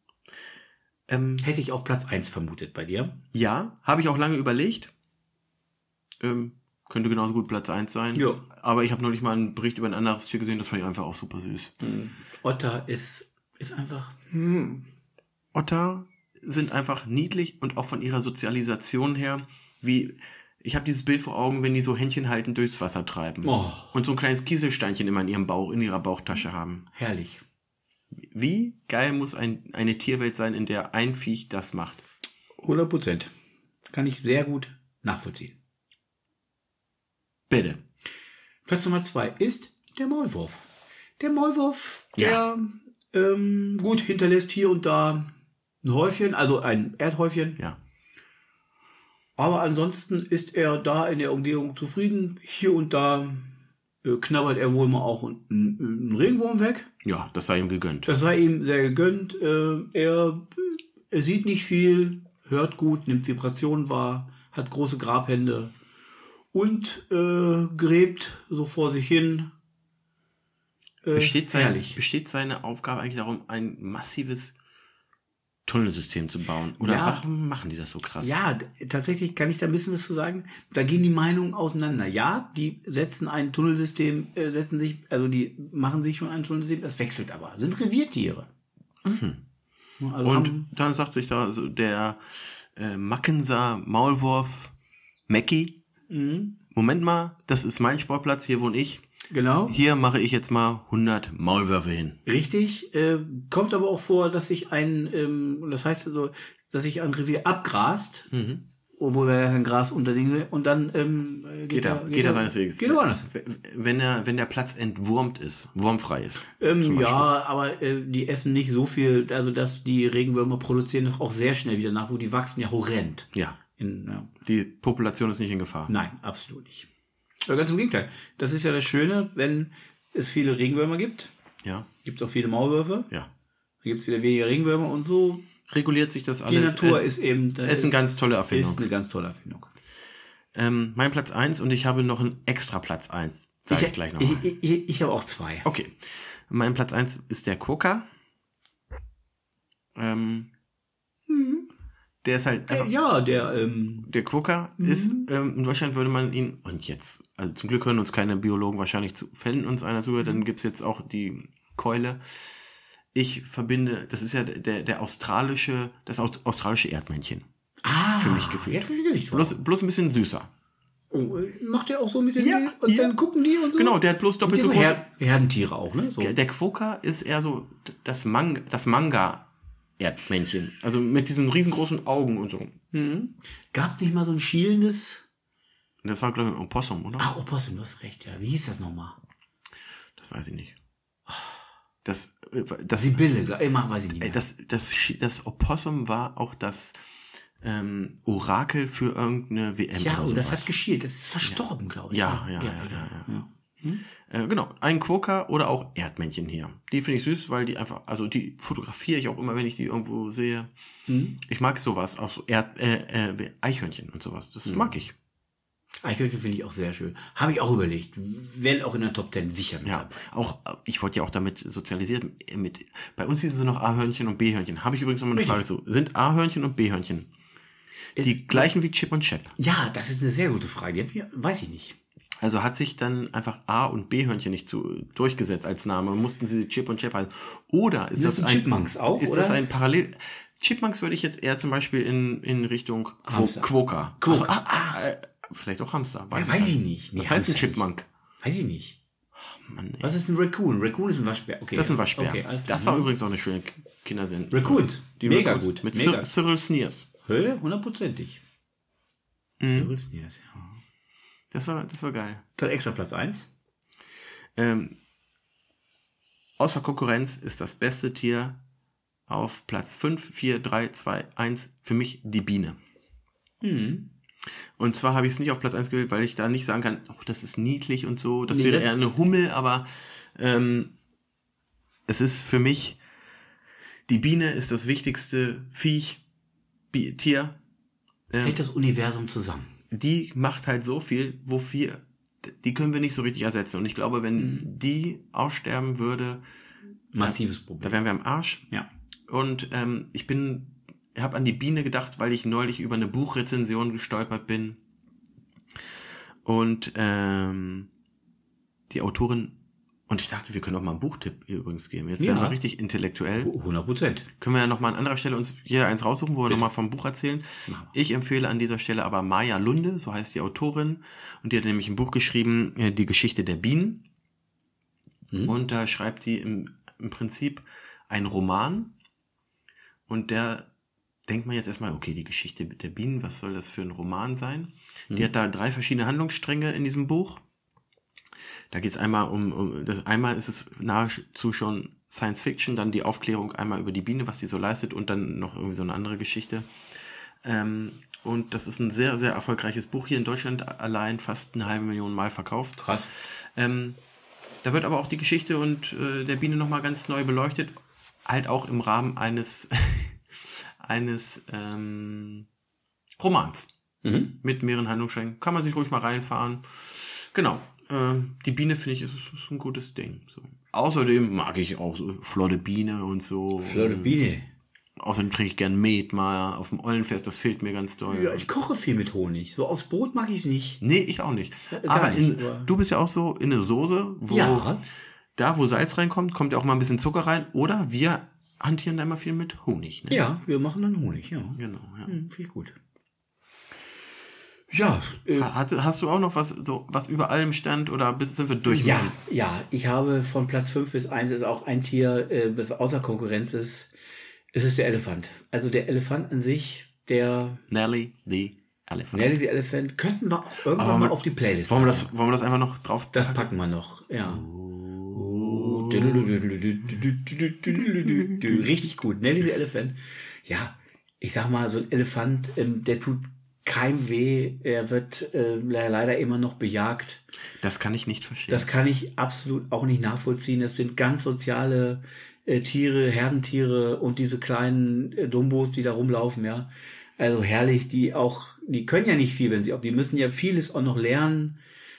Ähm, Hätte ich auf Platz eins vermutet bei dir. Ja, habe ich auch lange überlegt. Ähm, könnte genauso gut Platz eins sein. Ja. Aber ich habe neulich mal einen Bericht über ein anderes Tier gesehen, das fand ich einfach auch super süß. Mhm. Otter ist, ist einfach... Hm. Otter sind einfach niedlich und auch von ihrer Sozialisation her, wie... Ich habe dieses Bild vor Augen, wenn die so Händchen halten durchs Wasser treiben. Oh. Und so ein kleines Kieselsteinchen immer in ihrem Bauch, in ihrer Bauchtasche haben. Herrlich. Wie geil muss ein, eine Tierwelt sein, in der ein Viech das macht? hundert Prozent. Kann ich sehr gut nachvollziehen. Bitte. Platz Nummer zwei ist der Maulwurf. Der Maulwurf, ja. der ähm, gut hinterlässt hier und da ein Häufchen, also ein Erdhäufchen. Ja. Aber ansonsten ist er da in der Umgebung zufrieden. Hier und da äh, knabbert er wohl mal auch einen, einen Regenwurm weg. Ja, das sei ihm gegönnt. Das sei ihm sehr gegönnt. Äh, er, er sieht nicht viel, hört gut, nimmt Vibrationen wahr, hat große Grabhände und äh, gräbt so vor sich hin. äh, Besteht, sein, herrlich. besteht seine Aufgabe eigentlich darum, ein massives Tunnelsystem zu bauen? Oder Ja. warum machen die das so krass? Ja, d- tatsächlich kann ich da ein bisschen was zu sagen. Da gehen die Meinungen auseinander. Ja, die setzen ein Tunnelsystem, äh, setzen sich, also die machen sich schon ein Tunnelsystem, das wechselt aber. Sind Reviertiere. Mhm. Also Und haben, dann sagt sich da so der äh, Mackenser Maulwurf Mackie, mh, Moment mal, das ist mein Sportplatz, hier wohne ich. genau. Hier mache ich jetzt mal hundert Maulwürfe hin. Richtig, äh, kommt aber auch vor, dass sich ein, ähm, das heißt also, dass sich ein Revier abgrast, Mhm. obwohl er ja kein Gras unter Dinge, und dann ähm, geht, Geht er, geht er seines Weges. Geht er woanders. Wenn er, wenn der Platz entwurmt ist, wurmfrei ist. Ähm, zum Beispiel. ja, aber äh, die essen nicht so viel, also dass die Regenwürmer produzieren doch auch sehr schnell wieder nach, wo die wachsen ja horrend. Ja, In, ja. die Population ist nicht in Gefahr. Nein, absolut nicht. Aber ganz im Gegenteil. Das ist ja das Schöne, wenn es viele Regenwürmer gibt, Ja, gibt es auch viele Maulwürfe, ja. dann gibt es wieder weniger Regenwürmer und so. Reguliert sich das Die alles. Natur Äh, ist eben... da ist eine ganz tolle Erfindung. Ist eine ganz tolle Erfindung. ähm, mein Platz eins und ich habe noch einen extra Platz eins. Sag ich, gleich nochmal. Ich, ich, ich habe auch zwei. Okay. Mein Platz eins ist der Quokka. Ähm, Der ist halt einfach, Äh, ja, der... Ähm, der Quokka ist, ähm, in Deutschland würde man ihn, und jetzt, also zum Glück hören uns keine Biologen wahrscheinlich zu, fällen uns einer zu, dann gibt's jetzt auch die Keule. Ich verbinde, das ist ja der, der australische, das aus- australische Erdmännchen. ah, Für mich gefühlt. jetzt habe ich Gesicht vor. Bloß, bloß ein bisschen süßer. Oh, äh, macht der auch so mit den Ja, und ja. dann gucken die und so? Genau, der hat bloß doppelt Und so die groß. Her Herdentiere auch, ne? So. Der, der Quokka ist eher so das, Mang das Manga-Erdmännchen. Also mit diesen riesengroßen Augen und so. Mhm. Gab es nicht mal so ein schielendes... Und das war, glaube ich, ein Opossum, oder? Ach, Opossum, du hast recht, ja. Wie hieß das nochmal? Das weiß ich nicht. Das, äh, das, Sibylle, glaub- immer weiß ich nicht äh, mehr. das, das, Schi- das Opossum war auch das ähm, Orakel für irgendeine W M. ja, oder und das sowas. hat geschielt. Das ist verstorben, glaube ich. Ja, ja, ja, ja, ja. Äh, genau, ein Quokka oder auch Erdmännchen hier. Die finde ich süß, weil die einfach, also die fotografiere ich auch immer, wenn ich die irgendwo sehe. Hm? Ich mag sowas, auch so Erd, äh, äh, Eichhörnchen und sowas. Das mag ich. Eichhörnchen finde ich auch sehr schön. Habe ich auch überlegt. Wäre auch in der Top Ten sicher mit Ja, dabei. auch, äh, ich wurde ja auch damit sozialisiert. Mit, bei uns hießen sie noch A-Hörnchen und B-Hörnchen. Habe ich übrigens noch mal eine Richtig. Frage zu. Sind A-Hörnchen und B-Hörnchen die gleichen wie Chip und Chap? Ja, das ist eine sehr gute Frage. Die hat mir, weiß ich nicht. Also hat sich dann einfach A- und B-Hörnchen nicht zu, durchgesetzt als Name und mussten sie Chip und Chap heißen. Oder ist Das das, sind ein, Chipmunks auch, ist oder? das ein Parallel... Chipmunks würde ich jetzt eher zum Beispiel in, in Richtung Quo Hamster. Quokka. Quokka. Ach, ah, ah, äh, vielleicht auch Hamster. Ja, weiß ich nicht. Nee, Was heißt ein Hamster Chipmunk? Weiß ich nicht. Mann, ey. Was ist ein Raccoon? Raccoon ist ein Waschbär. Okay. Das ist ein Waschbär. Okay, alles klar. Das war übrigens auch eine schöne Kindersendung. Raccoons. Die Mega Raccoons. gut. Mit Mega. Cyril Cyril Sneers. Höhe? Hundertprozentig. Mhm. Cyril Sneers, ja. Das war, das war geil. Dann extra Platz eins. Ähm, außer Konkurrenz ist das beste Tier auf Platz fünf, vier, drei, zwei, eins für mich die Biene. Mhm. Und zwar habe ich es nicht auf Platz eins gewählt, weil ich da nicht sagen kann, oh, das ist niedlich und so. Das Nee, wäre das- eher eine Hummel, aber ähm, es ist für mich, die Biene ist das wichtigste Viech, Bi Tier. Ähm, Hält das Universum zusammen. die macht halt so viel, wofür, die können wir nicht so richtig ersetzen. Und ich glaube, wenn Mhm. die aussterben würde, Massives da Problem. wären wir am Arsch. Ja. Und ähm, ich bin, habe an die Biene gedacht, weil ich neulich über eine Buchrezension gestolpert bin. Und ähm, die Autorin, und ich dachte, wir können auch mal einen Buchtipp hier übrigens geben. Jetzt Ja. werden wir richtig intellektuell. hundert Prozent. Können wir ja nochmal an anderer Stelle uns jeder eins raussuchen, wo wir Bitte. nochmal vom Buch erzählen. Machen wir. Ich empfehle an dieser Stelle aber Maja Lunde, so heißt die Autorin. Und die hat nämlich ein Buch geschrieben, äh, Die Geschichte der Bienen. Mhm. Und da schreibt sie im, im Prinzip einen Roman. Und der denkt man jetzt erstmal, okay, die Geschichte der Bienen, was soll das für ein Roman sein? Mhm. Die hat da drei verschiedene Handlungsstränge in diesem Buch. Da geht es einmal um, um das, einmal ist es nahezu schon Science Fiction, dann die Aufklärung einmal über die Biene, was die so leistet und dann noch irgendwie so eine andere Geschichte. Ähm, und das ist ein sehr, sehr erfolgreiches Buch hier in Deutschland, allein fast eine halbe Million Mal verkauft. Krass. Ähm, da wird aber auch die Geschichte und äh, der Biene nochmal ganz neu beleuchtet, halt auch im Rahmen eines eines ähm, Romans Mhm. mit mehreren Handlungssträngen. Kann man sich ruhig mal reinfahren. Genau. äh, die Biene finde ich ist, ist ein gutes Ding. So. Außerdem mag ich auch so flotte Biene und so. Flotte Biene. Außerdem trinke ich gern Met mal auf dem Eulenfest, das fehlt mir ganz doll. Ja, ich koche viel mit Honig. So aufs Brot mag ich es nicht. Nee, ich auch nicht. Gar aber, nicht, in, aber- du bist ja auch so in eine Soße, wo Ja. da, wo Salz reinkommt, kommt ja auch mal ein bisschen Zucker rein. Oder wir hantieren da immer viel mit Honig. Ne? Ja, wir machen dann Honig, ja. Genau, ja. Hm, viel gut. Ja, äh, Hat, hast du auch noch was, so, was über allem stand oder bist, sind wir durch? ja, ja, ich habe von Platz fünf bis eins ist auch ein Tier, äh, das außer Konkurrenz ist. Es ist der Elefant. Also der Elefant an sich, der Nelly the Elephant. Nelly the Elephant, könnten wir auch irgendwann Aber mal wir- auf die Playlist Wollen wir, packen. das, wollen wir das einfach noch drauf? Das packen wir noch, ja. Richtig gut. Nelly the Elephant. Ja, ich sag mal, so ein Elefant, ähm, der tut keinem weh. Er wird äh, leider immer noch bejagt. Das kann ich nicht verstehen. Das kann ich absolut auch nicht nachvollziehen. Das sind ganz soziale äh, Tiere, Herdentiere und diese kleinen äh, Dumbos, die da rumlaufen, ja. Also herrlich, die auch, die können ja nicht viel, wenn sie auch, die müssen ja vieles auch noch lernen,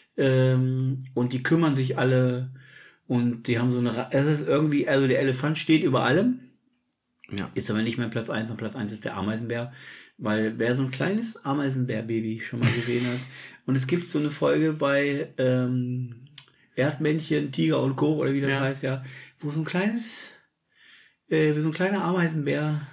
ähm, und die kümmern sich alle und die haben so eine, Ra- es ist irgendwie, also der Elefant steht über allem, ja. ist aber nicht mehr Platz eins, und Platz eins ist der Ameisenbär, weil wer so ein kleines Ameisenbär-Baby schon mal gesehen hat, und es gibt so eine Folge bei ähm, Erdmännchen, Tiger und Co., oder wie das Ja. heißt, ja, wo so ein kleines, äh, so ein kleiner Ameisenbär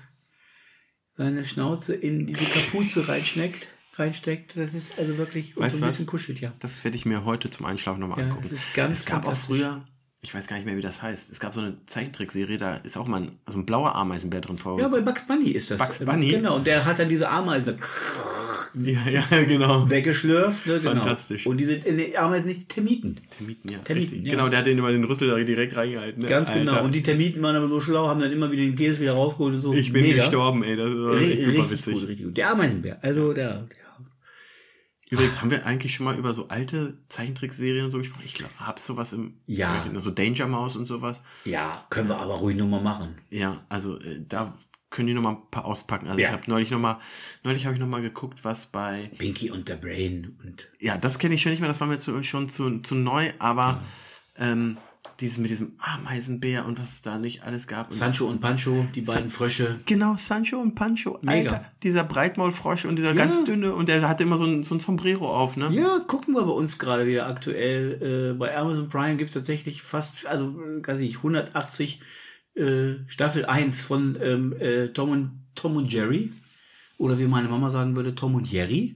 seine Schnauze in diese Kapuze reinsteckt, reinsteckt. Das ist also wirklich und Weißt so du ein was? bisschen kuschelt, ja. Das werde ich mir heute zum Einschlafen nochmal Ja, angucken. es ist ganz es gab auch fantastisch. früher, ich weiß gar nicht mehr, wie das heißt, es gab so eine Zeichentrickserie, da ist auch mal ein, also ein blauer Ameisenbär drin vor. Ja, bei Bugs Bunny ist das. Bugs Bunny? Genau, und der hat dann diese Ameisen ja, ja, genau. weggeschlürft. Ne, genau. Fantastisch. Und diese äh, Ameisen nicht, Termiten. Termiten, ja. Termiten, richtig. ja. Genau, der hat den immer den Rüssel da direkt reingehalten. Ne? Ganz genau. Alter. Und die Termiten waren aber so schlau, haben dann immer wieder den Käse wieder rausgeholt und so. Ich bin Mega. gestorben, ey. Das ist Ri- echt super richtig witzig. gut, richtig gut. Der Ameisenbär. Also der, der. Übrigens, haben wir eigentlich schon mal über so alte Zeichentrickserien und so gesprochen? Ich glaube, hab's sowas im... Ja. So Danger Mouse und sowas. Ja, können wir aber ruhig nochmal machen. Ja, also äh, da können die noch mal ein paar auspacken. Also Ja. ich habe neulich noch mal, neulich habe ich noch mal geguckt, was bei... Pinky und der Brain und. Ja, das kenne ich schon nicht mehr, das war mir zu, schon zu, zu neu, aber ähm, dieses mit diesem Ameisenbär und was es da nicht alles gab. Und Sancho und Pancho, die beiden Frösche. genau, Sancho und Pancho. Mega. Alter, dieser Breitmaulfrosch und dieser Ja. ganz dünne und der hatte immer so ein, so ein Sombrero auf, ne? Ja, gucken wir bei uns gerade wieder aktuell. Äh, bei Amazon Prime gibt es tatsächlich fast, also, äh, weiß ich, hundertachtzig äh, Staffel eins von ähm, äh, Tom, und, Tom und Jerry. Oder wie meine Mama sagen würde, Tom und Jerry.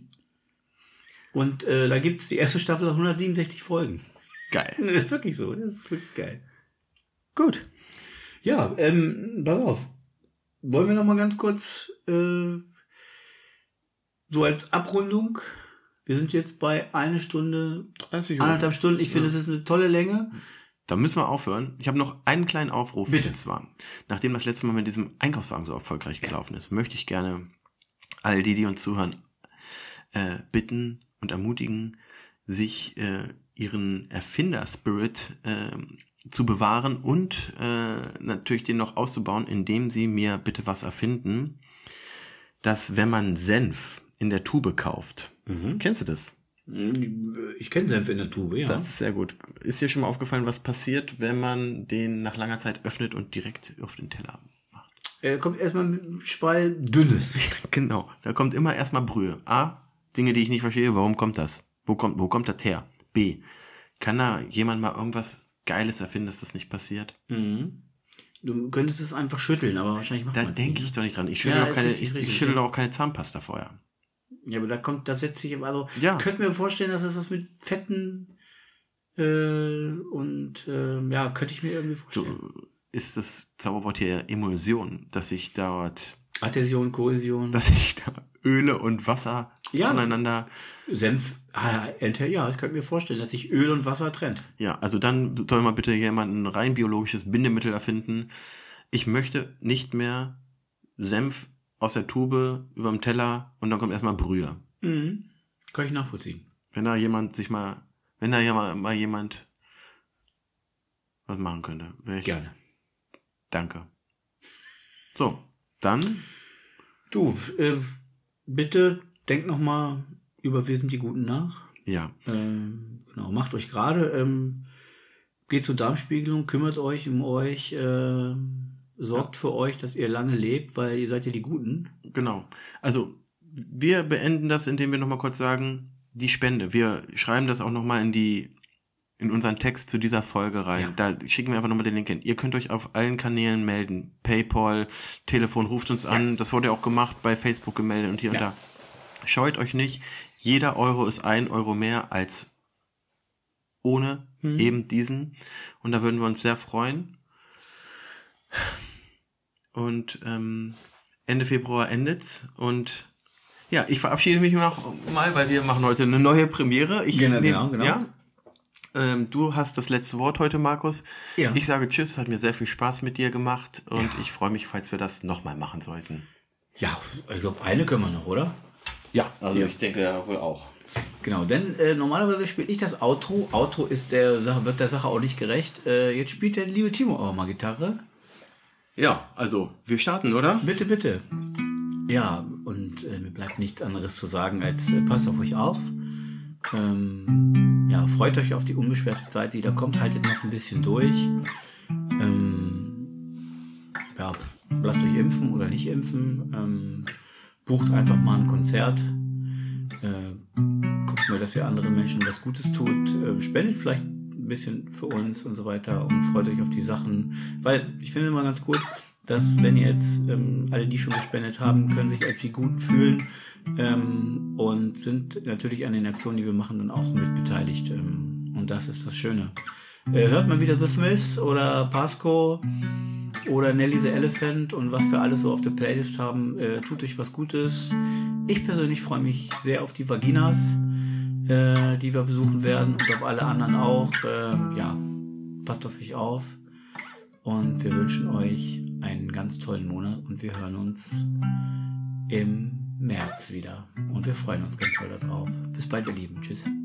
Und äh, da gibt's die erste Staffel hat hundertsiebenundsechzig Folgen. Geil. Das ist wirklich so, das ist wirklich geil. Gut. Ja, ähm, pass auf. Wollen wir noch mal ganz kurz äh, so als Abrundung. Wir sind jetzt bei eine Stunde, dreißig anderthalb Stunden. Ich finde, Ja. es ist eine tolle Länge. Da müssen wir aufhören. Ich habe noch einen kleinen Aufruf. Bitte. Und zwar, nachdem das letzte Mal mit diesem Einkaufswagen so erfolgreich gelaufen ist, möchte ich gerne all die, die uns zuhören, äh, bitten und ermutigen, sich äh, ihren Erfinder-Spirit äh, zu bewahren und äh, natürlich den noch auszubauen, indem sie mir bitte was erfinden, dass wenn man Senf in der Tube kauft, kennst du das? Ich kenne Senf in der Tube, ja. Das ist sehr gut. Ist dir schon mal aufgefallen, was passiert, wenn man den nach langer Zeit öffnet und direkt auf den Teller macht? Er kommt erstmal mit einem Schwall Dünnes. Genau. Da kommt immer erstmal Brühe. A, Dinge, die ich nicht verstehe. Warum kommt das? Wo kommt, wo kommt das her? B, kann da jemand mal irgendwas Geiles erfinden, dass das nicht passiert? Mhm. Du könntest es einfach schütteln, aber wahrscheinlich macht Da man denke nicht, ich doch nicht dran. Ich schüttle Ja, doch ist keine, richtig, ich, richtig, ich schüttle ja. doch auch keine Zahnpasta vorher. Ja, aber da kommt, das setzt sich, also, Ja. könnte mir vorstellen, dass das was mit Fetten, äh, und, äh, ja, könnte ich mir irgendwie So vorstellen. ist das Zauberwort hier Emulsion, dass sich dort, Adhäsion, Kohäsion, dass sich da Öle und Wasser Ja. voneinander. Senf, ah, enter, ja, ich könnte mir vorstellen, dass sich Öl und Wasser trennt. Ja, also dann soll mal bitte jemand ein rein biologisches Bindemittel erfinden. Ich möchte nicht mehr Senf aus der Tube überm Teller und dann kommt erstmal Brühe. Mhm. Kann ich nachvollziehen. Wenn da jemand sich mal, wenn da ja mal, mal jemand was machen könnte, wäre ich. Gerne. Danke. So, dann. Du, äh, bitte denk noch mal über Wir sind die Guten nach. Ja. Ähm, genau, macht euch gerade, ähm, geht zur Darmspiegelung, kümmert euch um euch, äh, sorgt ja. für euch, dass ihr lange lebt, weil ihr seid ja die Guten. Genau. Also wir beenden das, indem wir nochmal kurz sagen, die Spende. Wir schreiben das auch nochmal in die in unseren Text zu dieser Folge rein. Ja. Da schicken wir einfach nochmal den Link hin. Ihr könnt euch auf allen Kanälen melden. PayPal, Telefon, ruft uns an. Ja. Das wurde ja auch gemacht, bei Facebook gemeldet und hier ja. und da. Scheut euch nicht. Jeder Euro ist ein Euro mehr als ohne hm. eben diesen. Und da würden wir uns sehr freuen. Und ähm, Ende Februar endet's. Und ja, ich verabschiede mich noch mal, weil wir machen heute eine neue Premiere. Ich genau, nehm, genau, genau. Ja, ähm, du hast das letzte Wort heute, Markus. Ja. Ich sage Tschüss, hat mir sehr viel Spaß mit dir gemacht. Und ja. ich freue mich, falls wir das nochmal machen sollten. Ja, ich glaube, eine können wir noch, oder? Ja, also ja. ich denke ja wohl auch. Genau, denn äh, normalerweise spiele ich das Outro. Outro ist der Sache, wird der Sache auch nicht gerecht. Äh, jetzt spielt der liebe Timo auch mal Gitarre. Ja, also wir starten, oder? Bitte, bitte. Ja, und äh, mir bleibt nichts anderes zu sagen, als äh, passt auf euch auf. Ähm, ja, freut euch auf die unbeschwerte Zeit, die da kommt. Haltet noch ein bisschen durch. Ähm, ja, lasst euch impfen oder nicht impfen. Ähm, bucht einfach mal ein Konzert. Äh, guckt mal, dass ihr anderen Menschen was Gutes tut. Äh, spendet vielleicht ein bisschen für uns und so weiter und freut euch auf die Sachen. Weil ich finde immer ganz gut, dass wenn ihr jetzt ähm, alle, die schon gespendet haben, können sich als die Guten fühlen ähm, und sind natürlich an den Aktionen, die wir machen, dann auch mit beteiligt. Ähm, und das ist das Schöne. Äh, hört mal wieder The Smiths oder Pasco oder Nelly the Elephant und was wir alles so auf der Playlist haben. Äh, tut euch was Gutes. Ich persönlich freue mich sehr auf die Vaginas, äh, die wir besuchen werden und auf alle anderen auch. Äh, ja, passt auf euch auf. Und wir wünschen euch einen ganz tollen Monat und wir hören uns im März wieder. Und wir freuen uns ganz toll darauf. Bis bald, ihr Lieben. Tschüss.